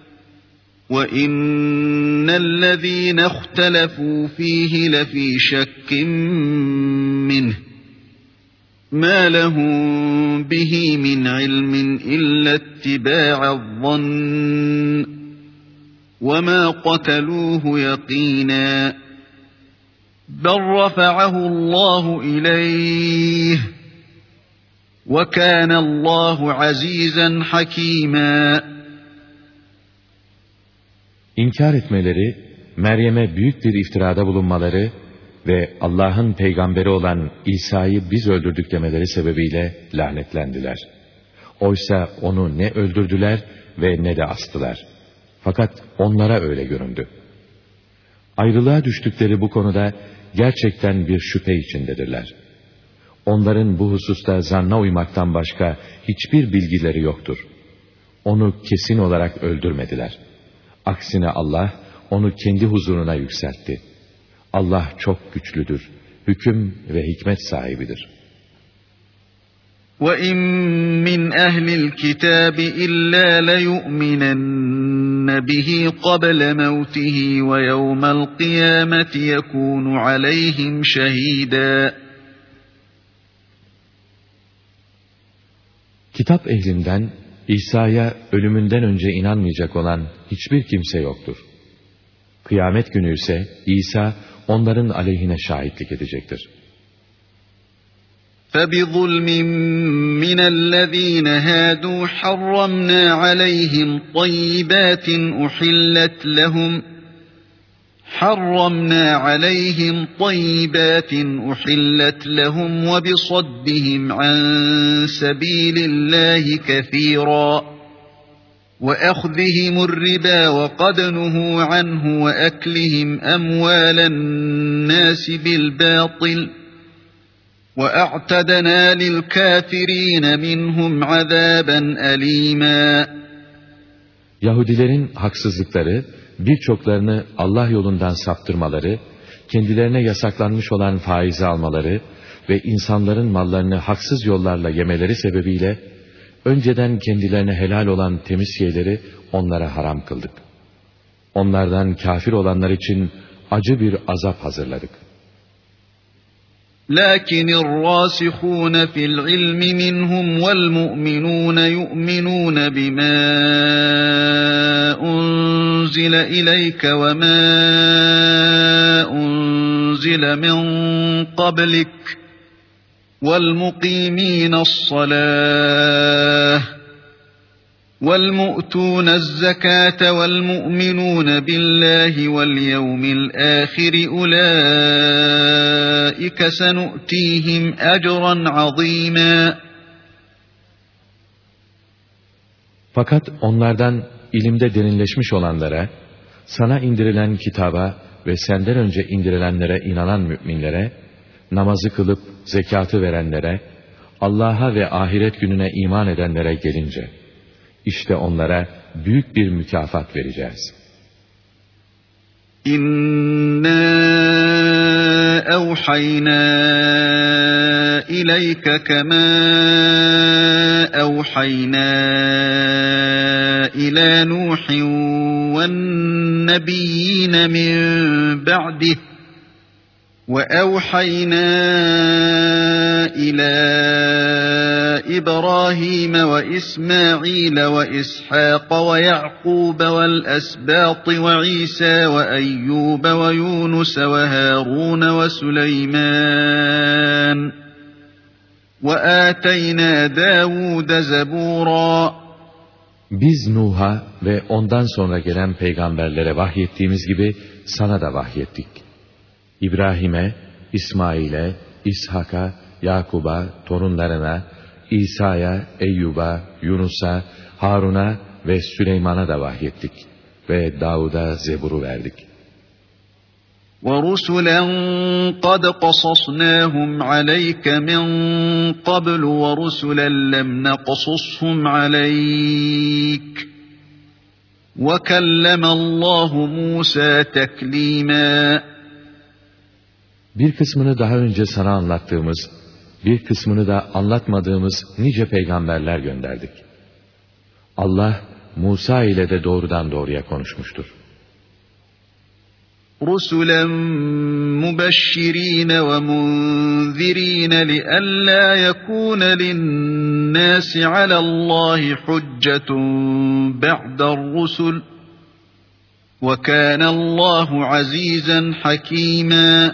وَإِنَّ الَّذِينَ اخْتَلَفُوا فِيهِ لَفِي شَكٍّ مِّنْهُ مَا لَهُمْ بِهِ مِنْ عِلْمٍ إِلَّا اتِّبَاعَ الظَّنِّ وَمَا قَتَلُوهُ يَقِينًا بَلْ رَفَعَهُ اللّٰهُ إِلَيْهِ وَكَانَ اللّٰهُ عَز۪يزًا حَك۪يمًا. İnkar etmeleri, Meryem'e büyük bir iftirada bulunmaları ve Allah'ın peygamberi olan İsa'yı biz öldürdük demeleri sebebiyle lanetlendiler. Oysa onu ne öldürdüler ve ne de astılar. Fakat onlara öyle göründü. Ayrılığa düştükleri bu konuda gerçekten bir şüphe içindedirler. Onların bu hususta zanna uymaktan başka hiçbir bilgileri yoktur. Onu kesin olarak öldürmediler. Aksine Allah onu kendi huzuruna yükseltti. Allah çok güçlüdür, hüküm ve hikmet sahibidir. وَاِنْ مِنْ اَهْلِ الْكِتَابِ اِلَّا لَيُؤْمِنَنَّ بِهِ قَبْلَ مَوْتِهِ وَيَوْمَ الْقِيَامَةِ يَكُونُ عَلَيْهِمْ شَهِيدًا. Kitap ehlinden İsa'ya ölümünden önce inanmayacak olan hiçbir kimse yoktur. Kıyamet günü ise İsa onların aleyhine şahitlik edecektir. فَبِظُلْمٍ مِّنَ الَّذ۪ينَ هَادُوا حَرَّمْنَا عَلَيْهِمْ طَيِّبَاتٍ أُحِلَّتْ لَهُمْ وَبِصَدِّهِمْ عَنْ سَب۪يلِ اللّٰهِ كَثِيرًا وَأَخْذِهِمُ الرِّبَا وَقَدْ نُهُوا عَنْهُ وَأَكْلِهِمْ أَمْوَالَ النَّاسِ بِالْبَاطِلِ وَأَعْتَدْنَا لِلْكَافِرِينَ مِنْهُمْ عَذَابًا أَلِيمًا. Yahudilerin haksızlıkları, birçoklarını Allah yolundan saptırmaları, kendilerine yasaklanmış olan faizi almaları ve insanların mallarını haksız yollarla yemeleri sebebiyle, önceden kendilerine helal olan temiz şeyleri onlara haram kıldık. Onlardan kafir olanlar için acı bir azap hazırladık. لَكِنِ الرَّاسِخُونَ فِي الْعِلْمِ مِنْهُمْ وَالْمُؤْمِنُونَ يُؤْمِنُونَ بِمَا أُنْزِلَ إِلَيْكَ وَمَا أُنْزِلَ مِنْ قَبْلِكَ وَالْمُقِيمِينَ الصَّلَاةَ وَالْمُؤْتُونَ الزَّكَاةَ وَالْمُؤْمِنُونَ بِاللّٰهِ وَالْيَوْمِ الْآخِرِ أُولَٰئِكَ سَنُؤْتِيهِمْ أَجْرًا عَظِيمًا. Fakat onlardan ilimde derinleşmiş olanlara, sana indirilen kitaba ve senden önce indirilenlere inanan müminlere, namazı kılıp zekatı verenlere, Allah'a ve ahiret gününe iman edenlere gelince, İşte onlara büyük bir mükafat vereceğiz. İnna evhayna ileyke kema أوحينا إلى نوح والنبيين من بعده وأوحينا إلى إبراهيم وإسماعيل وإسحاق ويعقوب والأسباط وعيسى وأيوب ويونس وهارون وسليمان وآتينا داود زبورا. Biz Nuh'a ve ondan sonra gelen peygamberlere vahyettiğimiz gibi sana da vahyettik. İbrahim'e, İsmail'e, İshak'a, Yakub'a, torunlarına, İsa'ya, Eyyub'a, Yunus'a, Harun'a ve Süleyman'a da vahyettik ve Davud'a Zebur'u verdik. وَرُسُلًا قَدْ قَصَصْنَاهُمْ عَلَيْكَ مِنْ قَبْلُ وَرُسُلًا لَمْ نَقْصُصْهُمْ عَلَيْكَ وَكَلَّمَ اللّٰهُ مُوسَى تَكْلِيمًا. Bir kısmını daha önce sana anlattığımız, bir kısmını da anlatmadığımız nice peygamberler gönderdik. Allah, Musa ile de doğrudan doğruya konuşmuştur. رُسُلًا مُبَشِّرِينَ وَمُنذِرِينَ لِئَلَّا يَكُونَ لِلنَّاسِ عَلَى اللّٰهِ حُجَّةٌ بَعْدَ الرُّسُلِ وَكَانَ اللّٰهُ عَز۪يزًا حَك۪يمًا.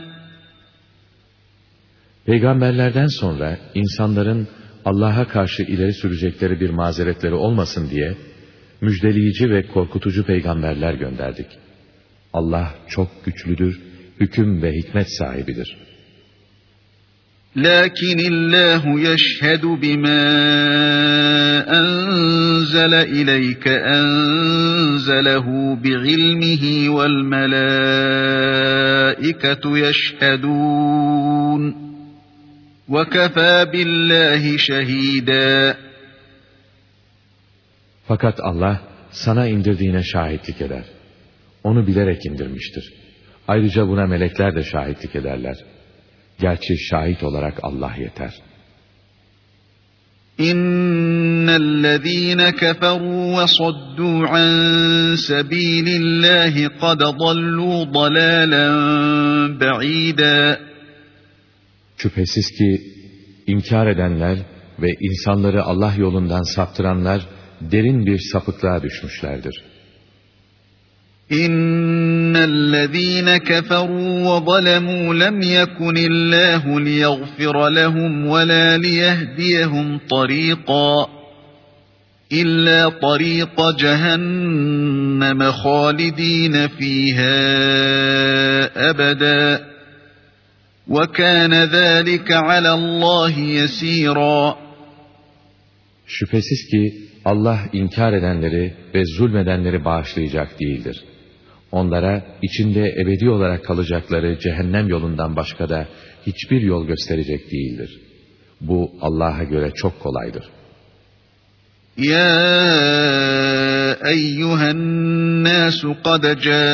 Peygamberlerden sonra insanların Allah'a karşı ileri sürecekleri bir mazeretleri olmasın diye müjdeleyici ve korkutucu peygamberler gönderdik. Allah çok güçlüdür, hüküm ve hikmet sahibidir. لَكِنِ اللّٰهُ يَشْهَدُ بِمَا أَنْزَلَ إِلَيْكَ أَنْزَلَهُ بِعِلْمِهِ وَالْمَلَائِكَةُ يَشْهَدُونَ وَكَفَى بِاللّٰهِ شَهِيدًا. Fakat Allah sana indirdiğine şahitlik eder. Onu bilerek indirmiştir. Ayrıca buna melekler de şahitlik ederler. Gerçi şahit olarak Allah yeter. İnnellezîne keferû ve saddû an sebîlillâhi kad dallû dalâlen ba'îdâ. Şüphesiz ki inkar edenler ve insanları Allah yolundan saptıranlar derin bir sapıklığa düşmüşlerdir. İnnellezîne keferû ve zalemû lem yekunillâhu liyaghfira lehum ve lâ liyehdiyehum tarîqâ illâ tarîqa cehenneme khâlidîne fîhâ ebedâ ve kâne zâlike alallâhi yesîrâ. Şüphesiz ki Allah inkar edenleri ve zulmedenleri bağışlayacak değildir. Onlara içinde ebedi olarak kalacakları cehennem yolundan başka da hiçbir yol gösterecek değildir. Bu Allah'a göre çok kolaydır. Ya eyyühennâsu kad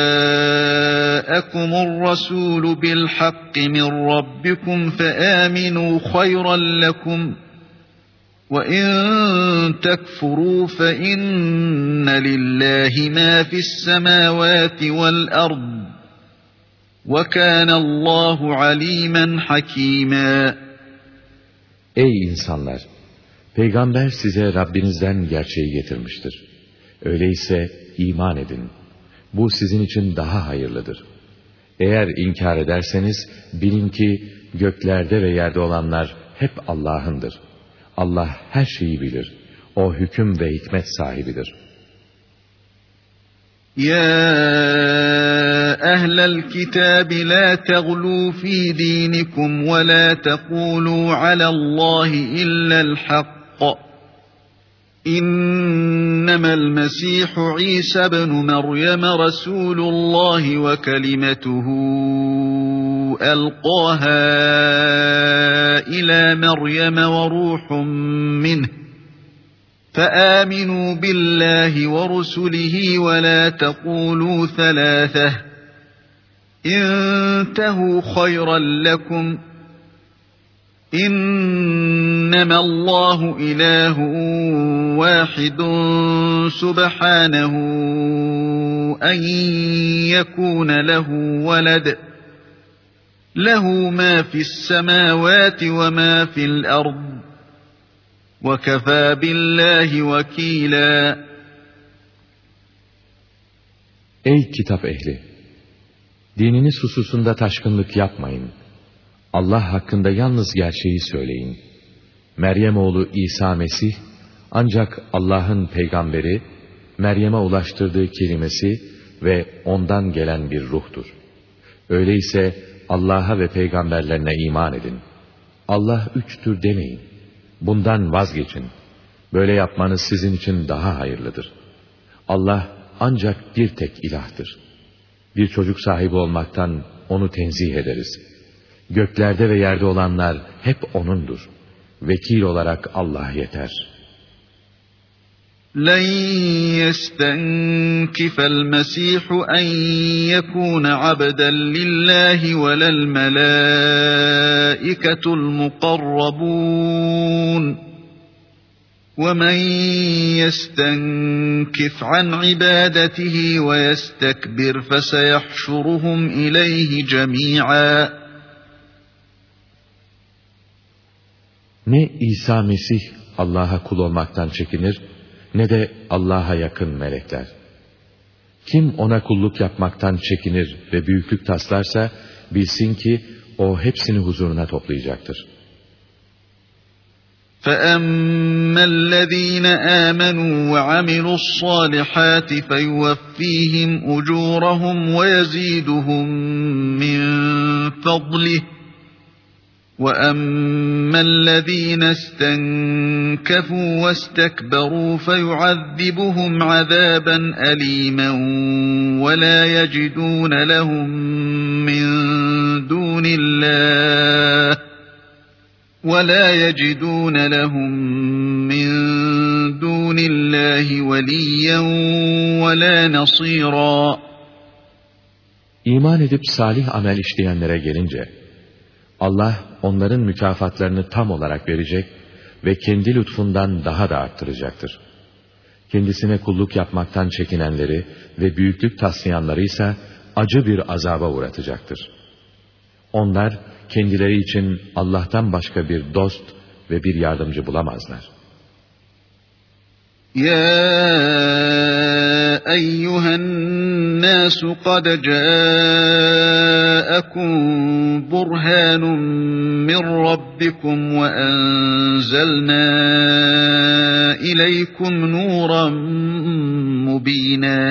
câekumur rasûlu bil hakki min rabbikum feâminû hayran lekum. وَاِنْ تَكْفُرُوا فَاِنَّ لِلّٰهِ مَا فِي السَّمَاوَاتِ وَالْأَرْضِ وَكَانَ اللّٰهُ عَل۪يمًا حَك۪يمًا. Ey insanlar! Peygamber size Rabbinizden gerçeği getirmiştir. Öyleyse iman edin. Bu sizin için daha hayırlıdır. Eğer inkar ederseniz bilin ki göklerde ve yerde olanlar hep Allah'ındır. Allah her şeyi bilir. O hüküm ve hikmet sahibidir. Ya ehlel kitabi la teğlû fî dînikum ve la teqûlû alallâhi illel hakk. İnnemel mesîhu İsa ibn Meryem Resûlullâhi ve kelimetuhu ألقاها إلى مريم وروح منه فآمنوا بالله ورسله ولا تقولوا ثلاثة انتهوا خيرا لكم İnnemallahu ilahun vahidun subhanehu en yekune lehu veled. Lehu ma fis semavati ve ma fil ard. Ve kefâ billahi vekîlâ. Ey kitap ehli! Dininiz hususunda taşkınlık yapmayın. Allah hakkında yalnız gerçeği söyleyin. Meryem oğlu İsa Mesih, ancak Allah'ın peygamberi, Meryem'e ulaştırdığı kelimesi ve ondan gelen bir ruhtur. Öyleyse Allah'a ve peygamberlerine iman edin. Allah üçtür demeyin. Bundan vazgeçin. Böyle yapmanız sizin için daha hayırlıdır. Allah ancak bir tek ilahtır. Bir çocuk sahibi olmaktan onu tenzih ederiz. Göklerde ve yerde olanlar hep O'nundur. Vekil olarak Allah yeter. لَنْ يَسْتَنْكِفَ الْمَسِيحُ أَنْ يَكُونَ عَبْدًا لِلَّهِ وَلَا الْمَلَائِكَةُ الْمُقَرَّبُونَ وَمَنْ يَسْتَنْكِفْ عَنْ عِبَادَتِهِ وَيَسْتَكْبِرْ فَسَيَحْشُرُهُمْ إِلَيْهِ جَمِيعًا. Ne İsa Mesih Allah'a kul olmaktan çekinir, ne de Allah'a yakın melekler. Kim ona kulluk yapmaktan çekinir ve büyüklük taslarsa, bilsin ki o hepsini huzuruna toplayacaktır. فَأَمَّا الَّذ۪ينَ آمَنُوا وَعَمِلُوا الصَّالِحَاتِ فَيُوَفِّيهِمْ أُجُورَهُمْ وَيَزِيدُهُمْ مِنْ فَضْلِهِ وَأَمَّا الَّذ۪ينَ اسْتَنْكَفُوا وَاسْتَكْبَرُوا فَيُعَذِّبُهُمْ عَذَابًا أَلِيمًا وَلَا يَجِدُونَ لَهُمْ مِنْ دُونِ اللّٰهِ وَلِيًّا وَلَا نَصِيرًا. İman edip salih amel işleyenlere gelince, Allah onların mükafatlarını tam olarak verecek ve kendi lütfundan daha da arttıracaktır. Kendisine kulluk yapmaktan çekinenleri ve büyüklük taslayanları ise acı bir azaba uğratacaktır. Onlar kendileri için Allah'tan başka bir dost ve bir yardımcı bulamazlar. Ya eyyühen nâsu kad câekum burhânun min rabbikum ve enzelnâ ileykum nûran mubînâ.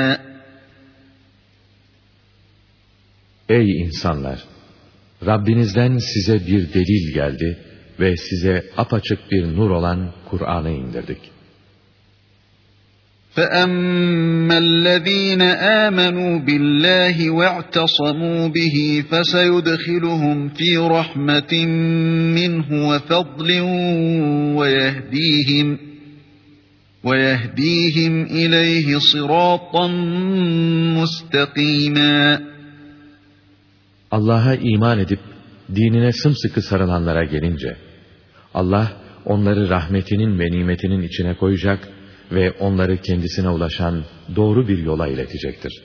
Ey insanlar! Rabbinizden size bir delil geldi ve size apaçık bir nur olan Kur'an'ı indirdik. فَأَمَّا الَّذ۪ينَ آمَنُوا بِاللّٰهِ وَاعْتَصَمُوا بِهِ فَسَيُدْخِلُهُمْ ف۪ي رَحْمَةٍ مِّنْهُ وَفَضْلٍ وَيَهْد۪يهِمْ إِلَيْهِ صِرَاطًا مُسْتَقِيمًا. Allah'a iman edip dinine sımsıkı sarılanlara gelince, Allah onları rahmetinin ve nimetinin içine koyacak ve onları kendisine ulaşan doğru bir yola iletecektir.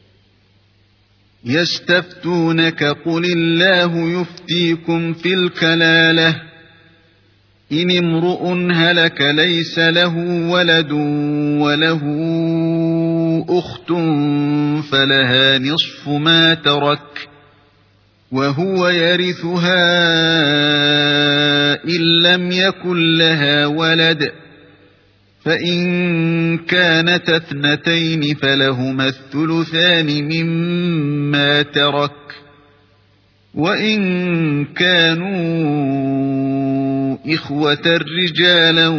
يَسْتَفْتُونَكَ قُلِ اللّٰهُ يُفْتِيكُمْ فِي الْكَلَالَةِ اِنِ امْرُؤٌ هَلَكَ لَيْسَ لَهُ وَلَدٌ وَلَهُ أُخْتٌ فَلَهَا نِصْفُ مَا تَرَكَ وَهُوَ يَرِثُهَا إِنْ لَمْ يَكُنْ لَهَا وَلَدٌ فَإِنْ كَانَتَا اثْنَتَيْنِ فَلَهُمَا الثُّلُثَانِ مِمَّا تَرَكَ وَإِنْ كَانُوا إِخْوَةً رِجَالًا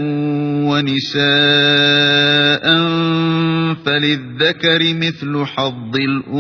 وَنِسَاءً فَلِلذَّكَرِ مِثْلُ حَظِّ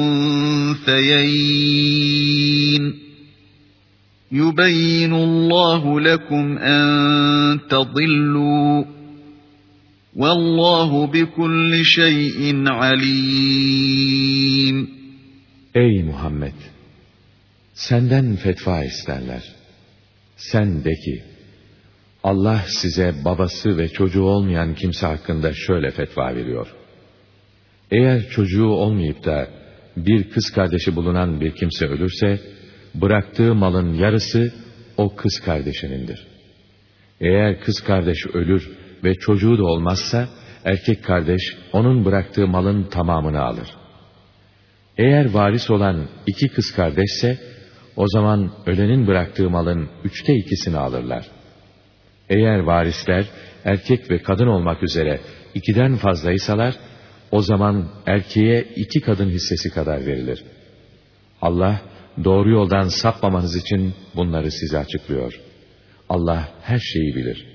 الْأُنْثَيَيْنِ يُبَيِّنُ اللّٰهُ لَكُمْ أَنْ تَضِلُّوا وَاللّٰهُ بِكُلِّ شَيْءٍ عَلِيمٌ. Ey Muhammed! Senden fetva isterler. Sen de ki, Allah size babası ve çocuğu olmayan kimse hakkında şöyle fetva veriyor. Eğer çocuğu olmayıp da bir kız kardeşi bulunan bir kimse ölürse, bıraktığı malın yarısı o kız kardeşinindir. Eğer kız kardeş ölür ve çocuğu da olmazsa, erkek kardeş onun bıraktığı malın tamamını alır. Eğer varis olan 2 kız kardeşse, o zaman ölenin bıraktığı malın 2/3'ünü alırlar. Eğer varisler erkek ve kadın olmak üzere 2'den fazlaysalar, o zaman erkeğe 2 kadın hissesi kadar verilir. Allah doğru yoldan sapmamanız için bunları size açıklıyor. Allah her şeyi bilir.